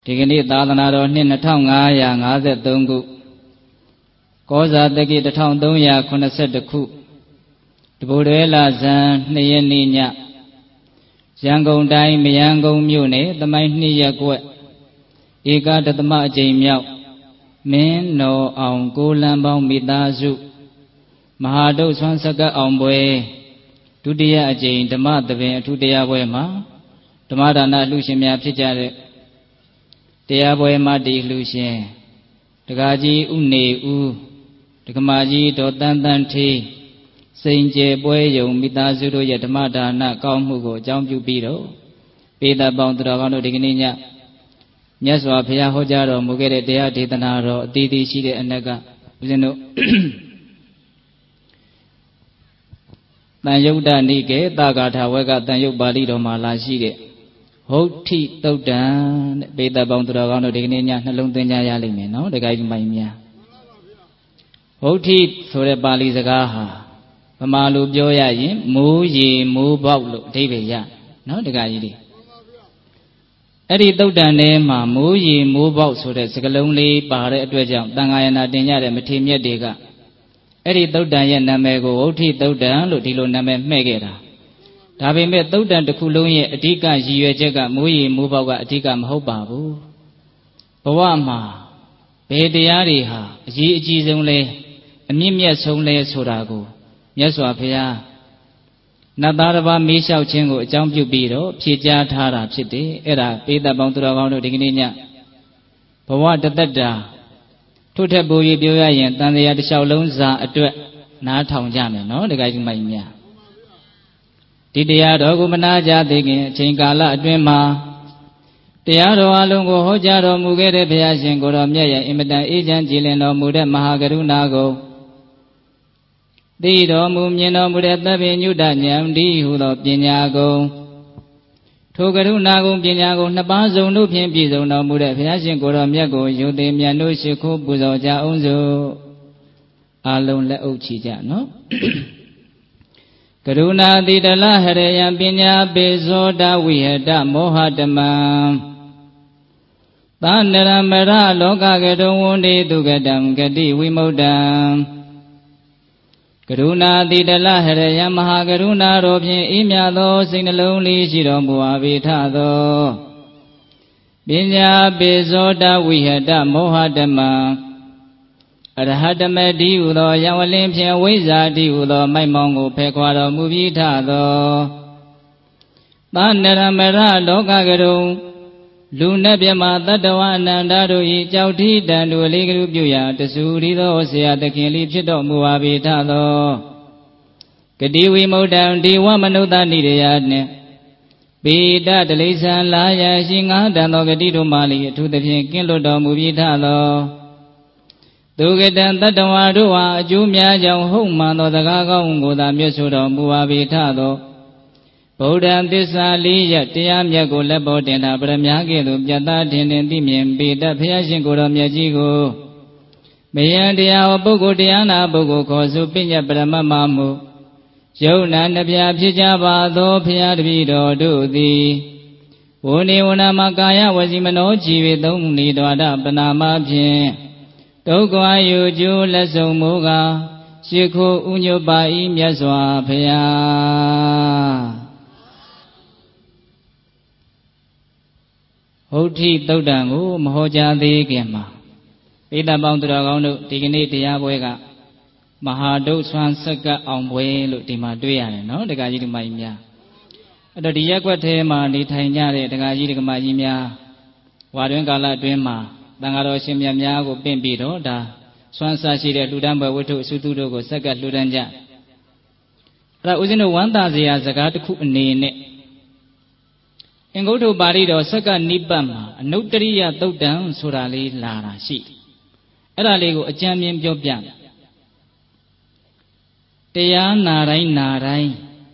ဒီကနေ့သာသနာတော်နှစ်2553ခုကောဇာတက္ကိ1382ခုတဘူရဲလဇန်2ရက်နေ့ညရန်ကုန်တိုင်းမရန်ကုန်မြို့နယ်သမိုင်း2ရပ်ကွက်ဧကဒသမအကြိမ်မြောက်မင်းနော်အောင်ကိုလံပေါင်းမိသားစုမဟာဒုတ်ဆွမ်းစကတ်အောင်ပွဲဒုတိယအကြိမ်ဓမ္မသဘင်အထူးတရားပွဲမှာဓမ္မဒါနလှူရှင်များဖြစ်ကြတဲ့တရားပွဲမှာတည်လှူရှင်ဒကာကြီးဥနေဦးဒကမာကြီးဒေါ်တန်းတန်းထေးစိန်ကျဲပွဲယုံမိသားစုတို့ရဲ့ဓမ္မဒါနကောင်းမှုကိုအကြောင်းပြုပြီးတော့ပေတပေါင်းသူတော်ကောင်းတို့ဒီကနေ့ညမြတ်စွာဘုရားဟောကြားတော်မူခဲ့တဲ့တရားဒေသနာတော်အသီးသီးရှိတဲ့အနက်ကဦးဇင်းတို့တန်ယုတ်တနိကေတာဂါထာဝဲကတန်ယုတ်ပါဠိတော်မှာလာရှိတဲ့ဟုတ်ထိတုတ်တံတဲ့ပေတပေါင်းသူတော်ကောင်းတို့ဒီကနေ့ညနှလုံးသွင်းကြရလိမ့်မယ်နော်တခါကြီးမိုင်းများဟုတ်ထိဆိုတဲ့ပါဠိစကားဟာဗမာလိုပြောရရင်မိုးရေမိုးပေါက်လို့အဓိပ္ပာယ်ရနော်တခါကြီးတွေအဲ့ဒီတုတ်တန်ထဲမှာမိုးရေမိုးပေါက်ဆိုတဲ့စကားလုံးလေးပါတဲ့အတွက်ကြောင့်တန်ဃာယနာတင်ကြတဲ့မထေမြတ်တွေကအဲ့ဒီတုတ်တန်ရဲ့နာမည်ကိုဟုတ်ထိတုတ်တန်လို့ဒီလိုနာမည်မှဲ့ခဲ့တာဒါပေမဲ့တုတ်တန်တစ်ခုလုံးရဲ့အဓိကရည်ရွယ်ချက်ကမိုးရေမိုးပေါက်ကအဓိကမဟုတ်ပါဘူးဘဝမှာဘယ်တရားတွေဟာအရေးအကြီးဆုံးလဲအမြင့်မြတ်ဆုံးလဲဆိုတာကိုမြတ်စွာဘုရားနတ်သားတစ်ပါးမေးလျှောက်ခြင်းကိုအကြောင်းပြုပြီးတော့ဖြေကြားထားတာဖြစ်တယ်အဲ့ဒါပေတပေါင်းသူတော်ကောင်းတို့ဒီကနေ့ညဘဝတသက်တာထို့ထက်ပို၍ပြောရရင်တန်တရားတစ်လျှောက်လုံးစာအတွက်နားထောင်ကြမယ်နော်တခါကြီးမိုက်များဒီတရားတော်ကိုမနာကြသေးခင်အချိန်ကာလအတွင်းမှာတရားတော်အလုံးကိုဟောကြားတော်မူခဲ့တဲ့ဘုရားရှင်ကိုတော်မြတ်ရဲ့အင်မတန်အေးချမ်းကြည်လင်တော်မူတဲ့မဟာကရုဏာကိုသိတော်မူမြင်တော်မူတဲ့သဗ္ဗညုတဉာဏ်ဒီဟုသောပညာကုန်ထိုကရုဏာကုန်ပညာကုန်နှစ်ပါးစုံတို့ဖြင့်ပြည့်စုံတော်မူတဲ့ဘုရားရှင်ကိုတော်မြတ်ကိုယုသိမြတ်တို့ရှိခိုးပူဇော်ကြအောင်စို့အလုံးလက်အုပ်ချီကြနော်ကရုဏာတိတလဟရယံပညာပေဇောတဝိဟတမောဟတမံသန္နရမရလောကကတုံဝန္တိတုကတံဂတိဝိမု ddံ ကရုဏာတိတလဟရယံမဟာကရုဏာတော်ဖြင့်အေးမြသောစိတ်နှလုံးလေးရှိတော်မူအဘိထသောပညာပေဇောတဝိဟတမောဟတမံအရဟတမတိဟုသောယဝလင်းဖြင့်ဝိဇ္ဇာတိဟုသောမိုက်မောင်းကိုဖယ်ခွာတော်မူပြီးထသောသန္နရမရလောကကရုံလူနတ်မြတ်တတ္တဝအနန္တတို့၏ကြောက်ထီးတန်တို့လေးကလူပြုရာတဆူရီသောဆရာသခင်လေးဖြစ်တော်မူပါ၏ထသောဂတိဝိမု ddံ ဒီဝမနုဿနိရယနှင့်ပေတတလိษံလာယရှိငါးတန်သောဂတိတို့မှလည်းအထူးသဖြင့်ကင်းလွတ်တော်မူပြီးထသောသူကတံတတ္တဝါတို့ဟာအကျိုးများကြောင့်ဟုတ်မှန်သောစကားကောင်းကိုသာမြတ်ဆိုတော်မူပါ၏ထသောဗုဒ္ဓံသစ္စာလေးရတရားမြတ်ကိုလက်ပေါ်တင်တာပရမညာကဲ့သို့ပြတ်သားထင်ထင်သိမြင်ပေတတ်ဘုရားရှင်ကိုယ်တော်မြတ်ကြီးကိုမယံတရားဟောပုဂ္ဂိုလ်တရားနာပုဂ္ဂိုလ်ခေါ်ဆိုပညတ်ပရမတ်မမှုယုံနာနှပြဖြစ်ကြပါသောဘုရားတပည့်တော်တို့သည်ဝိနေဝနာမကာယဝစီမနောကြည်၍သုံးနေတော်တာပနာမဖြင့်ဒုက္ခယုကျိုးလက်ဆုံးမူကားရှိခိုးဥညွတ်ပါ၏မြတ်စွာဘုရားဟုတ်ထိတုတ်တံကိုမဟောကြားသေးခင်မှာပိဋကပေါင်းသူတော်ကောင်းတို့ဒီကနေ့တရားပွဲကမဟာဒုတ်ဆွမ်းစကတ်အောင်ပွဲလို့ဒီမှာတွေ့ရတယ်နော်ဒကာကြီးဒကာမကြီးများအဲ့တော့ဒီရက်ွက်ထဲမှာနေထိုင်ကြတဲ့ဒကာကြီးဒကာမကြီးများဝါတွင်ကာလအတွင်းမှာတန်ဃာတော်ရှင်မြတ်များကိုပင့်ပြီးတော့ဒါဆွမ်းစားရှိတဲ့လှူဒန်းပွဲဝတ္ထုအစုသူတို့ကိုစက္ကပ်လှူဒန်းကြအဲ့ဒါဦးဇင်းတို့ဝမ်းသာစရာစကားတစ်ခုအနေနဲ့အင်္ဂုတ္တပါဠိတော်စက္ကနိပတ်မှာအနုတ္တရိယသုတ်တံဆိုတာလေးလာတာရှိအဲ့ဒါလေးကိုအကြံဉာဏ်ပြောပြတရားနာတိုင်းနာတိုင်း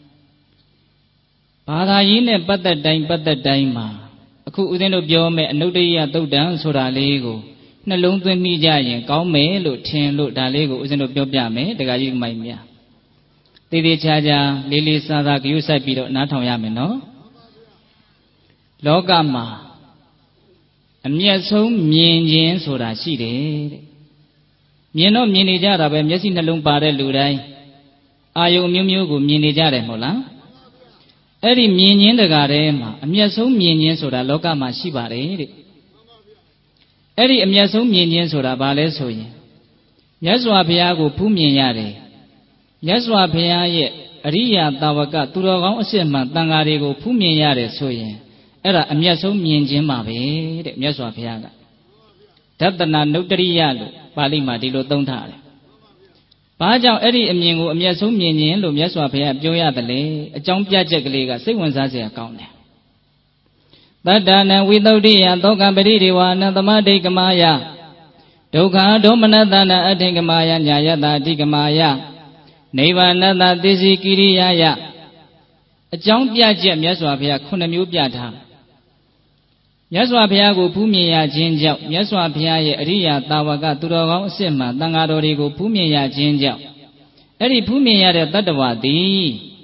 ဘာသာရေးနဲ့ပတ်သက်တိုင်းမှာအခုဦးဇင်းတို့ပြောမဲ့အနုတ္တရိယသုတ်တံဆိုတာလေးကိုနှလုံးသွင်းမိကြရင်ကောင်းမယ်လို့ထင်လို့ဒါလေးကိုဦးဇင်းတို့ပြောပြမယ်တခါကြီးမိုက်မြတည်တည်ချာချာလေးလေးစားစားဂရုစိုက်ပြီးတော့နားထောင်ရမယ်နော်လောကမှာအမျက်ဆုံးမြင်ခြင်းဆိုတာရှိတယ်တဲ့မြင်တော့မြင်နေကြတာပဲမျက်စိနှလုံးပါတဲ့လူတိုင်းအာယုံမျိုးမျိုးကိုမြင်နေကြတယ်မဟုတ်လားအဲ့ဒီမြင်ခြင်းတကားထဲမှာအမျက်ဆုံးမြင်ခြင်းဆိုတာလောကမှာရှိပါတယ်တဲ့အဲ့ဒီအမျက်ဆုံးမြင်ခြင်းဆိုတာဘာလဲဆိုရင်မြတ်စွာဘုရားကိုဖူးမြင်ရတယ်မြတ်စွာဘုရားရဲ့အရိယာတာဝကသူတော်ကောင်းအစစ်မှန်တန်ဃာတွေကိုဖူးမြင်ရတယ်ဆိုရင်အဲ့ဒါအမျက်ဆုံးမြင်ခြင်းပါပဲတဲ့မြတ်စွာဘုရားကဒတ္တနာနုတ္တရိယလို့ပါဠိမှာဒီလိုသုံးထားတယ်။ဘာကြောင့်အဲ့ဒီအမြင်ကိုအမျက်ဆုံးမြင်ခြင်းလို့မြတ်စွာဘုရားပြောရတယ်လေအကြောင်းပြချက်ကလေးကစိတ်ဝင်စားစရာကောင်းတယ်။တတ္တနံဝိသုဒ္ဓိယသောကပရိဒေဝနသမဒိကမာယဒုက္ခဒေါမနတနာအဋ္ဌိကမာယညာယတအဋ္ဌိကမာယနိဗ္ဗာနတသစ္စည်းကိရိယာယအကြောင်းပြချက်မြတ်စွာဘုရား9မျိုးပြထားမြတ်စွာဘုရားကိုဖူးမြင်ရခြင်းကြောင့်မြတ်စွာဘုရားရဲ့အရိယာတာဝကသူတော်ကောင်းအစစ်မှတန်ဃာတော်တွေကိုဖူးမြင်ရခြင်းကြောင့်အဲ့ဒီဖူးမြင်ရတဲ့တတ္တဝါသည်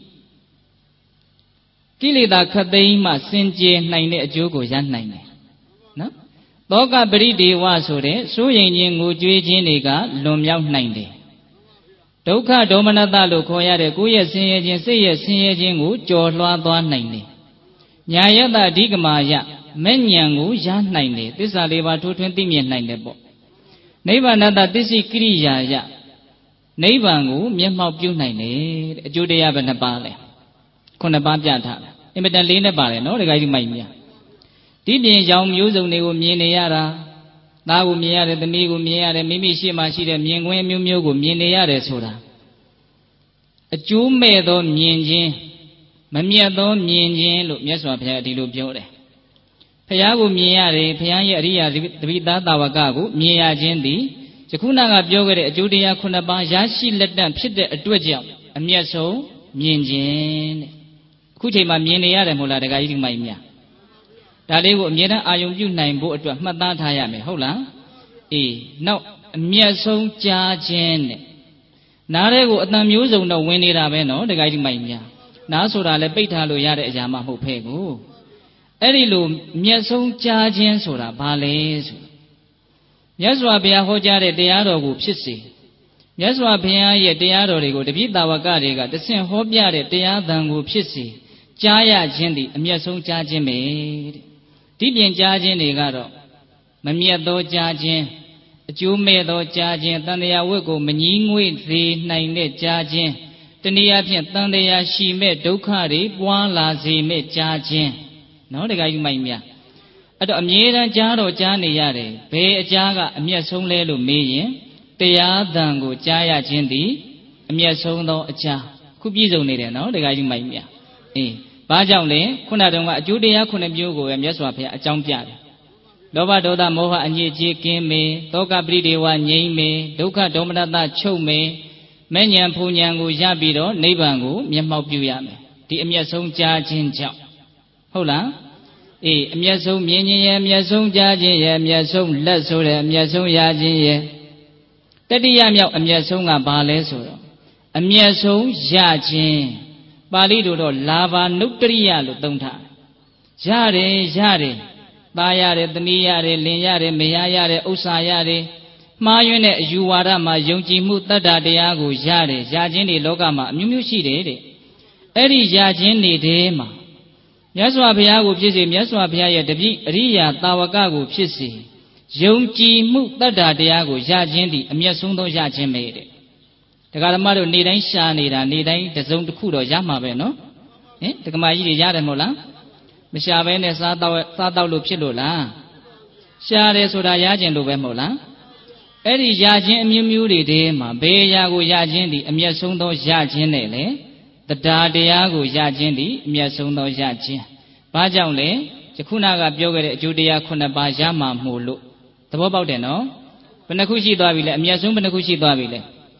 ကိလေသာခတ်သိမ်းမှစင်ကြယ်နိုင်တဲ့အကျိုးကိုရနိုင်တယ်နော်သောကပရိဒေဝဆိုတဲ့စိုးရိမ်ခြင်းငိုကြွေးခြင်းတွေကလွန်မြောက်နိုင်တယ်ဒုက္ခဒေါမနတလို့ခေါ်ရတဲ့ကိုယ်ရဲ့ဆင်းရဲခြင်းစိတ်ရဲ့ဆင်းရဲခြင်းကိုကျော်လွှားသွားနိုင်တယ်ညာယတအဓိကမာယမဲ့ဉဏ်ကိုရနိုင်တယ်သစ္စာလေးပါးထိုးထွင်းသိမြင်နိုင်တယ်ပေါ့နိဗ္ဗာနတသစ္စည်းကိရိယာယနိဗ္ဗာန်ကိုမျက်မှောက်ပြုနိုင်တယ်တဲ့အကျိုးတရားပဲနှစ်ပါးလဲ9ပါးပြထားတာအင်မတန်လေးနဲ့ပါတယ်နော်ဒကာကြီးမိုက်မြတ်ဒီပြင်ရောင်မျိုးစုံတွေကိုမြင်နေရတာသားကိုမြင်ရတယ်သမီးကိုမြင်ရတယ်မိမိရှေ့မှာရှိတဲ့မြင်ကွင်းမျိုးမျိုးကိုမြင်နေရတယ်ဆိုတာအကျိုးမဲ့သောမြင်ခြင်းမမြတ်သောမြင်ခြင်းလို့မြတ်စွာဘုရားဒီလိုပြောတယ်ဘုရားကိုမြင်ရတယ်ဘုရားရဲ့အရိယာတပိသားတာဝကကိုမြင်ရခြင်းသည်ယခုနကပြောခဲ့တဲ့အကျိုးတရား9ပါးရရှိလက်တန့်ဖြစ်တဲ့အတွက်ကြောင့်အမျက်ဆုံးမြင်ခြင်းတဲ့အခုချိန်မှာမြင်နေရတယ်မဟုတ်လားဒကာကြီးဒီမိုင်မြတ်ဒါလေးကိုအမြဲတမ်းအာယုံပြုနိုင်ဖို့အတွက်မှတ်သားထားရမယ်ဟုတ်လားအေးနောက်အမျက်ဆုံးကြားခြင်းတဲ့နားထဲကိုအတန်မျိုးစုံတော့ဝင်နေတာပဲနော်ဒကာကြီးဒီမိုင်မြတ်နားဆိုတာလည်းပိတ်ထားလို့ရတဲ့အရာမှမဟုတ်ဖဲကိုအဲ့ဒီလိုမျက်ဆုံးကြားခြင်းဆိုတာဘာလဲဆိုမြတ်စွာဘုရားဟောကြားတဲ့တရားတော်ကိုဖြစ်စေမြတ်စွာဘုရားရဲ့တရားတော်တွေကိုတပည့်တာဝကတွေကတဆင့်ဟောပြတဲ့တရားသံကိုဖြစ်စေကြားရခြင်းသည်အမျက်ဆုံးကြားခြင်းပဲတဲ့ဒီပြင်ကြားခြင်းတွေကတော့မမြတ်သောကြားခြင်းအကျိုးမဲ့သောကြားခြင်းတန်တရားဝတ်ကိုမငြီးငွေ့စေနိုင်တဲ့ကြားခြင်းတနည်းအားဖြင့်တန်တရားရှိမဲ့ဒုက္ခတွေပွားလာစေမဲ့ကြားခြင်းနော်တခါယူမိုက်မြအဲ့တော့အမြဲတမ်းကြားတော့ကြားနေရတယ်ဘယ်အကြားကအမျက်ဆုံးလဲလို့မေးရင်တရားသံကိုကြားရခြင်းသည်အမျက်ဆုံးသောအကြားခုပြည့်စုံနေတယ်နော်တခါယူမိုက်မြအေးဘာကြောင့်လဲခုနတုန်းကအကျိုးတရား9မျိုးကိုပဲမြတ်စွာဘုရားအကြောင်းပြတယ်လောဘဒေါသမောဟအညစ်အကြေးကင်းမေသောကပရိဒေဝငြိမ့်မေဒုက္ခဒေါမနတချုပ်မေမဲ့ဉဏ်ဖူဉဏ်ကိုရပြီးတော့နိဗ္ဗာန်ကိုမျက်မှောက်ပြုရမယ်ဒီအမျက်ဆုံးကြားခြင်းကြောင့်ဟုတ်လားအေးအမျက်ဆုံးမြင်ခြင်းရဲ့အမျက်ဆုံးကြားခြင်းရဲ့အမျက်ဆုံးလက်ဆိုတဲ့အမျက်ဆုံးရခြင်းရဲ့တတိယမြောက်အမျက်ဆုံးကဘာလဲဆိုတော့အမျက်ဆုံးရခြင်းပါဠိလိုတော့လာဘာနုတ္တရိယလို့သုံးထားရတယ်ရတယ်သားရတယ်သမီးရတယ်လင်ရတယ်မယားရတယ်ဥစ္စာရတယ်မှားယွင်းတဲ့အယူဝါဒမှာယုံကြည်မှုတတ္တတရားကိုရတယ်ရခြင်းတွေလောကမှာအမျိုးမျိုးရှိတယ်တဲ့အဲ့ဒီရခြင်းတွေထဲမှာမြတ်စွာဘုရားကိုဖြစ်စေမြတ်စွာဘုရားရဲ့တပည့်အရိယာတာဝကကိုဖြစ်စေယုံကြည်မှုတတ္တတရားကိုရခြင်းသည်အမျက်ဆုံးသောရခြင်းပဲတဲ့ဒကာဓမ္မတို့နေတိုင်းရှာနေတာနေတိုင်းတစုံတစ်ခုတော့ရမှာပဲနော်ဟင်ဒကမာကြီးတွေရတယ်မဟုတ်လားမရှာဘဲနဲ့စားတော့လို့ဖြစ်လို့လားရှာတယ်ဆိုတာရခြင်းလို့ပဲမဟုတ်လားအဲ့ဒီရခြင်းအမျိုးမျိုးတွေထဲမှာဘယ်ရာကိုရခြင်းသည်အမျက်ဆုံးသောရခြင်းနဲ့လေတရားတရားကိုရခြင်းသည်အမျက်ဆုံးသောရခြင်းဘာကြောင့်လဲယခုနကပြောခဲ့တဲ့အကျိုးတရား9ပါးရမှာမို့လို့သဘောပေါက်တယ်နော်ဘယ်နှခုရှိသွားပြီလဲအမျက်ဆုံးဘယ်နှခုရှိသွားပြီလဲ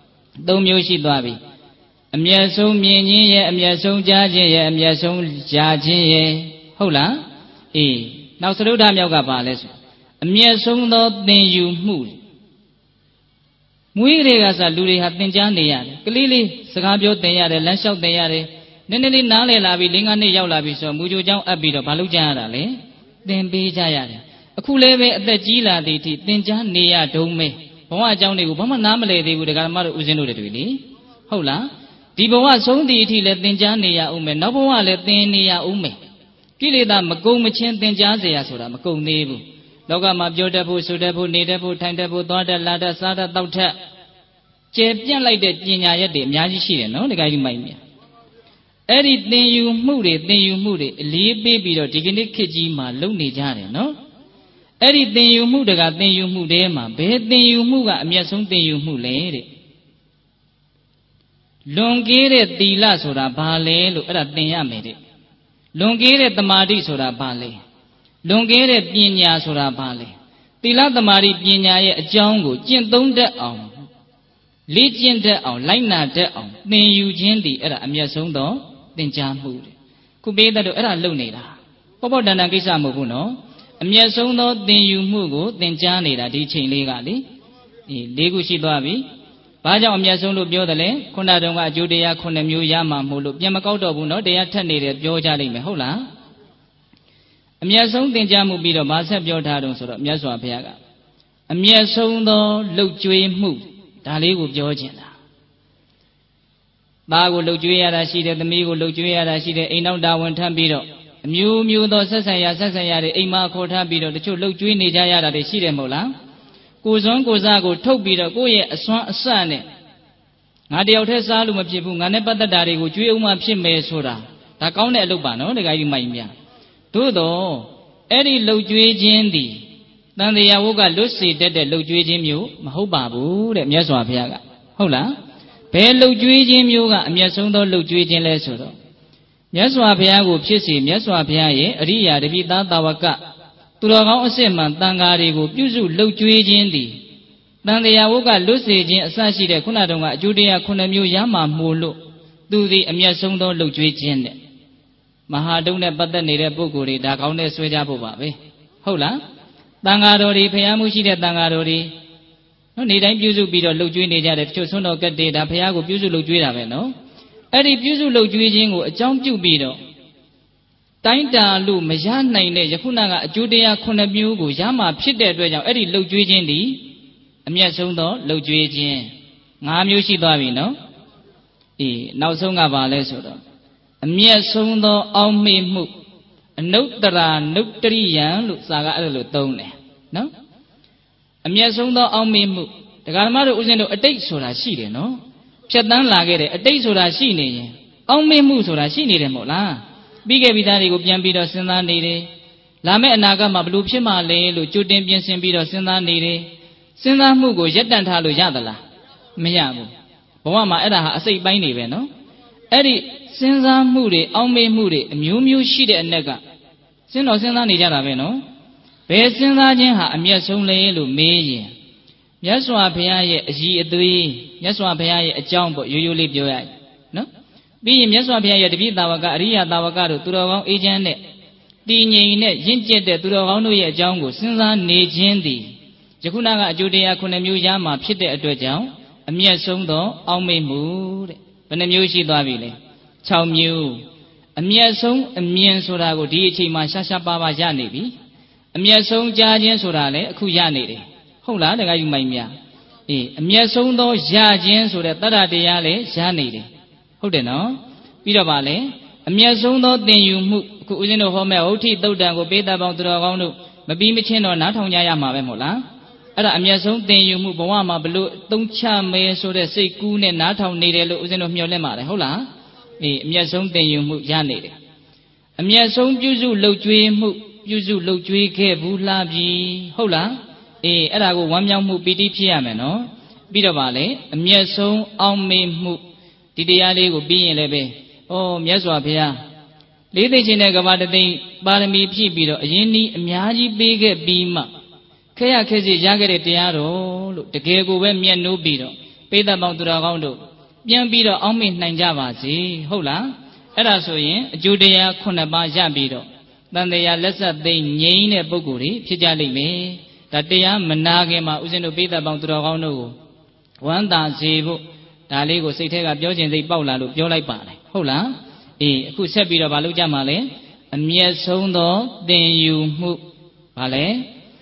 3မျိုးရှိသွားပြီအမျက်ဆုံးမြင်ခြင်းရဲ့အမျက်ဆုံးကြားခြင်းရဲ့အမျက်ဆုံးရခြင်းရဲ့ဟုတ်လားအေးနောက်သရုဒ္ဓမြောက်ကပါလဲဆိုအမျက်ဆုံးသောသင်ယူမှုမွေးတွေကစားလူတွေဟာသင်ကြားနေရတယ်ကလေးလေးစကားပြောသင်ရတယ်လမ်းလျှောက်သင်ရတယ်နည်းနည်းလေးနားလည်လာပြီ၄-၅နှစ်ရောက်လာပြီဆိုမူကြိုเจ้าအပ်ပြီးတော့ဘာလုပ်ကြရတာလဲသင်ပေးကြရတယ်အခုလည်းပဲအသက်ကြီးလာသည့်အထိသင်ကြားနေရတုံးပဲဘဝအကြောင်းတွေကိုဘာမှနားမလည်သေးဘူးတရားဓမ္မတို့ဦးဇင်းတို့တွေလေဟုတ်လားဒီဘဝဆုံးသည့်အထိလည်းသင်ကြားနေရအောင်မယ်နောက်ဘဝလည်းသင်နေရအောင်မယ်ကိလေသာမကုန်မချင်းသင်ကြားเสียရဆိုတာမကုန်သေးဘူးလောကမှာပြောတတ်ဖို့ဆိုတတ်ဖို့နေတတ်ဖို့ထိုင်တတ်ဖို့သွားတတ်လာတတ်စားတတ်တောက်တတ်ကျယ်ပြန့်လိုက်တဲ့ပညာရက်တွေအများကြီးရှိတယ်နော်တခါကြီးမိုက်မြအဲ့ဒီသင်ယူမှုတွေအလေးပေးပြီးတော့ဒီကနေ့ခေတ်ကြီးမှာလုပ်နေကြတယ်နော်အဲ့ဒီသင်ယူမှုတကသင်ယူမှုတဲမှာဘယ်သင်ယူမှုကအမျက်ဆုံးသင်ယူမှုလဲတဲ့လွန်ကဲတဲ့သီလဆိုတာဘာလဲလို့အဲ့ဒါသင်ရမယ်တဲ့လွန်ကဲတဲ့တမာတိဆိုတာဘာလဲလွန်ကဲတဲ့ပညာဆိုတာဘာလဲသီလတမာတိပညာရဲ့အကြောင်းကိုကျင့်သုံးတတ်အောင်လေ့ကျင့်တတ်အောင်လိုက်နာတတ်အောင်သင်ယူခြင်းသည်အဲ့ဒါအမျက်ဆုံးသောသင်ကြားမှုတဲ့ခုပေးတဲ့တို့အဲ့ဒါလုပ်နေတာပေါ့ပေါ့တန်တန်ကိစ္စမဟုတ်ဘူးနော်အမျက်ဆုံးသောသင်ယူမှုကိုသင်ကြားနေတာဒီချိန်လေးကလေ၄ခုရှိသွားပြီဘာကြောင့်အမျက်ဆုံးလို့ပြောတယ်လဲခုနတုန်းကအကျိုးတရား9မျိုးရမှာမို့လို့ပြန်မကောက်တော့ဘူးနော်တရားထက်နေတယ်ပြောကြလိမ့်မယ်ဟုတ်လားအမျက်ဆုံးသင်ကြားမှုပြီးတော့ဗာဆက်ပြောထားတုံးဆိုတော့မြတ်စွာဘုရားကအမျက်ဆုံးသောလှုပ်ကြွေးမှုဒါလေးကိုပြောခြင်းတာသားကိုလှုပ်ကြွေးရတာရှိတယ်သမီးကိုလှုပ်ကြွေးရတာရှိတယ်အိမ်နောက်တာဝန်ထမ်းပြီးတော့အမျိုးမျိုးသောဆက်ဆံရတွေအိမ်မှာခေါ်ထားပြီးတော့တချို့လှုပ်ကြွေးနေကြရတာတွေရှိတယ်မဟုတ်လားကိုယ်စွမ်းကိုယ်စားကိုထုတ်ပြီးတော့ကိုယ့်ရဲ့အစွမ်းအစနဲ့ငါတယောက်တည်းစားလို့မဖြစ်ဘူးငါနဲ့ပတ်သက်တာတွေကိုကြွေးအောင်မှဖြစ်မယ်ဆိုတာဒါကောင်းတဲ့အလုပ်ပါနော်တခါကြီးမိုက်မြသို့တော့အဲ့ဒီလှုပ်ကြွေးခြင်းသည်တန်တရားဝုတ်ကလွတ်စေတတ်တဲ့လှုပ်ကြွေးခြင်းမျိုးမဟုတ်ပါဘူးတဲ့မြတ်စွာဘုရားကဟုတ်လားဘယ်လှုပ်ကြွေးခြင်းမျိုးကအမျက်ဆုံးသောလှုပ်ကြွေးခြင်းလဲဆိုတော့မြတ်စွာဘုရားကိုဖြစ်စေမြတ်စွာဘုရားရဲ့အရိယာတပိသားတာဝကသူတော်ကောင်းအစစ်မှန်တန်ဃာတွေကိုပြုစုလှုပ်ကြွေးခြင်းသည်တန်တရားဝုတ်ကလွတ်စေခြင်းအစရှိတဲ့ခုနတုန်းကအကျိုးတရား9မျိုးရမှာမို့လို့သူသည်အမျက်ဆုံးသောလှုပ်ကြွေးခြင်းတဲ့မဟာတုံးနဲ့ပတ်သက်နေတဲ့ပုဂ္ဂိုလ်တွေဒါကောင်းတဲ့ဆွဲကြဖို့ပါပဲဟုတ်လားတန်ဃာတော်တွေဖျားမှုရှိတဲ့တန်ဃာတော်တွေနော်နေတိုင်းပြုစုပြီးတော့လှုပ်ကြွေးနေကြတယ်တချို့ဆွမ်းတော်ကတ်တွေဒါဖျားကိုပြုစုလှုပ်ကြွေးတာပဲနော်အဲ့ဒီပြုစုလှုပ်ကြွေးခြင်းကိုအကြောင်းပြုပြီးတော့တိုင်းတာလို့မရနိုင်တဲ့ယခုနကအကျိုးတရား9မျိုးကိုရမှာဖြစ်တဲ့အတွက်ကြောင့်အဲ့ဒီလှုပ်ကြွေးခြင်းဒီအမျက်ဆုံးသောလှုပ်ကြွေးခြင်း5မျိုးရှိသွားပြီနော်နောက်ဆုံးကဘာလဲဆိုတော့အမျက်ဆုံးသောအောက်မေ့မှုအနုတ္တရာနုတ္တရိယံလို့စာကအဲ့လိုသုံးတယ်နော်အမျက်ဆုံးသောအောက်မေ့မှုတရားဓမ္မတို့ဦးဇင်းတို့အတိတ်ဆိုတာရှိတယ်နော်ဖြတ်တန်းလာခဲ့တယ်အတိတ်ဆိုတာရှိနေရင်အောက်မေ့မှုဆိုတာရှိနေတယ်မဟုတ်လားပြီးခဲ့ပြီးသားတွေကိုပြန်ပြီးတော့စဉ်းစားနေတယ်လာမယ့်အနာဂတ်မှာဘယ်လိုဖြစ်မှလဲလို့ကြိုတင်ပြင်ဆင်ပြီးတော့စဉ်းစားနေတယ်စဉ်းစားမှုကိုရပ်တန့်ထားလို့ရသလားမရဘူးဘဝမှာအဲ့ဒါဟာအစိတ်ပိုင်းနေပဲနော်အဲ့ဒီစဉ်းစားမှုတွေအောက်မေ့မှုတွေအမျိုးမျိုးရှိတဲ့အ ਨੇ ကစဉ်းစားနေကြတာပဲနော်ဘယ်စဉ်းစားခြင်းဟာအမျက်ဆုံးလဲလို့မေးရင်မြတ်စွာဘုရားရဲ့အည်အသွေးမြတ်စွာဘုရားရဲ့အကြောင်းပေါ့ရိုးရိုးလေးပြောရရင်နော်ပြီးရင်မြတ်စွာဘုရားရဲ့တပိသာဝကအရိယသာဝကတို့သူတော်ကောင်းအေးချမ်းတဲ့တည်ငြိမ်တဲ့ရင့်ကျက်တဲ့သူတော်ကောင်းတို့ရဲ့အကြောင်းကိုစဉ်းစားနေခြင်းသည်ယခုနကအကျိုးတရား9မျိုးရမှာဖြစ်တဲ့အတွက်ကြောင့်အမျက်ဆုံးသောအောက်မေ့မှုတဲ့ဘယ်နှမျိုးရှိသွားပြီလဲ6မျိုးအမျက်ဆုံးအမြင်ဆိုတာကိုဒီအချိန်မှာရှားရှားပါးပါးရနေပြီအမျက်ဆုံးကြားခြင်းဆိုတာလည်းအခုရနေတယ်ဟုတ်လားတခါယူမိုင်းများအမျက်ဆုံးသောရခြင်းဆိုတဲ့တတ္တတရားလည်းရနေတယ်ဟုတ်တယ်နော်ပြီးတော့ဗာလဲအမျက်ဆုံးသောသင်ယူမှုအခုဦးဇင်းတို့ဟောမဲ့ဟုတ်ထိသုတ်တံကိုပေးတာပေါင်းသူတော်ကောင်းတို့မပြီးမချင်းတော့နားထောင်ကြရမှာပဲမဟုတ်လားအဲ့ဒါအမျက်ဆုံးသင်ယူမှုဘဝမှာဘလို့သုံးချမယ်ဆိုတဲ့စိတ်ကူးနဲ့နားထောင်နေတယ်လို့ဦးဇင်းတို့မျှော်လင့်ပါတယ်ဟုတ်လားအမျက်ဆုံးသင်ယူမှုရနေတယ်အမျက်ဆုံးပြုစုလှုပ်ကြွေးမှုပြုစုလှုပ်ကြွေးခဲ့ဘူးလားပြီဟုတ်လားအဲ့ဒါကိုဝမ်းမြောက်မှုပီတိဖြစ်ရမယ်နော်ပြီးတော့ဗာလေအမျက်ဆုံးအောက်မေ့မှုဒီတရားလေးကိုပြီးရင်လည်းပဲမြတ်စွာဘုရားလေးသိချင်းတဲ့ကဘာတသိပါရမီဖြည့်ပြီးတော့အရင်နီးအများကြီးပေးခဲ့ပြီးမှခဲရခဲစီရခဲ့တဲ့တရားတော်လို့တကယ်ကိုပဲမျက်နှိုးပြီးတော့ပိဿပေါင်းသူတော်ကောင်းတို့ပြန်ပြီးတော့အောက်မေ့နိုင်ကြပါစေဟုတ်လားအဲ့ဒါဆိုရင်အကျိုးတရား9ပါးရပြီးတော့တန်တရားလက်ဆက်သိငြိမ်းတဲ့ပုဂ္ဂိုလ်တွေဖြစ်ကြလိမ့်မယ်ဒါတရားမနာခင်မှာဦးဇင်းတို့ပိဿပေါင်းသူတော်ကောင်းတို့ကိုဝမ်းသာစေဖို့ဒါလေးကိုစိတ်ထဲကပြောခြင်းစိတ်ပေါက်လာလို့ပြောလိုက်ပါတယ်ဟုတ်လားအခုဆက်ပြီးတော့မလုပ်ကြမှာလဲအမျက်ဆုံးသောသင်ယူမှုဗာလဲ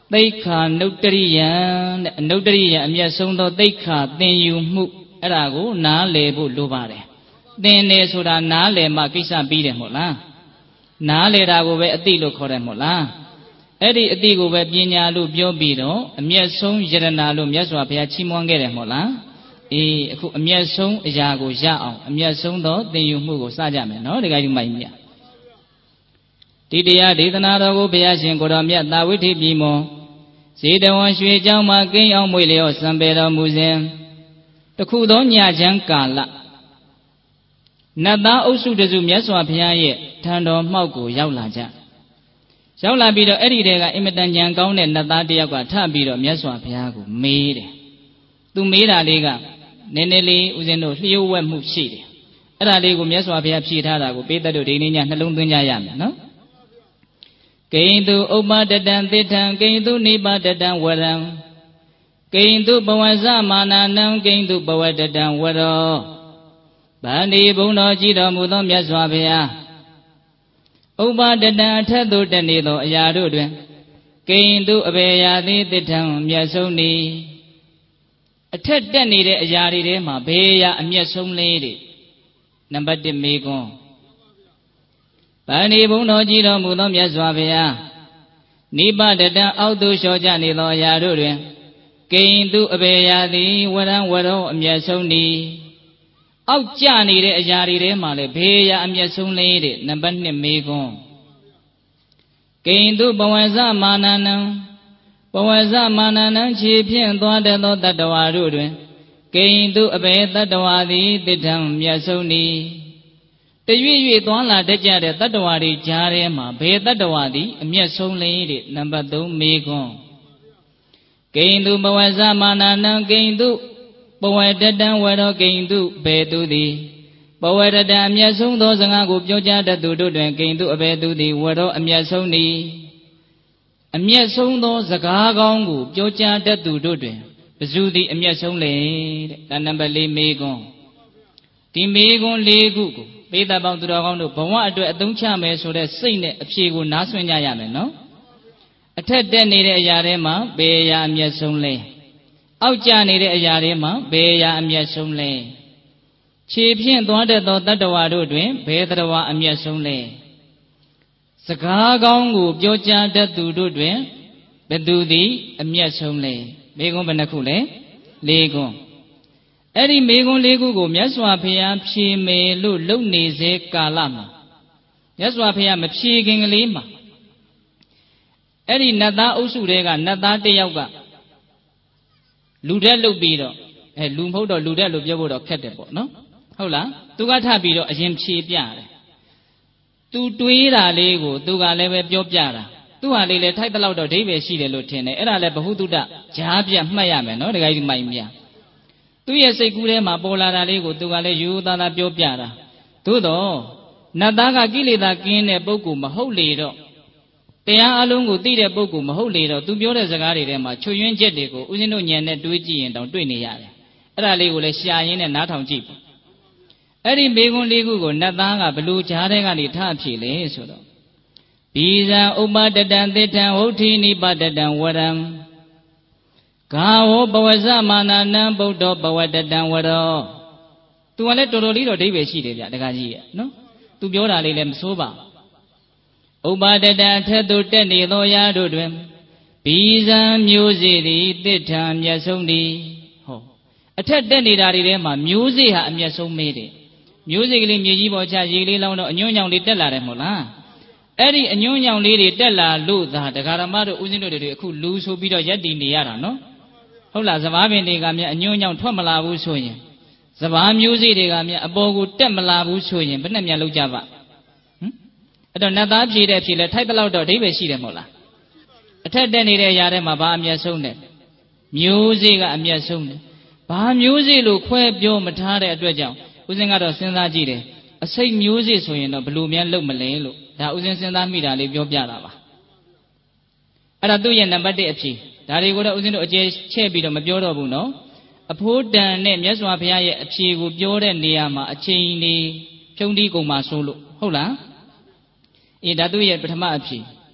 သိက္ခာနုတ္တရိယံတဲ့အနုတ္တရိယံအမျက်ဆုံးသောသိက္ခာသင်ယူမှုအဲ့ဒါကိုနားလည်ဖို့လိုပါတယ်သင်တယ်ဆိုတာနားလည်မှကိစ္စပြီးတယ်မို့လားနားလည်တာကိုပဲအသိလို့ခေါ်တယ်မို့လားအဲ့ဒီအသိကိုပဲပညာလို့ပြောပြီးတော့အမျက်ဆုံးယရနာလို့မြတ်စွာဘုရားချီးမွမ်းခဲ့တယ်မို့လားအေးအခုအမျက်ဆုံးအရာကိုရအောင်အမျက်ဆုံးသောသင်ယူမှုကိုစကြမယ်နော်ဒီကိစ္စမိုက်မြတ်ဒီတရားဒေသနာတော်ကိုဘုရားရှင်ကိုတော်မြတ်သာဝိထိပြည်မွန်ဇေတဝန်ရွှေเจ้าမှာကိန်းအောင်မွေလျော့စံပေတော်မူစဉ်တခုသောညချမ်းကာလနတ်သားအုပ်စုတစုမြတ်စွာဘုရားရဲ့ထံတော်မှောက်ကိုရောက်လာကြရောက်လာပြီးတော့အဲ့ဒီတည်းကအင်မတန်ဉာဏ်ကောင်းတဲ့နတ်သားတစ်ယောက်ကထပြီးတော့မြတ်စွာဘုရားကိုမေးတယ်သူမေးတာလေးကနည်းနည်းလေးဦးဇင်းတို့လျှို့ဝှက်မှုရှိတယ်အဲ့ဒါလေးကိုမြတ်စွာဘုရားဖြေထားတာကိုပေးတတ်တို့ဒီနေ့ညနှလုံးသွင်းကြရမယ်နော်ကိဉ္တုဥပ္ပတတံသစ္ထံကိဉ္တုနိပါတတံဝရံကိဉ္တုဘဝဇမာနာနံကိဉ္တုဘဝတတံဝရောဗန္ဒီဘုံတော်ကြည်တော်မူသောမြတ်စွာဘုရားဥပ္ပတတံအထက်သို့တက်နေသောအရာတို့တွင်ကိဉ္တုအဘေယာတိသစ္ထံမြတ်ဆုံးနေအထက်တက်နေတဲ့အရာတွေထဲမှာဘေးရာအမျက်ဆုံးလေးတွေနံပါတ်1မေခွန်းဗန္ဒီဘုံတော်ကြည်တော်မူသောမြတ်စွာဘုရားနိပတတံအောက်သို့လျှော်ကြနေသောအရာတို့တွင်ကိဉ္တုအဘေယာတိဝရံဝရောအမျက်ဆုံးနေအောက်ကျနေတဲ့အရာတွေထဲမှာလည်းဘေးရာအမျက်ဆုံးလေးတွေနံပါတ်2မေခွန်းကိဉ္တုဘဝဇမာနာနံဘဝဇမာနာနံခြေဖြင့်သွားတတ်သောတတ္တဝါတို့တွင်ကိဉ္တုအဘေတတ္တဝါသည်သစ္ထံမြတ်ဆုံးနေတရွေ့ရွေ့သွားလာတတ်ကြတဲ့တတ္တဝါတွေကြားထဲမှာဘေတတ္တဝါသည်အမျက်ဆုံးလေးတဲ့နံပါတ်3မေခွန်းကိဉ္တုဘဝဇမာနာနံကိဉ္တုဘဝတတံဝရောကိဉ္တုဘေသူသည်ဘဝတတံအမျက်ဆုံးသောစကားကိုပြောကြားတတ်သူတို့တွင်ကိဉ္တုအဘေသူသည်ဝရောအမျက်ဆုံးနေအမျက်ဆုံးသောစကားကောင်းကိုပြောကြားတတ်သူတို့တွင်ဘယ်သူသည်အမျက်ဆုံးလဲတဲ့ဒါနံပါတ်4မေခွန်းဒီမေခွန်း4ခုကိုပေတပေါင်းသူတော်ကောင်းတို့ဘဝအတွက်အသုံးချမယ်ဆိုတဲ့စိတ်နဲ့အဖြေကိုနားဆွင့်ကြရမယ်နော်အထက်တက်နေတဲ့အရာတွေမှာဘယ်အရာအမျက်ဆုံးလဲအောက်ကျနေတဲ့အရာတွေမှာဘယ်အရာအမျက်ဆုံးလဲခြေဖြင့်သွားတတ်သောတတ္တဝါတို့တွင်ဘယ်တတ္တဝါအမျက်ဆုံးလဲစကားကောင်းကိုပြောကြားတတ်သူတို့တွင်ဘယ်သူသည်အမျက်ဆုံးလဲမေခွန်းဘယ်နှခုလဲ4ခွန်းအဲ့ဒီမေခွန်း4ခုကိုမြတ်စွာဘုရားဖြေမယ်လို့လုပ်နေစေကာလမှာမြတ်စွာဘုရားမဖြေခင်ကလေးမှာအဲ့ဒီနတ်သားအုပ်စုတွေကနတ်သားတစ်ယောက်ကလူတက်လုပ်ပြီးတော့လူမဟုတ်တော့လူတက်လို့ပြောဖို့တော့ခက်တယ်ပေါ့နော်ဟုတ်လားသူကထပြီးတော့အရင်ဖြေပြတယ်သူတွေးတာလေးကိုသူကလည်းပဲပြောပြတာသူဟာလေးလည်းထိုက်တလောက်တော့ဒိဗေရှိတယ်လို့ထင်တယ်အဲ့ဒါလည်းဘ ഹു တုတကြားပြတ်မှတ်ရမယ်နော်ဒကာကြီးမိုင်မြသူ့ရဲ့စိတ်ကူးထဲမှာပေါ်လာတာလေးကိုသူကလည်းယူသားသားပြောပြတာသို့တော့နတ်သားကကိလေသာကင်းတဲ့ပုဂ္ဂိုလ်မဟုတ်လေတော့တရားအလုံးကိုသိတဲ့ပုဂ္ဂိုလ်မဟုတ်လေတော့သူပြောတဲ့စကားတွေထဲမှာချွတ်ယွင်းချက်တွေကိုဦးဇင်းတို့ဉာဏ်နဲ့တွေးကြည့်ရင်တောင်တွေ့နေရတယ်အဲ့ဒါလေးကိုလည်းရှာရင်းနဲ့နားထောင်ကြည့်ပေါ့အဲ့ဒီမေခွန်း၄ခုကိုနတ်သားကဘလို့ကြားတဲ့ကနေထဖြေလေဆိုတော့ဘီဇံဥပ္ပတတံသစ္ထံဟုတ်ထိနိပါတတံဝရံဂါဝဘဝဇမာနာနံဗုဒ္ဓဘဝတတံဝရောသူကလည်းတော်တော်လေးတော့အဓိပ္ပာယ်ရှိတယ်ဗျတခါကြီးရဲ့နော်သူပြောတာလေးလည်းမဆိုးပါဥပ္ပတတံအထက်သို့တက်နေသောရာတို့တွင်ဘီဇံမျိုးစေ့သည်သစ္ထံမြတ်ဆုံးသည်ဟောအထက်တက်နေတာတွေထဲမှာမျိုးစေ့ဟာအမြတ်ဆုံးမေးတယ်မျိုးစေ့ကလေးမြေကြီးပေါ်ချရေလေးလောင်းတော့အညွန့်ညောင်လေးတက်လာတယ်မဟုတ်လားအဲ့ဒီအညွန့်ညောင်လေးတွေတက်လာလို့သာဒကာရမတို့ဦးဇင်းတို့တွေအခုလူဆိုပြီးတော့ရက်တည်နေရတာနော်ဟုတ်လားစဘာပင်တွေကမြအညွန့်ညောင်ထွက်မလာဘူးဆိုရင်စဘာမျိုးစေ့တွေကမြအပေါ်ကိုတက်မလာဘူးဆိုရင်ဘယ်နဲ့မြလောက်ကြပါအဲ့တော့နတ်သားဖြေတဲ့ဖြေလဲထိုက်တလောက်တော့အဓိပ္ပာယ်ရှိတယ်မဟုတ်လားအထက်တက်နေတဲ့အရာထဲမှာဘာအမျက်ဆုံးတယ်မျိုးစေ့ကအမျက်ဆုံးတယ်ဘာမျိုးစေ့လို့ခွဲပြောမထားတဲ့အတွက်ကြောင့်ဦးဇင်းကတော့စဉ်းစားကြည့်တယ်အစိတ်မျိုးစေ့ဆိုရင်တော့ဘလို့များလုပ်မလဲလို့ဒါဦးဇင်းစဉ်းစားမိတာလေးပြောပြတာပါအဲ့ဒါသူ့ရဲ့နံပါတ်1အဖြေဒါတွေကိုတော့ဦးဇင်းတို့အကျယ်ချဲ့ပြီးတော့မပြောတော့ဘူးနော်အဖိုးတန်နဲ့မြတ်စွာဘုရားရဲ့အဖြေကိုပြောတဲ့နေရာမှာအချိန်လေးဖြုံးတီးကုန်မှာဆိုလို့ဟုတ်လားအေးဒါသူ့ရဲ့ပထမအဖြေ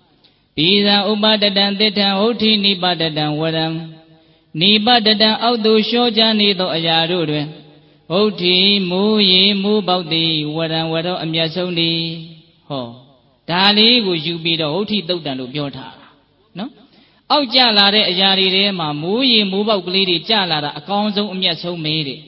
Pisa upadatan titan hoti nipatatan waram nipatatan auto shoja nido ayarudwe hoti muyi mubauti waram waro amyasoni ho dali gu yubido hoti tautan lo pyo tha no auk ja la de ayari de ma muyi mubauk kali de ja la da akaung song amyasong me de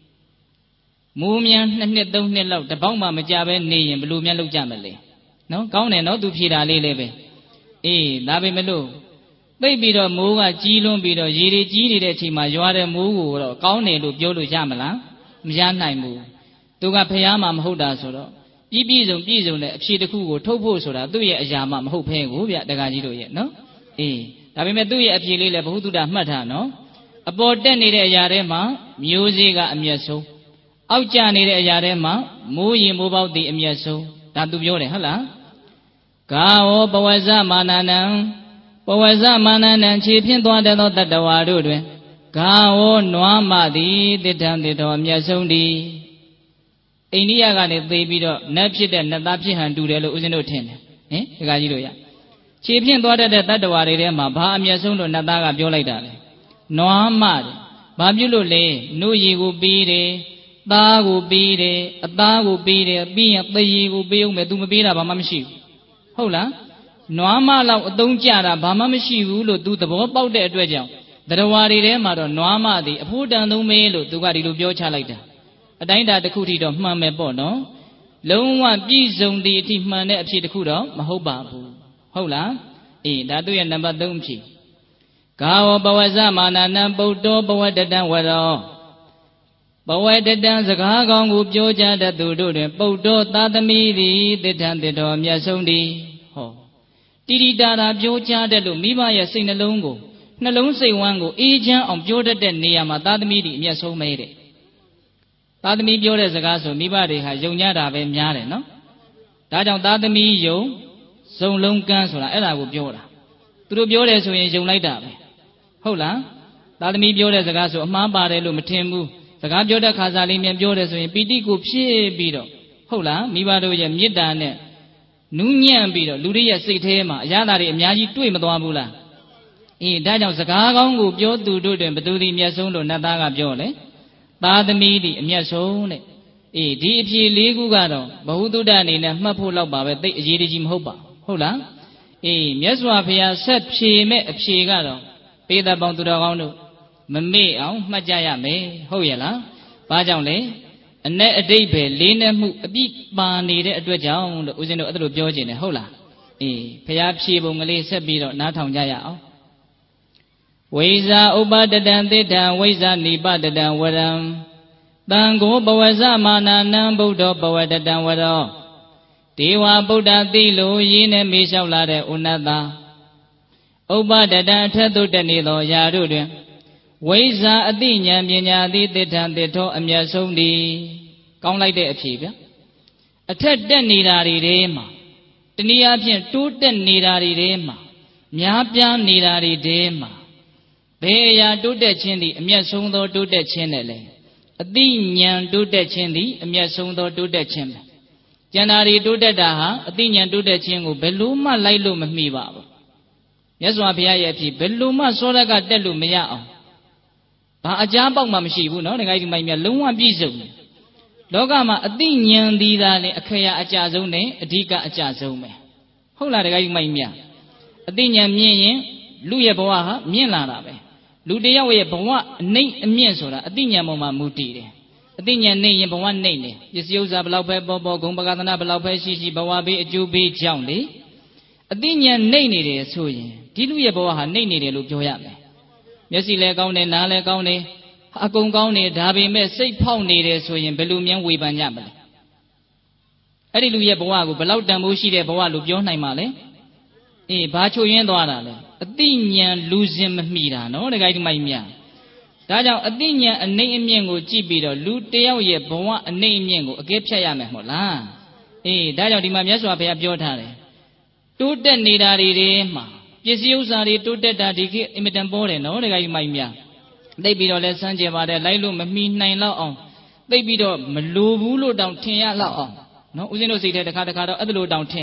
mu myan 2 နှစ် 3 နှစ်လောက်တပေါက်မှမကြပဲနေရင်ဘလို့များလောက်ကြမလဲနော်ကောင်းတယ်နော်သူဖြေတာလေးလည်းပဲအေးဒါပေမဲ့လို့သိပြီးတော့မိုးကကြီးလွန်းပြီးတော့ရေတွေကြီးနေတဲ့အချိန်မှာရွာတဲ့မိုးကိုတော့ကောင်းတယ်လို့ပြောလို့ရမလားမရနိုင်ဘူးသူကဖျားမှမဟုတ်တာဆိုတော့ပြည့်စုံတဲ့အဖြေတစ်ခုကိုထုတ်ဖို့ဆိုတာသူ့ရဲ့အရာမှမဟုတ်ဖဲကိုဗျတက္ကကြီးတို့ရဲ့နော်အေးဒါပေမဲ့သူ့ရဲ့အဖြေလေးလည်းဘ ഹു တုဒမှတ်ထားနော်အပေါ်တက်နေတဲ့အရာထဲမှာမျိုးစေ့ကအမျက်ဆုံးအောက်ကျနေတဲ့အရာထဲမှာမိုးရင်မိုးပေါက်သည်အမျက်ဆုံးဒါသူပြောတယ်ဟုတ်လားကာဝောပဝဇ္ဇမာနနံပဝဇ္ဇမာနနံခြေဖြင့်သွားတတ်သောတတ္တဝါတို့တွင်ကာဝောနွားမသည်တိဋ္ဌံတိတော်အမျက်ဆုံးသည်အိန္ဒိယကနေသေပြီးတော့နတ်ဖြစ်တဲ့နတ်သားဖြစ်ဟန်တူတယ်လို့ဦးဇင်းတို့ထင်တယ်ဟင်ဒကာကြီးတို့ရခြေဖြင့်သွားတတ်တဲ့တတ္တဝါတွေထဲမှာဘာအမျက်ဆုံးလို့နတ်သားကပြောလိုက်တာလဲနွားမတယ်ဘာပြုလို့လဲနှုတ်ရည်ကိုပြီးတယ်သားကိုပြီးတယ်အသားကိုပြီးတယ်ပြီးရင်သေရည်ကိုပြီးအောင်မယ်သူမပြီးတာဘာမှမရှိဘူးဟုတ်လားနွားမလောက်အသုံးကျတာဘာမှမရှိဘူးလို့သူသဘောပေါက်တဲ့အတွက်ကြောင့်တရားဝါတွေထဲမှာတော့နွားမသည်အဖို့တန်သုံးမေးလို့သူကဒီလိုပြောချလိုက်တာအတိုင်းတာတစ်ခုထိတော့မှန်မယ်ပေါ့နော်လုံးဝပြည့်စုံသည့်အထိမှန်တဲ့အဖြေတစ်ခုတော့မဟုတ်ပါဘူးဟုတ်လားအေးဒါသူရဲ့နံပါတ်3အဖြေကာဝပဝဇ္ဇမာနနံပုတ္တောပဝတ္တတံဝရောပဝတ္တတံစကားကောင်းကိုပြောကြတတ်သူတို့တွင်ပုတ္တောသာသမီသည်တိဋ္ဌံတိတော်မြတ်ဆုံးသည်ဟောတိတိတာတာပြောကြတတ်လို့မိဘရဲ့စိတ်နှလုံးကိုနှလုံးစိတ်ဝမ်းကိုအေးချမ်းအောင်ပြောတတ်တဲ့နေရာမှာသာသမီသည်အမြတ်ဆုံးပဲတဲ့သာသမီပြောတဲ့စကားဆိုမိဘတွေဟာယုံကြတာပဲများတယ်နော်ဒါကြောင့်သာသမီယုံစုံလုံးကန်းဆိုတာအဲ့ဒါကိုပြောတာသူတို့ပြောတယ်ဆိုရင်ယုံလိုက်တာပဲဟုတ်လားသာသမီပြောတဲ့စကားဆိုအမှားပါတယ်လို့မထင်ဘူးစကားပြောတဲ့ခါစားလေးမြန်ပြောတယ်ဆိုရင်ပီတိကိုဖြည့်ပြီးတော့ဟုတ်လားမိဘတို့ရဲ့မေတ္တာနဲ့နူးညံ့ပြီးတော့လူတွေရဲ့စိတ်ထဲမှာအရသာတွေအများကြီးတွေ့မသွားဘူးလားအေးဒါကြောင့်စကားကောင်းကိုပြောသူတို့တွင်ဘသူသည်အမျက်ဆုံးလို့နတ်သားကပြောလေသာသမီသည်အမျက်ဆုံးတဲ့အေးဒီအဖြေ၄ခုကတော့ဘ ഹു တုဒအနေနဲ့မှတ်ဖို့လောက်ပါပဲသိအရေးတကြီးမဟုတ်ပါဟုတ်လားအေးမြတ်စွာဘုရားဆက်ဖြေမဲ့အဖြေကတော့ပေတပေါင်းသူတော်ကောင်းတို့မမေ့အောင်မှတ်ကြရမယ်ဟုတ်ရဲ့လားဘာကြောင့်လဲအ내အတိတ်ပဲလေးနဲ့မှုအပြစ်ပါနေတဲ့အတွက်ကြောင့်လို့ဦးဇင်းတို့အဲ့လိုပြောခြင်းတယ်ဟုတ်လားအေးဘုရားဖြေပုံကလေးဆက်ပြီးတော့နားထောင်ကြရအောင်ဝိဇာဥပတတံတိဋ္ဌံဝိဇာနိပတတံဝရံတံကိုပဝဇ္ဇမာနနံဗုဒ္ဓပဝတတံဝရောဒေဝဗုဒ္ဓသိလို့ရင်းနဲ့မေးလျှောက်လာတဲ့ဥနတ္တဥပတတံအထက်သို့တက်နေသောယာတို့တွင်ဝိဇာအတိညာပညာသည်တိဋ္ဌံတိထောအမြတ်ဆုံးသည်ကောင်းလိုက်တဲ့အဖြေဗျအထက်တက်နေတာတွေထဲမှာတနည်းအားဖြင့်တိုးတက်နေတာတွေထဲမှာများပြားနေတာတွေထဲမှာဘယ်အရာတိုးတက်ခြင်းသည်အမြတ်ဆုံးသောတိုးတက်ခြင်းနဲ့လဲအတိညာတိုးတက်ခြင်းသည်အမြတ်ဆုံးသောတိုးတက်ခြင်းပဲကျန်တာတွေတိုးတက်တာဟာအတိညာတိုးတက်ခြင်းကိုဘယ်လို့မှလိုက်လို့မမှီပါဘူးမြတ်စွာဘုရားရဲ့အဖြစ်ဘယ်လို့မှစောရကတက်လို့မရအောင်ဘာအကြားပေါက်မှမရှိဘူးနော်ဒကာကြီးမိုင်မြတ်လုံးဝပြည့်စုံတယ်လောကမှာအတိညာသည်သာလေအခရာအကြဆုံးနဲ့အဓိကအကြဆုံးပဲဟုတ်လားဒကာကြီးမိုင်မြတ်အတိညာမြင့်ရင်လူရဲ့ဘဝဟာမြင့်လာတာပဲလူတယောက်ရဲ့ဘဝအနှိမ့်အမြင့်ဆိုတာအတိညာပေါ်မှာမူတည်တယ်အတိညာနှိမ့်ရင်ဘဝနှိမ့်တယ်ပစ္စည်းဥစ္စာဘလောက်ပဲပေါ်ပေါ်ဂုဏ်ပကသနာဘလောက်ပဲရှိဘဝဘေးအကျိုးပေးကြောင်းလေအတိညာနှိမ့်နေတယ်ဆိုရင်ဒီလူရဲ့ဘဝဟာနှိမ့်နေတယ်လို့ပြောရမယ်မျက်စိလည်းကောင်းတယ်နားလည်းကောင်းတယ်အကုန်ကောင်းတယ်ဒါပေမဲ့စိတ်ဖောက်နေတယ်ဆိုရင်ဘယ်လိုများဝေဖန်ကြမလဲအဲ့ဒီလူရဲ့ဘဝကိုဘယ်လောက်တန်ဖိုးရှိတဲ့ဘဝလို့ပြောနိုင်မှာလဲအေးဘာချို့ယွင်းသွားတာလဲအတိညာလူစင်မမှီတာနော်ဒကာကြီးမိုက်မြဒါကြောင့်အတိညာအနှိမ့်အမြင့်ကိုကြည့်ပြီးတော့လူတယောက်ရဲ့ဘဝအနှိမ့်အမြင့်ကိုအကဲဖြတ်ရမယ်မဟုတ်လားအေးဒါကြောင့်ဒီမှာမြတ်စွာဘုရားပြောထားတယ်တိုးတက်နေတာတွေထဲမှာပစ္စည်းဥစ္စာတွေတိုးတက်တာဒီခေတ်အင်မတန်ပေါ်တယ်နော်ဒကာကြီးမိုက်မြသိပြီးတော့လဲစမ်းကြပါတယ်လိုက်လို့မမှီနိုင်တော့အောင်သိပြီးတော့မလိုဘူးလို့တောင်ထင်ရလောက်အောင်နော်ဦးဇင်းတို့စိတ်ထဲတစ်ခါတော့အဲ့လိုတောင်ထင်တယ်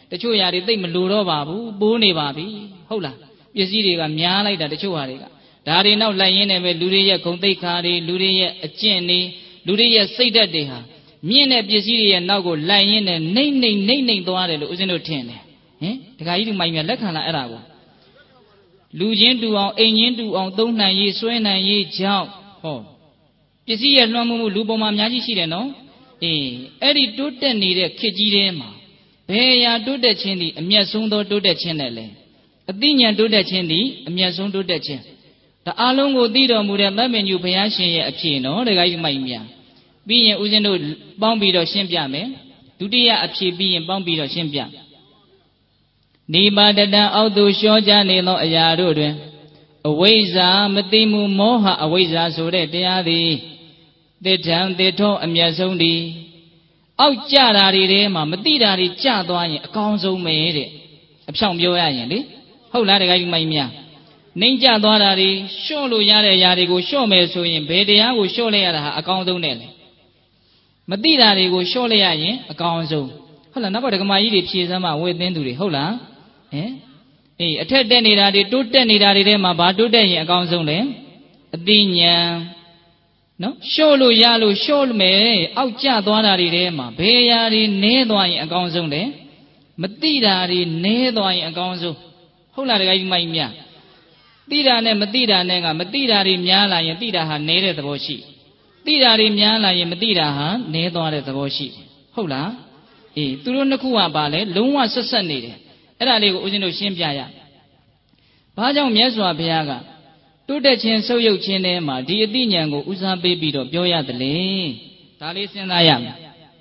တချို့ຢာတွေသိမလို့တော့ပါဘူးပိုးနေပါပြီဟုတ်လားပစ္စည်းတွေကများလိုက်တာတချို့ဟာတွေကဒါတွေနောက်လိုက်ရင်းနဲ့ပဲလူတွေရဲ့ဂုဏ်သိက္ခာတွေလူတွေရဲ့အကျင့်တွေလူတွေရဲ့စိတ်ဓာတ်တွေဟာမြင့်တဲ့ပစ္စည်းတွေရဲ့နောက်ကိုလိုက်ရင်းနဲ့နှိမ့်သွားတယ်လို့ဦးဇင်းတို့ထင်တယ်ဟင်ဒကာကြီးဒီမိုင်မြလက်ခံလားအဲ့ဒါကိုလူချင်းတူအောင်အိမ်ချင်းတူအောင်သုံးနိုင်ရေးဆွဲနိုင်ရေးကြောင့်ဟောပစ္စည်းရဲ့လွှမ်းမိုးမှုလူပေါ်မှာအများကြီးရှိတယ်နော်အဲ့ဒီတိုးတက်နေတဲ့ခေတ်ကြီးထဲမှာဘယ်အရာတိုးတက်ခြင်းသည်အမျက်ဆုံးသောတိုးတက်ခြင်းနဲ့လဲအသိဉာဏ်တိုးတက်ခြင်းသည်အမျက်ဆုံးတိုးတက်ခြင်းဒါအလုံးကိုသိတော်မူတဲ့သဗ္ဗညုဘုရားရှင်ရဲ့အဖြစ်နော်ဒကာကြီးမိုက်များပြီးရင်ဦးဇင်းတို့ပေါင်းပြီးတော့ရှင်းပြမယ်ဒုတိယအဖြစ်ပြီးရင်ပေါင်းပြီးတော့ရှင်းပြနိပါတတံအောက်သို့လျှောကြနေသောအရာတို့တွင်အဝိဇ္ဇာမသိမှုမောဟအဝိဇ္ဇာဆိုတဲ့တရားသည်သစ္ထံသစ္ထောအမျက်ဆုံးသည်အောက်ကြတာတွေထဲမှာမသိတာတွေကြသွားရင်အကောင်းဆုံးပဲတဲ့အဖြောင့်ပြောရရင်လေဟုတ်လားဒကာကြီးမိုက်များနှိမ့်ကြသွားတာတွေလျှော့လို့ရတဲ့အရာတွေကိုလျှော့မယ်ဆိုရင်ဘယ်တရားကိုလျှော့လိုက်ရတာဟာအကောင်းဆုံးနဲ့လေမသိတာတွေကိုလျှော့လိုက်ရရင်အကောင်းဆုံးဟုတ်လားနောက်ကဒကမာကြီးတွေဖြေစမ်းမဝေသင်းသူတွေဟုတ်လားအထက်တက်နေတာတွေတိုးတက်နေတာတွေထဲမှာဘာတိုးတက်ရင်အကောင်းဆုံးလဲအသိဉာဏ်နော်လျှော့လို့ရလို့လျှော့မယ်အောက်ကျသွားတာတွေထဲမှာဘယ်အရာတွေနည်းသွားရင်အကောင်းဆုံးလဲမသိတာတွေနည်းသွားရင်အကောင်းဆုံးဟုတ်လားဒကာကြီးမိုက်မြသိတာနဲ့မသိတာနဲ့ကမသိတာတွေများလာရင်သိတာဟာနည်းတဲ့သဘောရှိသိတာတွေများလာရင်မသိတာဟာနည်းသွားတဲ့သဘောရှိဟုတ်လားသူတို့နှစ်ခုကပါလဲလုံးဝဆက်ဆက်နေတယ်အဲ့ဒါလေးကိုဦးဇင်းတို့ရှင်းပြရဘာကြောင့်မြတ်စွာဘုရားကတိုးတက်ခြင်းဆုပ်ယုပ်ခြင်းထဲမှာဒီအသိဉာဏ်ကိုဦးစားပေးပြီးတော့ပြောရတယ်လေဒါလေးစဉ်းစားရမယ်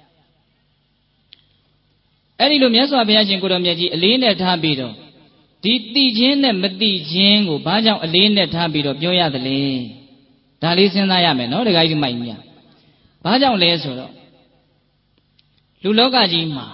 အဲ့ဒီလိုမြတ်စွာဘုရားရှင်ကိုတော်မြတ်ကြီးအလေးနဲ့ထားပြီးတော့ဒီသိခြင်းနဲ့မသိခြင်းကိုဘာကြောင့်အလေးနဲ့ထားပြီးတော့ပြောရတယ်လေဒါလေးစဉ်းစားရမယ်နော်ဒကာကြီးမိုက်မြတ်ဘာကြောင့်လဲဆိုတော့လူလောကကြီးမှာ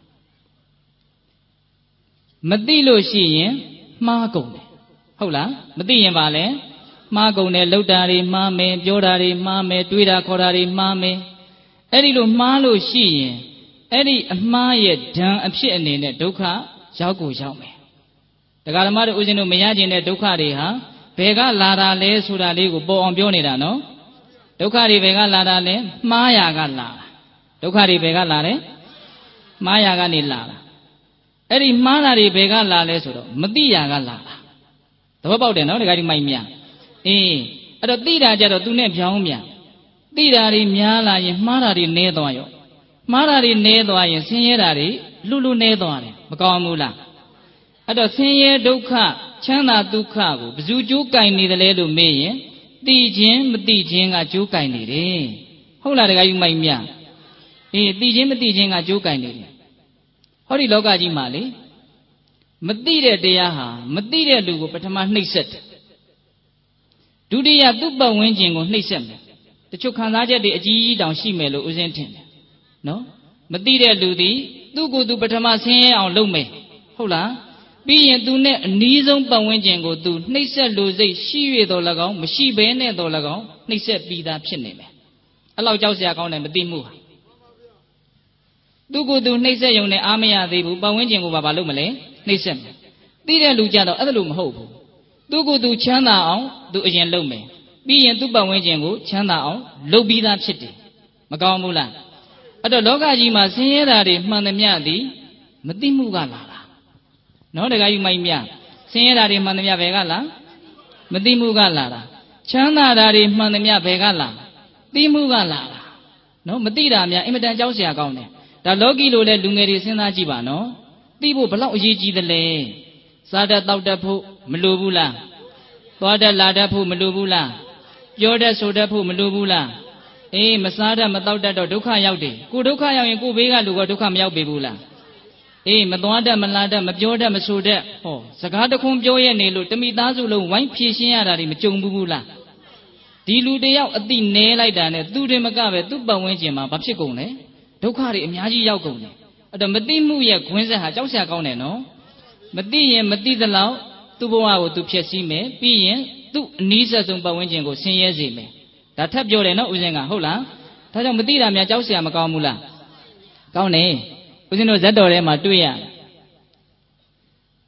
မသိလို့ရှိရင်မှားကုန်တယ်ဟုတ်လားမသိရင်ပါလဲမှားကုန်တယ်လှုပ်တာတွေမှားမယ်ပြောတာတွေမှားမယ်တွေးတာခေါ်တာတွေမှားမယ်အဲ့ဒီလိုမှားလို့ရှိရင်အဲ့ဒီအမှားရဲ့ဒဏ်အဖြစ်အနေနဲ့ဒုက္ခရောက်ကိုရောက်မယ်တရားဓမ္မတို့ဦးဇင်းတို့မရခြင်းတဲ့ဒုက္ခတွေဟာဘယ်ကလာတာလဲဆိုတာလေးကိုပေါ်အောင်ပြောနေတာနော်ဒုက္ခတွေဘယ်ကလာတာလဲမှားရာကလာတာဒုက္ခတွေဘယ်ကလာလဲမှားရာကနေလာတာအဲ့ဒီမှားတာတွေဘယ်ကလာလဲဆိုတော့မသိရာကလာတာသဘောပေါက်တယ်နော်ဒကာကြီးမိုက်မြအဲ့တော့သိတာကြတော့သူနဲ့ပြောင်းမြန်သိတာတွေများလာရင်မှားတာတွေနည်းသွားရောမှားတာတွေနည်းသွားရင်ဆင်းရဲတာတွေလူနည်းသွားတယ်မကောင်းဘူးလားအဲ့တော့ဆင်းရဲဒုက္ခချမ်းသာဒုက္ခကိုဘယ်သူကြိုးကင်နေတယ်လဲလို့မေးရင်သိခြင်းမသိခြင်းကကြိုးကင်နေတယ်ဟုတ်လားဒကာကြီးမိုက်မြသိခြင်းမသိခြင်းကကြိုးကင်နေတယ်ဟောဒီလောကကြီးမှာလေမသိတဲ့တရားဟာမသိတဲ့လူကိုပထမနှိပ်စက်တယ်ဒုတိယသူ့ပတ်ဝန်းကျင်ကိုနှိပ်စက်မယ်တချို့ခံစားချက်တွေအကြီးကြီးတောင်ရှိမယ်လို့ဦးဇင်းထင်တယ်နော်မသိတဲ့လူသည်သူ့ကိုယ်သူပထမဆင်းရဲအောင်လုပ်မယ်ဟုတ်လားပြီးရင်သူနဲ့အနီးဆုံးပတ်ဝန်းကျင်ကိုသူနှိပ်စက်လို့စိတ်ရှိရတော်၎င်းမရှိဘဲနဲ့တော်၎င်းနှိပ်စက်ပြီးသားဖြစ်နေမယ်အဲ့လောက်ကြောက်စရာကောင်းတယ်မသိမှုဟာသူကိုယ်သူနှိပ်စက်ရုံနဲ့အားမရသေးဘူးပတ်ဝန်းကျင်ကိုဘာလုပ်မလဲနှိပ်စက်မယ်သိတဲ့လူကြတော့အဲ့လိုမဟုတ်ဘူးသူကိုယ်သူချမ်းသာအောင်သူအရင်လုပ်မယ်ပြီးရင်သူ့ပတ်ဝန်းကျင်ကိုချမ်းသာအောင်လုပ်ပြီးသားဖြစ်တယ်မကောင်းဘူးလားအဲ့တော့လောကကြီးမှာဆင်းရဲတာတွေမှန်သမျှသည်မသိမှုကလာတာနော်တခါကြီးမိုက်မြဆင်းရဲတာတွေမှန်သမျှဘယ်ကလာမသိမှုကလာတာချမ်းသာတာတွေမှန်သမျှဘယ်ကလာသိမှုကလာတာနော်မသိတာများအင်မတန်ကြောက်စရာကောင်းတယ်ဒါလောကီလိုလဲလူငယ်တွေစဉ်းစားကြည့်ပါနော်သိဖို့ဘလောက်အရေးကြီးသလဲစားတတ်တောက်တတ်ဖို့မလိုဘူးလားသွားတတ်လာတတ်ဖို့မလိုဘူးလားပြောတတ်ဆိုတတ်ဖို့မလိုဘူးလားမစားတတ်မတောက်တတ်တော့ဒုက္ခရောက်တယ်ကိုဒုက္ခရောက်ရင်ကိုဘေးကလူကဒုက္ခမရောက်ပေဘူးလားမသွားတတ်မလာတတ်မပြောတတ်မဆိုတတ်ဟောစကားတခွန်းပြောရနေလို့တမိသားစုလုံးဝိုင်းဖြည့်ရှင်းရတာတွေမကြုံဘူးလားဒီလူတယောက်အတိနဲလိုက်တာနဲ့သူတွေမကပဲသူ့ပတ်ဝန်းကျင်မှာဘာဖြစ်ကုန်လဲဒုက္ခတွေအများကြီးရောက်ကုန်တယ်အဲ့တော့မသိမှုရဲ့ခွင်းဆက်ဟာကြောက်စရာကောင်းတယ်နော်မသိရင်မသိသလောက်သူ့ဘဝကိုသူဖျက်ဆီးမယ်ပြီးရင်သူ့အနီးဆက်ဆုံးပတ်ဝန်းကျင်ကိုဆင်းရဲစေမယ်ဒါထပ်ပြောတယ်နော်ဦးဇင်းကဟုတ်လားဒါကြောင့်မသိတာများကြောက်စရာမကောင်းဘူးလားကောင်းတယ်ဦးဇင်းတို့ဇတ်တော်ထဲမှာတွေ့ရ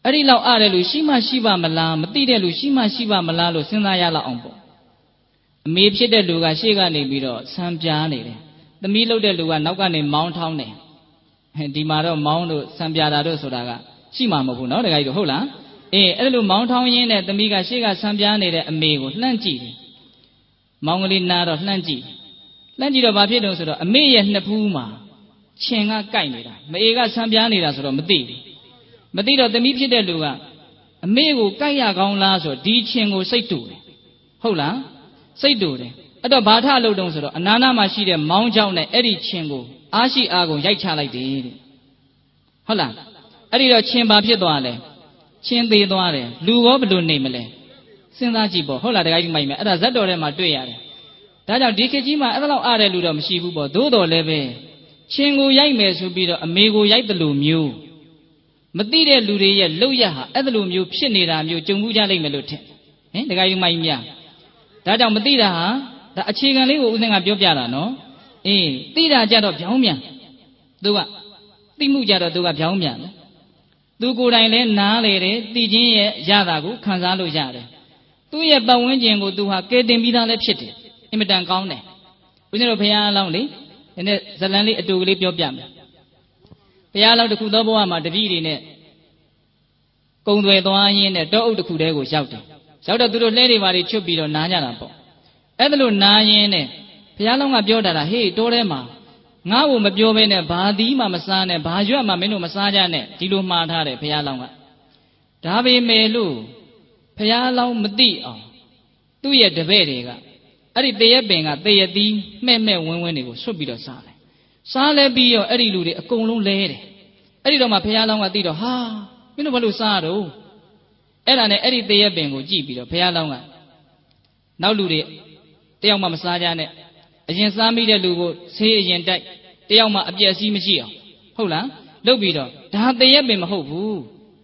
အဲ့ဒီလောက်အားတယ်လို့ရှိမှရှိပါမလားမသိတဲ့လူရှိမှရှိပါမလားလို့စဉ်းစားရလောက်အောင်ပေါ့အမေဖြစ်တဲ့လူကရှေ့ကနေပြီးတော့ဆံပြားနေတယ်သမီးလှုပ်တဲ့လူကနောက်ကနေမောင်းထောင်းတယ်ဒီမှာတော့မောင်းတို့ဆံပြားတာတို့ဆိုတာကရှိမှာမဟုတ်ဘူးနော်တခါကြီးတို့ဟုတ်လားအဲ့လိုမောင်းထောင်းရင်းနဲ့သမီးကရှေ့ကဆံပြားနေတဲ့အမေကိုလှမ်းကြည့်တယ်မောင်းကလေးနားတော့လှမ်းကြည့်တော့ဘာဖြစ်လို့ဆိုတော့အမေရဲ့နှစ်ဖူးမှာခြင်ကကိုက်နေတာမအေကဆံပြားနေတာဆိုတော့မသိတော့သမီးဖြစ်တဲ့လူကအမေကိုကိုက်ရကောင်းလားဆိုတော့ဒီခြင်ကိုစိတ်တူတယ်ဟုတ်လားစိတ်တူတယ်အဲ့တော့ဘာထလို့တုံးဆိုတော့အနာနာမှာရှိတဲ့မောင်းကြောင်းနဲ့အဲ့ဒီခြင်ကိုအားရှိအားကုန်ရိုက်ချလိုက်တယ်တဲ့ဟုတ်လားအဲ့ဒီတော့ခြင်ဘာဖြစ်သွားလဲခြင်သေးသွားတယ်လူရောဘယ်လိုနေမလဲစဉ်းစားကြည့်ပေါ့ဟုတ်လားတခါကြီးမိုက်မယ်အဲ့ဒါဇတ်တော်ထဲမှာတွေ့ရတယ်ဒါကြောင့်ဒီခေတ်ကြီးမှာအဲ့လောက်အားတဲ့လူတော့မရှိဘူးပေါ့သို့တော်လည်းပဲခြင်ကိုရိုက်မယ်ဆိုပြီးတော့အမေကိုရိုက်တယ်လို့မျိုးမသိတဲ့လူတွေရဲ့လောက်ရဟာအဲ့လိုမျိုးဖြစ်နေတာမျိုးကြုံမှုကြလိမ့်မယ်လို့ထင်တခါကြီးမိုက်မြဒါကြောင့်မသိတာဟာဒါအခြေခံလေးကိုဦးဇင်းကပြောပြတာနော်သိတာကြတော့ဗျောင်းမြန်သူကသိမှုကြတော့သူကဗျောင်းမြန်တယ်သူကိုယ်တိုင်လည်းနားလေတယ်သိချင်းရဲ့ရတာကိုခံစားလို့ရတယ်သူ့ရဲ့ပတ်ဝန်းကျင်ကိုသူဟာကဲတင်ပြီးသားလည်းဖြစ်တယ်အင်မတန်ကောင်းတယ်ဦးဇင်းတို့ဘုရားအလောင်းလေဒီနေ့ဇလန်းလေးအတူကလေးပြောပြမယ်ဘုရားအလောင်းတစ်ခုသောဘဝမှာတပည့်တွေနဲ့ကုံသွယ်သွားရင်းနဲ့တောအုပ်တစ်ခုတည်းကိုရောက်တယ်ရောက်တော့သူတို့လှဲတွေပါတွေချွတ်ပြီးတော့နားကြတာပေါ့အဲ့ဒါလို့နားရင်းနဲ့ဘုရားလောင်းကပြောတာဟေးတောထဲမှာငါ့ကိုမပြောဘဲနဲ့ဘာသီးမှမစားနဲ့ဘာရွက်မှမင်းတို့မစားကြနဲ့ဒီလိုမှားထားတယ်ဘုရားလောင်းကဒါပေမဲ့လို့ဘုရားလောင်းမသိအောင်သူ့ရဲ့တပည့်တွေကအဲ့ဒီတရက်ပင်ကတရက်သီးမှဲ့မှဲ့ဝင်းဝင်းတွေကိုဆွတ်ပြီးတော့စားတယ်စားလဲပြီးတော့အဲ့ဒီလူတွေအကုန်လုံးလဲတယ်အဲ့ဒီတော့မှဘုရားလောင်းကသိတော့ဟာမင်းတို့ဘာလို့စားတော့အဲ့ဒါနဲ့အဲ့ဒီတရက်ပင်ကိုကြည့်ပြီးတော့ဘုရားလောင်းကနောက်လူတွေတယောက်မှမစားကြနဲ့အရင်စားမိတဲ့လူကိုဆေးအရင်တိုက်တယောက်မှအပြည့်အစည်းမရှိအောင်ဟုတ်လားလုပ်ပြီးတော့ဒါတရက်ပင်မဟုတ်ဘူး